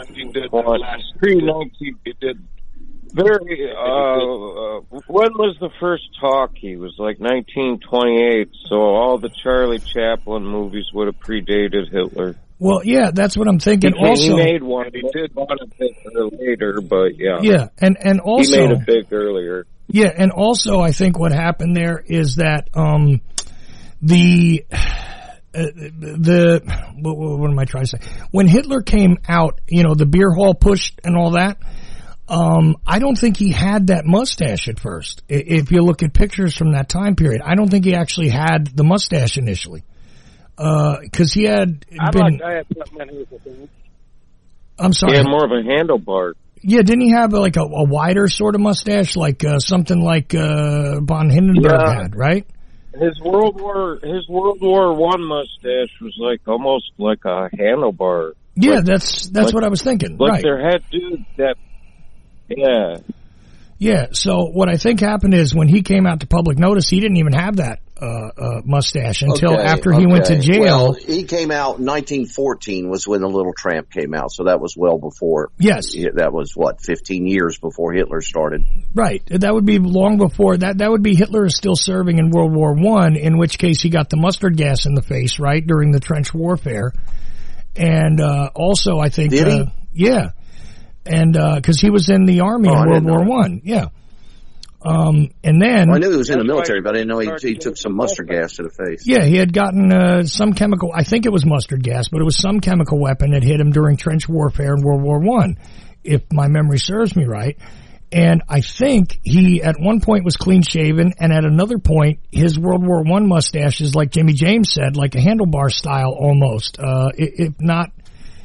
nineteen. He did. Very. Uh, uh, when was the first talkie? It was like nineteen twenty-eight. So all the Charlie Chaplin movies would have predated Hitler. well, yeah, that's what I'm thinking. He, also, he made one. He did one a bit later, but yeah, yeah, and and also, he made it big earlier. yeah, and also, I think what happened there is that um, the uh, the what, what am I trying to say? When Hitler came out, you know, the beer hall push and all that. Um, I don't think he had that mustache at first. I- If you look at pictures from that time period, I don't think he actually had the mustache initially. Uh, cause he had I'd been, like to add something in here with him. I'm sorry. He had more of a handlebar. Yeah, didn't he have like a, a wider sort of mustache, like, uh, something like, uh, von Hindenburg Yeah. had, right? His World War, his World War One mustache was like almost like a handlebar. Yeah, Like- that's, that's like- what I was thinking, Like right. there had dudes that, yeah. Yeah, so what I think happened is when he came out to public notice, he didn't even have that, uh, uh, mustache until Okay, after he went to okay. jail. Well, he came out nineteen fourteen was when the Little Tramp came out, so that was well before. Yes. That was what fifteen years before Hitler started. Right. That would be long before that. That would be Hitler is still serving in World War One, in which case he got the mustard gas in the face, right, during the trench warfare. And, uh, also I think, Did he? uh, yeah. And, uh, cause he was in the army Oh, I in World didn't know War that. One. Yeah. Um, and then. Well, I knew he was in the military, but I didn't know he, he took some mustard gas to the face. Yeah, he had gotten, uh, some chemical, I think it was mustard gas, but it was some chemical weapon that hit him during trench warfare in World War One, if my memory serves me right. And I think he at one point was clean shaven, and at another point his World War One mustache is like Jimmy James said, like a handlebar style almost. Uh, if not,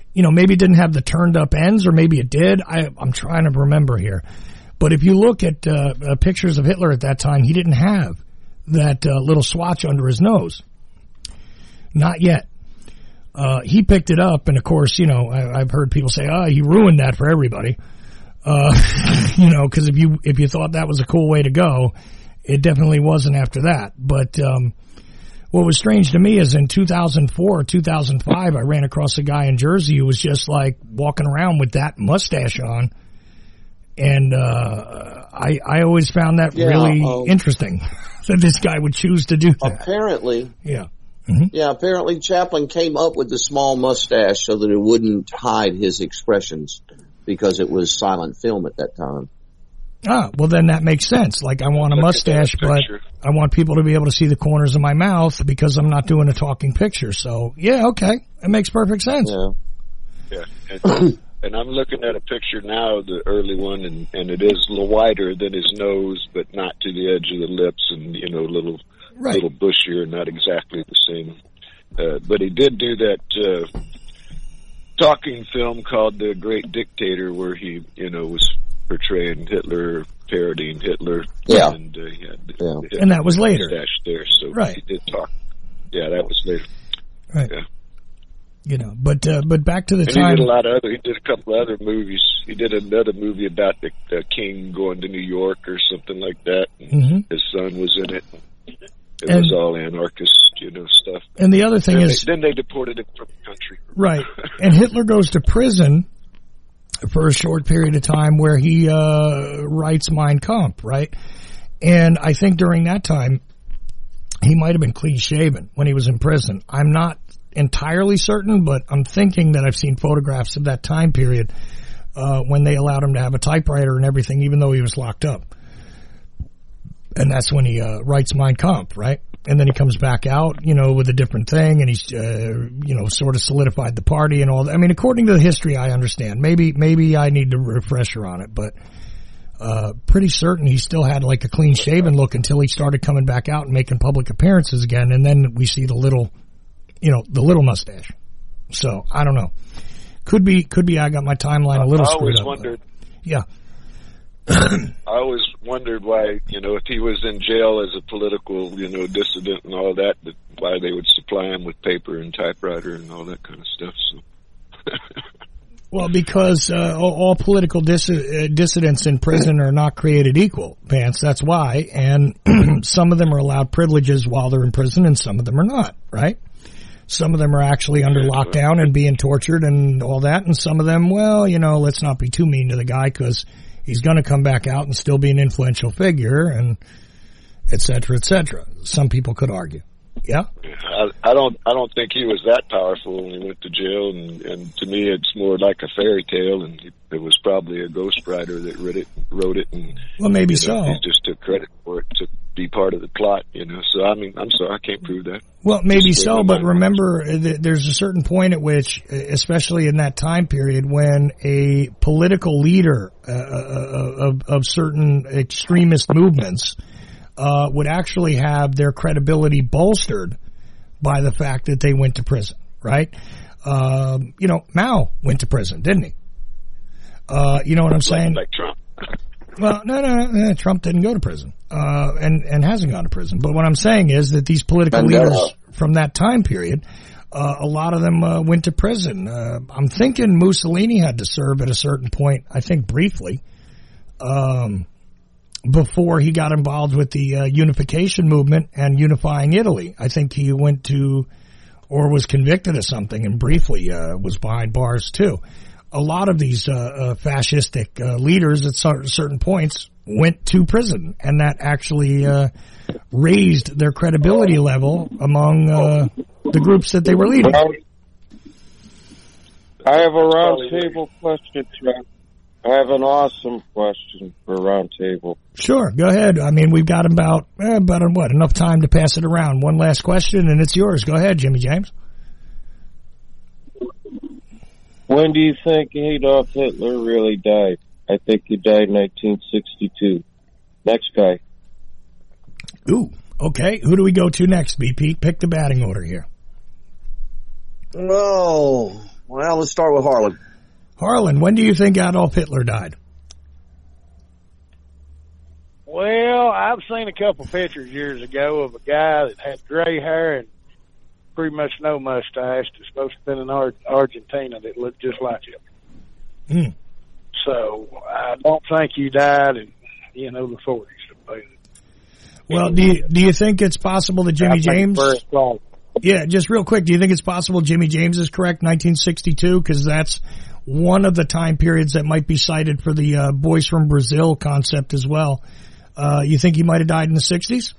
you know, maybe it didn't have the turned up ends, or maybe it did. I, I'm trying to remember here. But if you look at uh, uh, pictures of Hitler at that time, he didn't have that uh, little swatch under his nose. Not yet. Uh, he picked it up, and of course, you know, I, I've heard people say, oh, he ruined that for everybody. Uh, you know, because if you, if you thought that was a cool way to go, it definitely wasn't after that. But, um, what was strange to me is in two thousand four or two thousand five, I ran across a guy in Jersey who was just like walking around with that mustache on. And, uh, I, I always found that yeah, really um, interesting that this guy would choose to do that. Apparently. Yeah. Mm-hmm. Yeah, apparently Chaplin came up with the small mustache so that it wouldn't hide his expressions because it was silent film at that time. Ah, well then that makes sense. Like I want a Look mustache, but I want people to be able to see the corners of my mouth because I'm not doing a talking picture. So yeah, okay. It makes perfect sense. Yeah. Yeah. And, and I'm looking at a picture now, the early one, and, and it is a little wider than his nose, but not to the edge of the lips, and, you know, a little, right. little bushier, not exactly the same. Uh, but he did do that, uh, talking film called The Great Dictator, where he, you know, was portraying Hitler, parodying Hitler. Yeah. And, uh, he had the, yeah. the and that was later. Mustache there, so right. he did talk. Yeah, that was later. Right. Yeah. You know, but uh, but back to the and time. he did a lot of other. He did a couple of other movies. He did another movie about the, the king going to New York or something like that. And mm-hmm. his son was in it. It and, was all anarchist, you know, stuff. And the other thing and is, they, then they deported him from the country. Right, and Hitler goes to prison for a short period of time where he uh, writes Mein Kampf, right? And I think during that time, he might have been clean shaven when he was in prison. I'm not entirely certain, but I'm thinking that I've seen photographs of that time period uh, when they allowed him to have a typewriter and everything, even though he was locked up. And that's when he uh, writes Mein Kampf, right? And then he comes back out, you know, with a different thing, and he's, uh, you know, sort of solidified the party and all that. I mean, according to the history, I understand. Maybe, maybe I need a refresher on it, but uh pretty certain he still had like a clean shaven look until he started coming back out and making public appearances again, and then we see the little, you know, the little mustache. So I don't know. Could be, could be. I got my timeline a little I screwed always up. Wondered, yeah. I always wondered why, you know, if he was in jail as a political, you know, dissident and all that, that why they would supply him with paper and typewriter and all that kind of stuff. So. Well, because uh, all, all political dis- uh, dissidents in prison are not created equal, Vance. That's why. And some of them are allowed privileges while they're in prison, and some of them are not, right? Some of them are actually under lockdown and being tortured and all that, and some of them, well, you know, let's not be too mean to the guy because he's going to come back out and still be an influential figure, and et cetera, et cetera. Some people could argue. Yeah? I, I don't. I don't think he was that powerful when he went to jail, and, and to me, it's more like a fairy tale. And it, it was probably a ghostwriter that wrote it. Wrote it, and well, maybe you know, so. He just took credit for it to be part of the plot, you know. So I mean, I'm sorry, I can't prove that. Well, maybe just so, but remember, th- there's a certain point at which, especially in that time period, when a political leader uh, of, of certain extremist movements Uh, would actually have their credibility bolstered by the fact that they went to prison, right? Um, you know, Mao went to prison, didn't he? Uh, you know what I'm saying? Like, like Trump. Well, no, no, no, Trump didn't go to prison, uh, and, and hasn't gone to prison. But what I'm saying is that these political leaders from that time period, uh, a lot of them, uh, went to prison. Uh, I'm thinking Mussolini had to serve at a certain point, I think briefly. Um, before he got involved with the uh, unification movement and unifying Italy. I think he went to, or was convicted of something and briefly uh, was behind bars too. A lot of these uh, uh, fascistic uh, leaders at certain points went to prison, and that actually uh, raised their credibility level among uh, the groups that they were leading. I have a round table question, Chuck. I have an awesome question for Round Table. Sure, go ahead. I mean, we've got about, eh, about what, enough time to pass it around. One last question, and it's yours. Go ahead, Jimmy James. When do you think Adolf Hitler really died? I think he died in nineteen sixty-two. Next guy. Ooh, okay. Who do we go to next, B P? Pick the batting order here. Oh, Well, let's start with Harlan. Harlan, when do you think Adolf Hitler died? Well, I've seen a couple pictures years ago of a guy that had gray hair and pretty much no mustache. It's supposed to have been in Ar- Argentina that looked just like him. Mm. So I don't think he died in, you know, the forties. Well, do you, do you think it's possible that Jimmy James... Yeah, just real quick, do you think it's possible Jimmy James is correct, nineteen sixty-two? Because that's one of the time periods that might be cited for the uh, Boys from Brazil concept as well. Uh, you think he might have died in the sixties?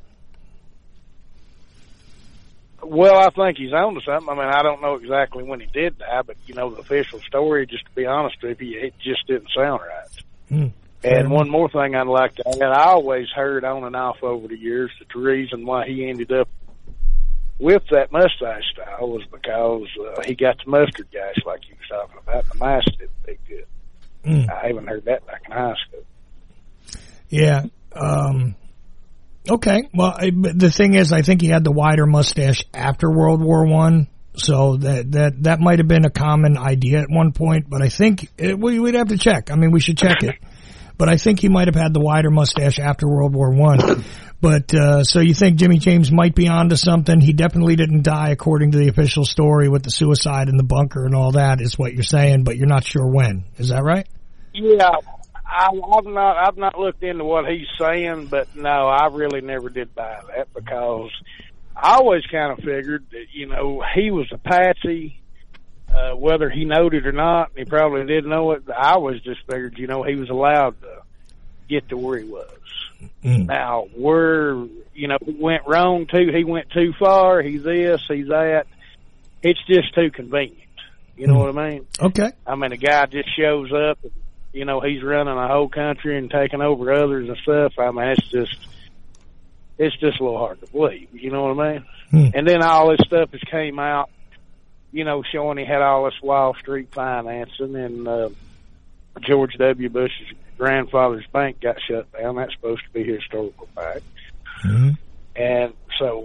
Well, I think he's on to something. I mean, I don't know exactly when he did die, but, you know, the official story, just to be honest with you, it just didn't sound right. Hmm. And one more thing I'd like to add, I always heard on and off over the years that the reason why he ended up with that mustache style was because uh, he got the mustard gas like you was talking about. The mice didn't be good. Mm. I even heard that back in high school. Yeah. Um, okay. Well, I, but the thing is, I think he had the wider mustache after World War One, so that that that might have been a common idea at one point. But I think it, we, we'd have to check. I mean, we should check it. But I think he might have had the wider mustache after World War One. But uh, so you think Jimmy James might be onto something? He definitely didn't die, according to the official story, with the suicide in the bunker and all that, is what you're saying. But you're not sure when. Is that right? Yeah, I, I've not I've not looked into what he's saying, but no, I really never did buy that because I always kind of figured that, you know, he was a patsy. Uh, whether he knowed it or not, he probably didn't know it. I always just figured, you know, he was allowed to get to where he was. Mm. Now, where, you know, he went wrong too, he went too far, he's this, he's that. It's just too convenient. You know mm. what I mean? Okay. I mean, a guy just shows up, and, you know, he's running a whole country and taking over others and stuff. I mean, it's just, it's just a little hard to believe. You know what I mean? Mm. And then all this stuff has came out, you know, showing he had all this Wall Street financing, and uh, George W. Bush's grandfather's bank got shut down. That's supposed to be historical fact. Mm-hmm. And so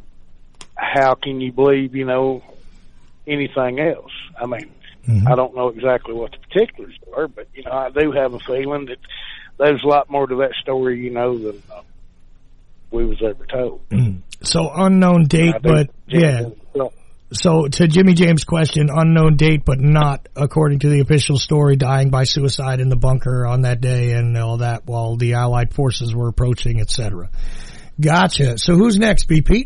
how can you believe, you know, anything else? I mean, mm-hmm. I don't know exactly what the particulars were, but, you know, I do have a feeling that there's a lot more to that story, you know, than uh, we was ever told. Mm. So unknown date, but, yeah. So to Jimmy James' question, unknown date, but not according to the official story, dying by suicide in the bunker on that day and all that while the Allied forces were approaching, et cetera. Gotcha. So who's next, B. Pete?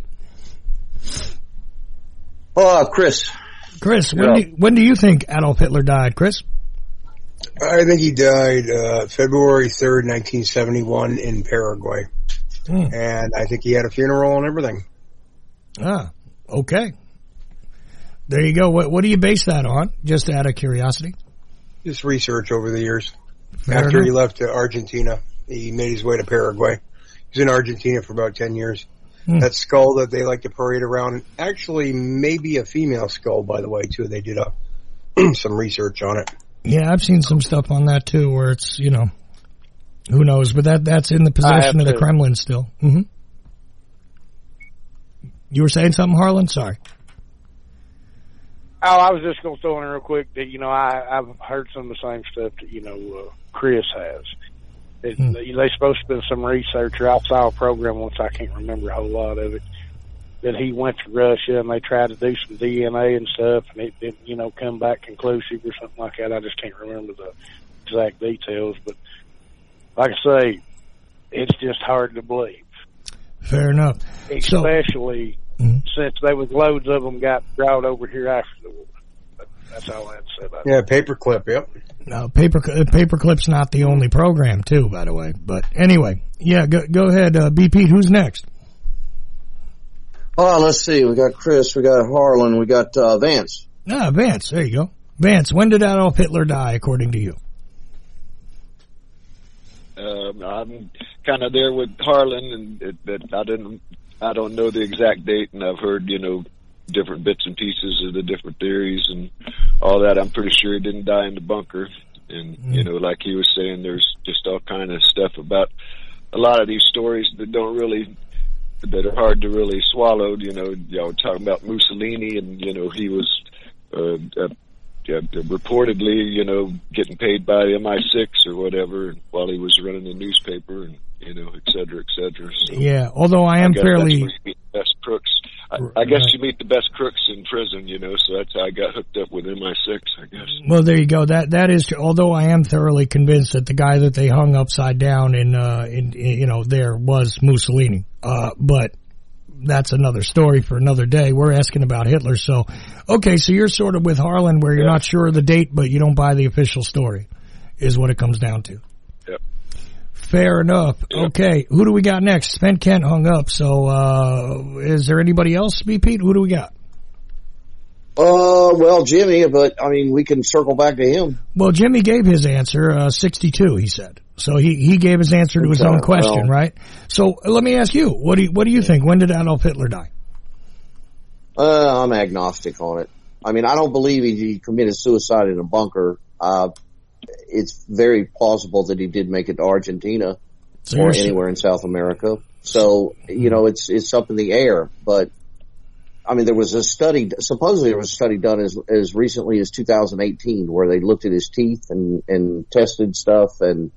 Uh, Chris. Chris, when, yeah. do, when do you think Adolf Hitler died, Chris? I think he died uh, February third, nineteen seventy-one in Paraguay. Hmm. And I think he had a funeral and everything. Ah, okay. There you go. What, what do you base that on? Just out of curiosity. Just research over the years. Fair After enough. he left to Argentina, he made his way to Paraguay. He was in Argentina for about ten years. Hmm. That skull that they like to parade around, actually maybe a female skull, by the way, too. They did a, some research on it. Yeah, I've seen some stuff on that, too, where it's, you know, who knows, but that that's in the possession of the Kremlin still. Mm-hmm. You were saying something, Harlan? Sorry. Oh, I was just going to throw in real quick that, you know, I, I've heard some of the same stuff that, you know, uh, Chris has. It, hmm. They're supposed to have been some researcher. I saw a program once, I can't remember a whole lot of it, that he went to Russia and they tried to do some D N A and stuff, and it didn't, you know, come back conclusive or something like that. I just can't remember the exact details, but like I say, it's just hard to believe. Fair enough. Especially so, mm-hmm. since there was loads of them got brought over here after the war. But that's all I had to say about yeah, it. Yeah, Paperclip, yep. No, paper Paperclip's not the only program, too, by the way. But anyway, yeah, go, go ahead, uh, B. Pete. Who's next? Oh, let's see. We got Chris, we got Harlan, we got uh, Vance. Ah, Vance. There you go. Vance, when did Adolf Hitler die, according to you? Um, I'm kind of there with Harlan, and it, it, I didn't, I don't know the exact date, and I've heard, you know, different bits and pieces of the different theories and all that. I'm pretty sure he didn't die in the bunker, and mm. you know, like he was saying, there's just all kind of stuff about a lot of these stories that don't really, that are hard to really swallow. You know, y'all talking about Mussolini, and you know, he was uh, a uh, reportedly, you know, getting paid by M I six or whatever while he was running the newspaper, and you know, et cetera, et cetera. So yeah, although I am I guess fairly. That's where you meet the best crooks. I, I guess you meet the best crooks in prison, you know. So that's how I got hooked up with M I six, I guess. Well, there you go. That that is true. Although I am thoroughly convinced that the guy that they hung upside down in, uh, in, in you know, there was Mussolini. Uh, but that's another story for another day. We're asking about Hitler. So, okay, so you're sort of with Harlan where you're yeah. not sure of the date, but you don't buy the official story, is what it comes down to. Yep. Fair enough. Yep. Okay, who do we got next? Spent Kent hung up. So, uh, is there anybody else, B. Pete? Who do we got? Uh, well, Jimmy, but I mean, we can circle back to him. Well, Jimmy gave his answer, uh, sixty-two, he said. So he, he gave his answer to his Okay, own question, well, right? So let me ask you, what do you, what do you think? When did Adolf Hitler die? Uh, I'm agnostic on it. I mean, I don't believe he, he committed suicide in a bunker. Uh, it's very plausible that he did make it to Argentina So or you're- anywhere in South America. So, you know, it's, it's up in the air, but I mean, there was a study, supposedly there was a study done as, as recently as two thousand eighteen where they looked at his teeth and, and tested stuff and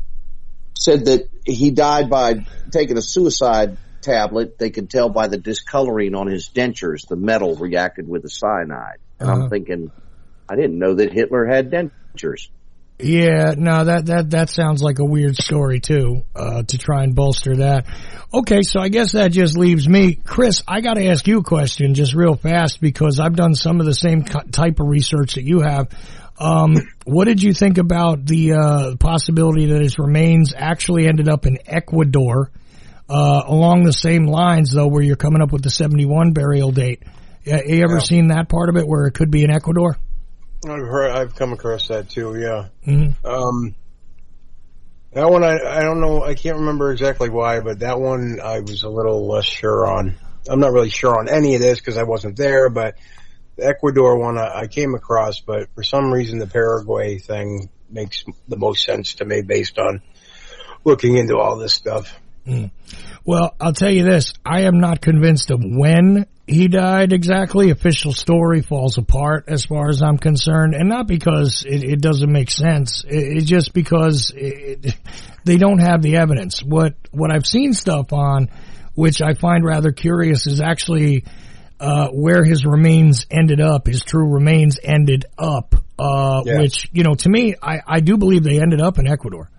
said that he died by taking a suicide tablet. They could tell by the discoloring on his dentures, the metal reacted with the cyanide. And Uh-huh. I'm thinking, I didn't know that Hitler had dentures. Yeah, no, that, that, that sounds like a weird story too, uh, to try and bolster that. Okay, so I guess that just leaves me. Chris, I gotta ask you a question just real fast because I've done some of the same type of research that you have. Um, what did you think about the, uh, possibility that his remains actually ended up in Ecuador, uh, along the same lines though where you're coming up with the seventy-one burial date? Uh, you ever Yeah. seen that part of it where it could be in Ecuador? I've heard, I've come across that too. Yeah. Mm-hmm. Um, that one I I don't know. I can't remember exactly why, but that one I was a little less sure on. I'm not really sure on any of this because I wasn't there, but the Ecuador one I, I came across. But for some reason, the Paraguay thing makes the most sense to me based on looking into all this stuff. Mm. Well, I'll tell you this. I am not convinced of when he died exactly. Official story falls apart as far as I'm concerned. And not because it, it doesn't make sense. It, it's just because it, they don't have the evidence. What, what I've seen stuff on, which I find rather curious, is actually uh where his remains ended up. His true remains ended up, uh Yeah. which, you know, to me, I, I do believe they ended up in Ecuador.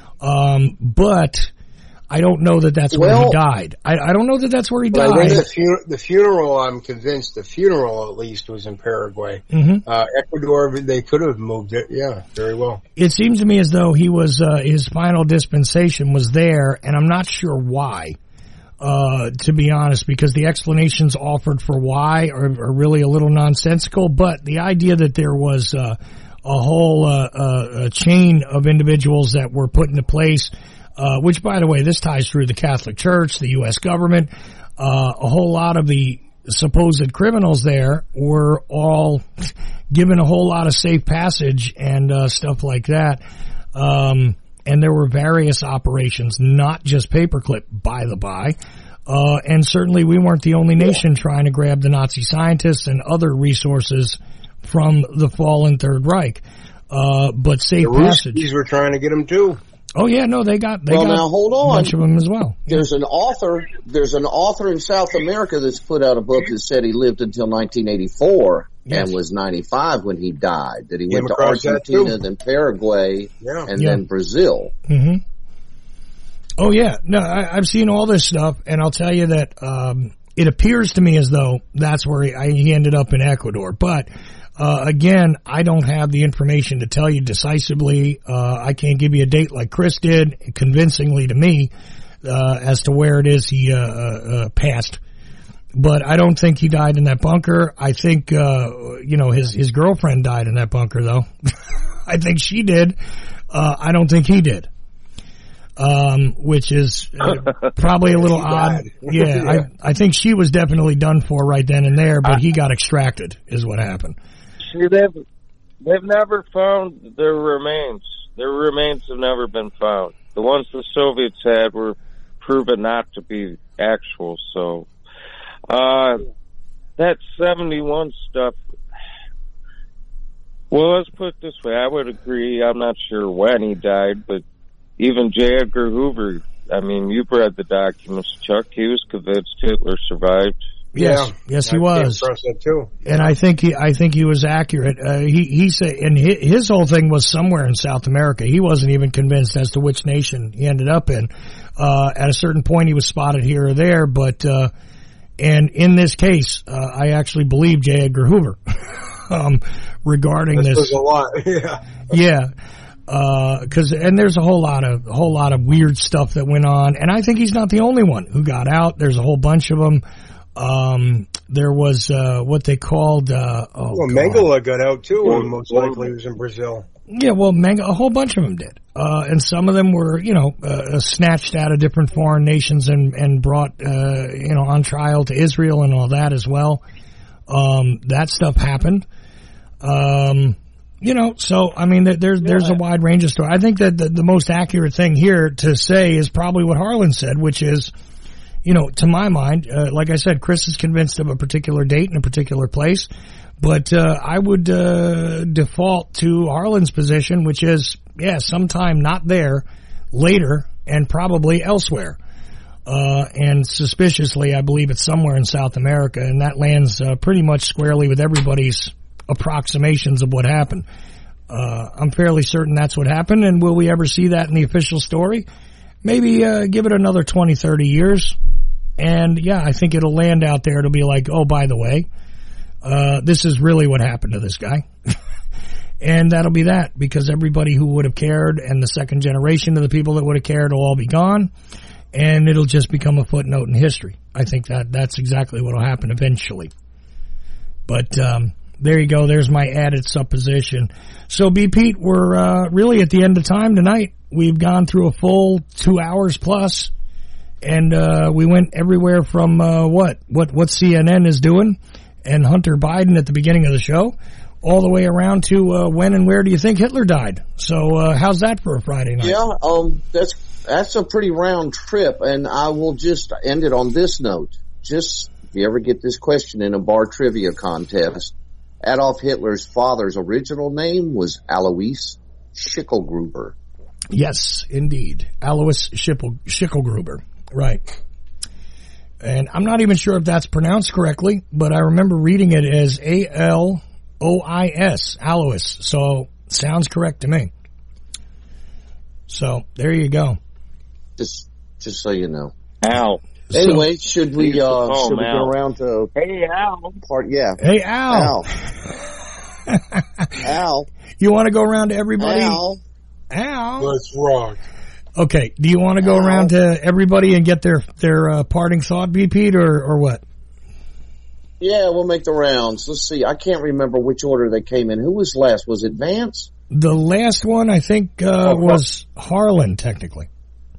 Um, but I don't know that that's where Well- he died. I, I don't know that that's where he But I died. think the, fu- the funeral, I'm convinced the funeral at least was in Paraguay. Mhm. Uh, Ecuador, they could have moved it. Yeah, very well. It seems to me as though he was, uh, his final dispensation was there, and I'm not sure why, uh, to be honest, because the explanations offered for why are, are really a little nonsensical, but the idea that there was, uh, a whole, uh, uh, a chain of individuals that were put into place, uh, which by the way, this ties through the Catholic Church, the U S government, uh, a whole lot of the supposed criminals there were all given a whole lot of safe passage and, uh, stuff like that. Um, and there were various operations, not just paperclip, by the by. Uh, and certainly we weren't the only nation trying to grab the Nazi scientists and other resources from the fallen Third Reich. Uh, but safe The passage. Ruskies were trying to get them too. Oh yeah, no, they got, they Well, got now, hold a on. bunch of them as well. There's an author, there's an author in South America that's put out a book that said he lived until nineteen eighty-four Yes. and was ninety-five when he died. That he Came went to across that Argentina, too. then Paraguay, Yeah. and Yeah. then Brazil. hmm Oh yeah, no, I, I've seen all this stuff, and I'll tell you that um, it appears to me as though that's where he, I, he ended up in Ecuador. But uh, again, I don't have the information to tell you decisively. Uh, I can't give you a date like Chris did, convincingly to me, uh, as to where it is he uh, uh, uh, passed. But I don't think he died in that bunker. I think, uh, you know, his his girlfriend died in that bunker, though. I think she did. Uh, I don't think he did. Um, which is uh, probably a little She odd. died. Yeah, Yeah. I I think she was definitely done for right then and there, but he got extracted, is what happened. See, they've they've never found their remains. Their remains have never been found. The ones the Soviets had were proven not to be actual. So, uh, that seventy-one stuff. Well, let's put it this way. I would agree. I'm not sure when he died, but even J. Edgar Hoover, I mean, you've read the documents, Chuck. He was convinced Hitler survived. Yes, yeah, yes, he was. That too. And I think he, I think he was accurate. Uh, he, he said, and his, his whole thing was somewhere in South America. He wasn't even convinced as to which nation he ended up in. Uh, at a certain point, he was spotted here or there, but, uh, and in this case, uh, I actually believe J. Edgar Hoover, um, regarding this. This was a lot, yeah. Yeah. Uh, cause, and there's a whole lot of, a whole lot of weird stuff that went on, and I think he's not the only one who got out. There's a whole bunch of them. Um, there was, uh, what they called, uh, oh, well, God. Mengele got out too, and most likely he was in Brazil. Yeah, well, Mengele, a whole bunch of them did. Uh, and some of them were, you know, uh, snatched out of different foreign nations and, and brought, uh, you know, on trial to Israel and all that as well. Um, that stuff happened. Um, you know, so, I mean, there's, there's a wide range of stories. I think that the, the most accurate thing here to say is probably what Harlan said, which is, you know, to my mind, uh, like I said, Chris is convinced of a particular date in a particular place, but uh, I would uh, default to Harlan's position, which is, yeah, sometime not there, later, and probably elsewhere. Uh, and suspiciously, I believe it's somewhere in South America, and that lands uh, pretty much squarely with everybody's approximations of what happened. Uh, I'm fairly certain that's what happened, and will we ever see that in the official story? Maybe uh, give it another twenty, thirty years. And yeah, I think it'll land out there. It'll be like, oh, by the way, uh, this is really what happened to this guy. And that'll be that, because everybody who would have cared and the second generation of the people that would have cared will all be gone. And it'll just become a footnote in history. I think that that's exactly what will happen eventually. But, um, there you go. There's my added supposition. So, B. Pete, we're, uh, really at the end of time tonight. We've gone through a full two hours plus. And, uh, we went everywhere from, uh, what, what, what C N N is doing and Hunter Biden at the beginning of the show all the way around to, uh, when and where do you think Hitler died? So, uh, how's that for a Friday night? Yeah, um, that's, that's a pretty round trip, and I will just end it on this note. Just, if you ever get this question in a bar trivia contest, Adolf Hitler's father's original name was Alois Schicklgruber. Yes, indeed. Alois Schicklgruber. Right. And I'm not even sure if that's pronounced correctly, but I remember reading it as A L O I S, Alois. So, sounds correct to me. So, there you go. Just, just so you know. Al. Anyway, should we, uh, oh, should we go around to... Hey, Al. Part, yeah. Hey, Al. Al. Al. You want to go around to everybody? Al. Al. Let's rock. Okay. Do you want to go Al. around to everybody and get their, their, uh, parting thought, B. Pete, or, or what? Yeah, we'll make the rounds. Let's see. I can't remember which order they came in. Who was last? Was it Vance? The last one, I think, uh, oh, was Harlan, technically.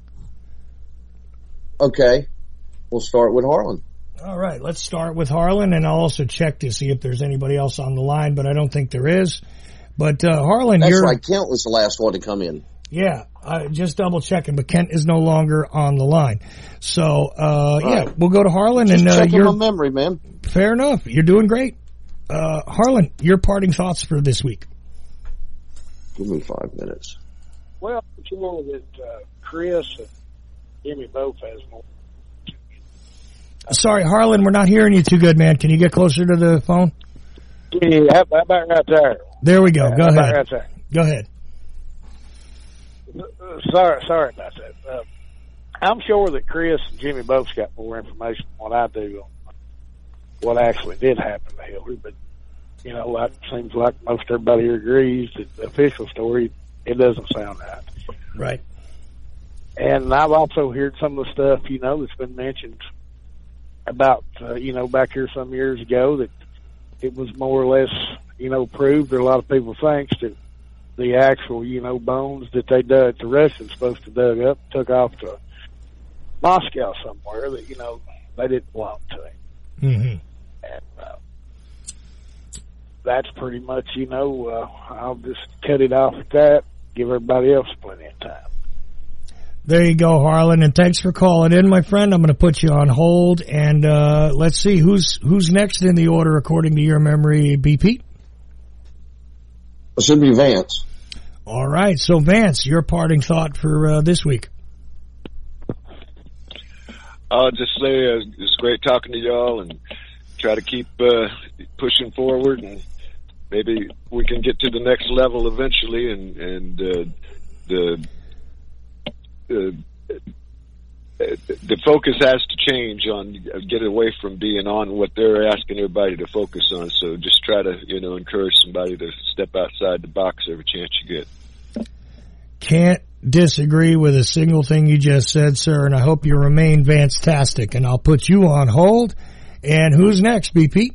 Okay. We'll start with Harlan. All right. Let's start with Harlan, and I'll also check to see if there's anybody else on the line, but I don't think there is. But, uh, Harlan, That's you're... right. Kent was the last one to come in. Yeah. Uh, just double checking, but Kent is no longer on the line. So, uh, yeah, right. We'll go to Harlan. Just and uh, checking your my memory, man. Fair enough. You're doing great. Uh, Harlan, your parting thoughts for this week. Give me five minutes. Well, you know that uh, Chris and Jimmy both has more. Sorry, Harlan, we're not hearing you too good, man. Can you get closer to the phone? Yeah, how about right there? There we go. Go how ahead. Right there? Go ahead. Sorry, sorry about that. Uh, I'm sure that Chris and Jimmy both got more information than what I do on what actually did happen to Hitler, but you know, like seems like most everybody here agrees that the official story, it doesn't sound right. Right. And I've also heard some of the stuff, you know, that's been mentioned about, uh, you know, back here some years ago that it was more or less, you know, proved, or a lot of people think, that the actual, you know, bones that they dug, the Russians supposed to dug up, took off to Moscow somewhere, that, you know, they didn't belong to him. Mm-hmm. And, uh, that's pretty much, you know, uh, I'll just cut it off at that, give everybody else plenty of time. There you go, Harlan, and thanks for calling in, my friend. I'm going to put you on hold, and uh, let's see who's who's next in the order according to your memory, B. Pete. It should be Vance. All right. So, Vance, your parting thought for uh, this week. I'll just say uh, it's great talking to y'all, and try to keep uh, pushing forward, and maybe we can get to the next level eventually, and, and uh, the the the focus has to change on get away from being on what they're asking everybody to focus on. So just try to, you know, encourage somebody to step outside the box every chance you get. Can't disagree with a single thing you just said, sir, and I hope you remain Vance-tastic, and I'll put you on hold. And who's next, B P?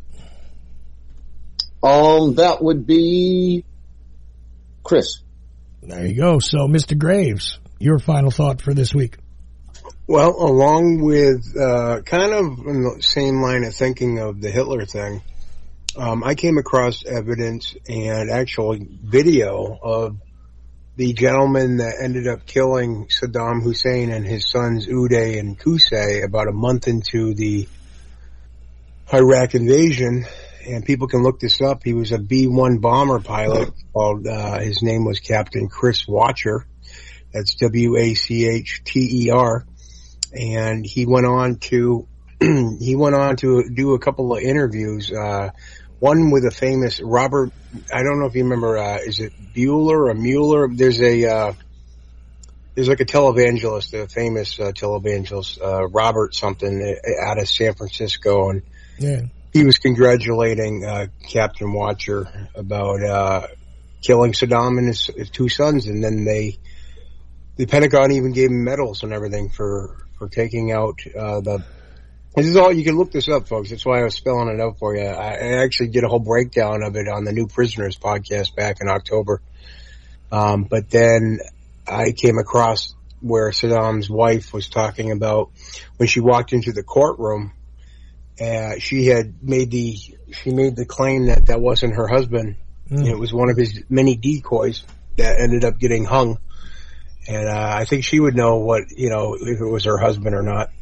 Um, that would be Chris. There you go. So, Mister Graves, your final thought for this week. Well, along with uh, kind of in the same line of thinking of the Hitler thing, um, I came across evidence and actual video of the gentleman that ended up killing Saddam Hussein and his sons Uday and Qusay about a month into the Iraq invasion. And people can look this up. He was a B one bomber pilot called, uh, his name was Captain Chris Watcher. That's W A C H T E R. And he went on to, he went on to do a couple of interviews, uh, one with a famous Robert, I don't know if you remember, uh, is it Bueller or Mueller? There's a, uh, there's like a televangelist, a famous, uh, televangelist, uh, Robert something out of San Francisco. And yeah, he was congratulating, uh, Captain Watcher about, uh, killing Saddam and his, his two sons. And then they, the Pentagon even gave him medals and everything for, for taking out, uh, the, this is all, you can look this up, folks. That's why I was spelling it out for you. I, I actually did a whole breakdown of it on the New Prisoners podcast back in October. Um, but then I came across where Saddam's wife was talking about when she walked into the courtroom, uh, she had made the, she made the claim that that wasn't her husband. Mm. It was one of his many decoys that ended up getting hung. And, uh, I think she would know what, you know, if it was her husband or not.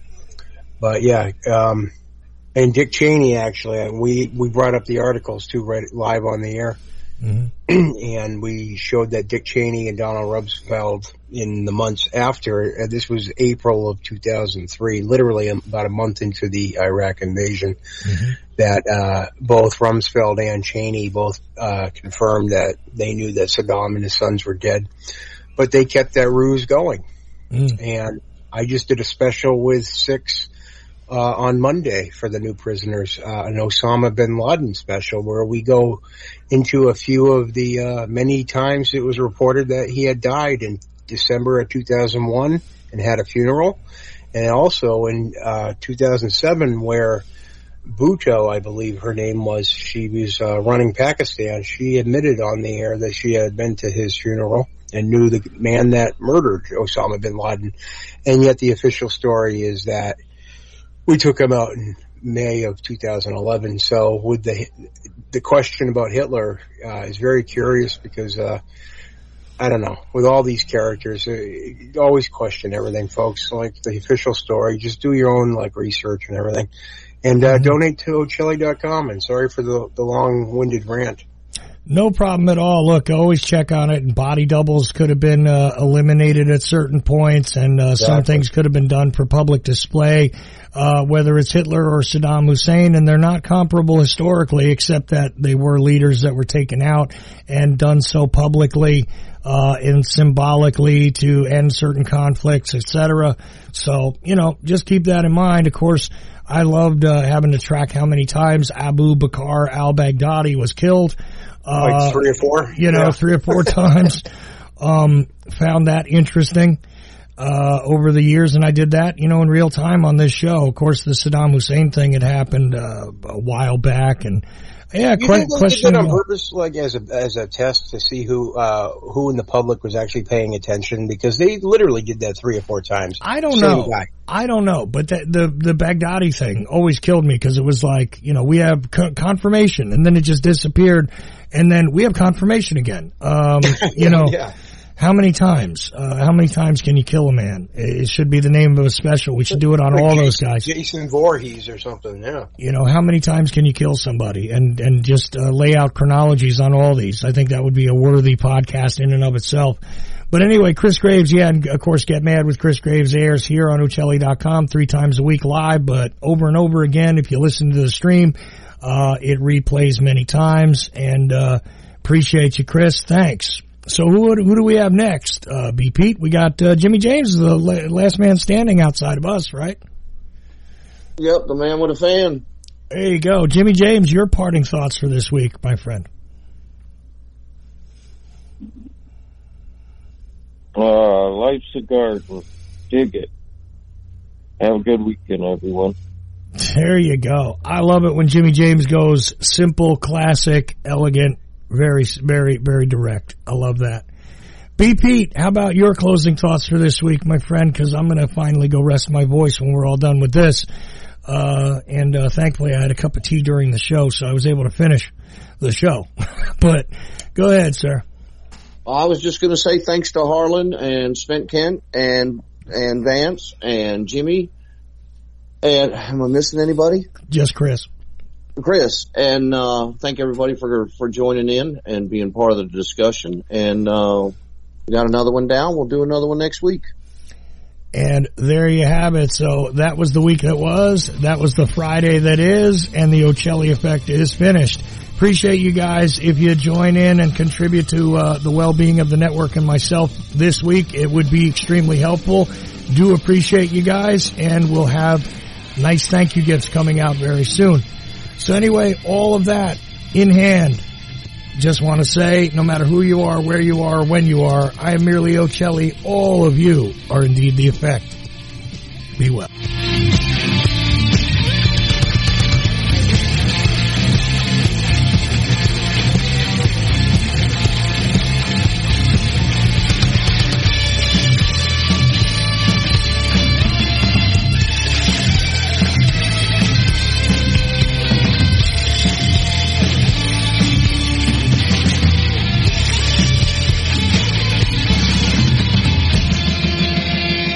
But yeah, um, and Dick Cheney actually, we, we brought up the articles too, right, live on the air. Mm-hmm. And we showed that Dick Cheney and Donald Rumsfeld in the months after, uh, this was April of two thousand three, literally about a month into the Iraq invasion, mm-hmm. that, uh, both Rumsfeld and Cheney both, uh, confirmed that they knew that Saddam and his sons were dead. But they kept that ruse going. Mm. And I just did a special with six, uh, on Monday for the New Prisoners, uh, an Osama bin Laden special where we go into a few of the, uh, many times it was reported that he had died in December of two thousand one and had a funeral. And also in, uh, two thousand seven where Bhutto, I believe her name was, she was, uh, running Pakistan. She admitted on the air that she had been to his funeral and knew the man that murdered Osama bin Laden. And yet the official story is that we took him out in May of two thousand eleven. So with the, the question about Hitler, uh, is very curious because, uh, I don't know, with all these characters, uh, you always question everything, folks. Like the official story, just do your own like research and everything. And, uh, mm-hmm. donate to Ochelli dot com. And sorry for the, the long-winded rant. No problem at all. Look, always check on it. And body doubles could have been uh, eliminated at certain points, and uh, exactly. some things could have been done for public display, uh, whether it's Hitler or Saddam Hussein, and they're not comparable historically, except that they were leaders that were taken out and done so publicly uh, and symbolically to end certain conflicts, et cetera. So, you know, just keep that in mind. Of course, I loved uh, having to track how many times Abu Bakr al-Baghdadi was killed. Uh, like three or four? You know, yeah. three or four times. Um, found that interesting, uh, over the years. And I did that, you know, in real time on this show. Of course, the Saddam Hussein thing had happened, uh, a while back. And yeah, you quite, think they question. did on purpose, like as a, as a test to see who, uh, who in the public was actually paying attention? Because they literally did that three or four times. I don't Same know. guy. I don't know, but the, the, the Baghdadi thing always killed me because it was like, you know, we have co- confirmation and then it just disappeared. And then we have confirmation again. Um, you know, yeah. How many times? Uh, how many times can you kill a man? It should be the name of a special. We should do it on like all Jason, those guys. Jason Voorhees or something, yeah. You know, how many times can you kill somebody? And, and just uh, lay out chronologies on all these. I think that would be a worthy podcast in and of itself. But anyway, Chris Graves, yeah, and of course Get Mad with Chris Graves airs here on Ochelli dot com three times a week live, but over and over again, if you listen to the stream, uh, it replays many times, and uh, appreciate you, Chris. Thanks. So who who do we have next? Uh, B. Pete, we got uh, Jimmy James, the last man standing outside of us, right? Yep, the man with a fan. There you go. Jimmy James, your parting thoughts for this week, my friend. Uh, life's a garden. Dig it. Have a good weekend, everyone. There you go. I love it when Jimmy James goes simple, classic, elegant, very, very, very direct. I love that. B. Pete, how about your closing thoughts for this week, my friend? Because I'm going to finally go rest my voice when we're all done with this. Uh, and uh, thankfully I had a cup of tea during the show, so I was able to finish the show. But go ahead, sir. I was just going to say thanks to Harlan and Spent Kent and and Vance and Jimmy. And am I missing anybody? Just Chris. Chris, and uh, thank everybody for for joining in and being part of the discussion. And uh, we got another one down. We'll do another one next week. And there you have it. So that was the week that was. That was the Friday that is. And the Ochelli Effect is finished. Appreciate you guys. If you join in and contribute to uh, the well-being of the network and myself this week, it would be extremely helpful. Do appreciate you guys. And we'll have nice thank you gifts coming out very soon. So anyway, all of that in hand. Just want to say, no matter who you are, where you are, when you are, I am merely Ochelli. All of you are indeed the effect. Be well.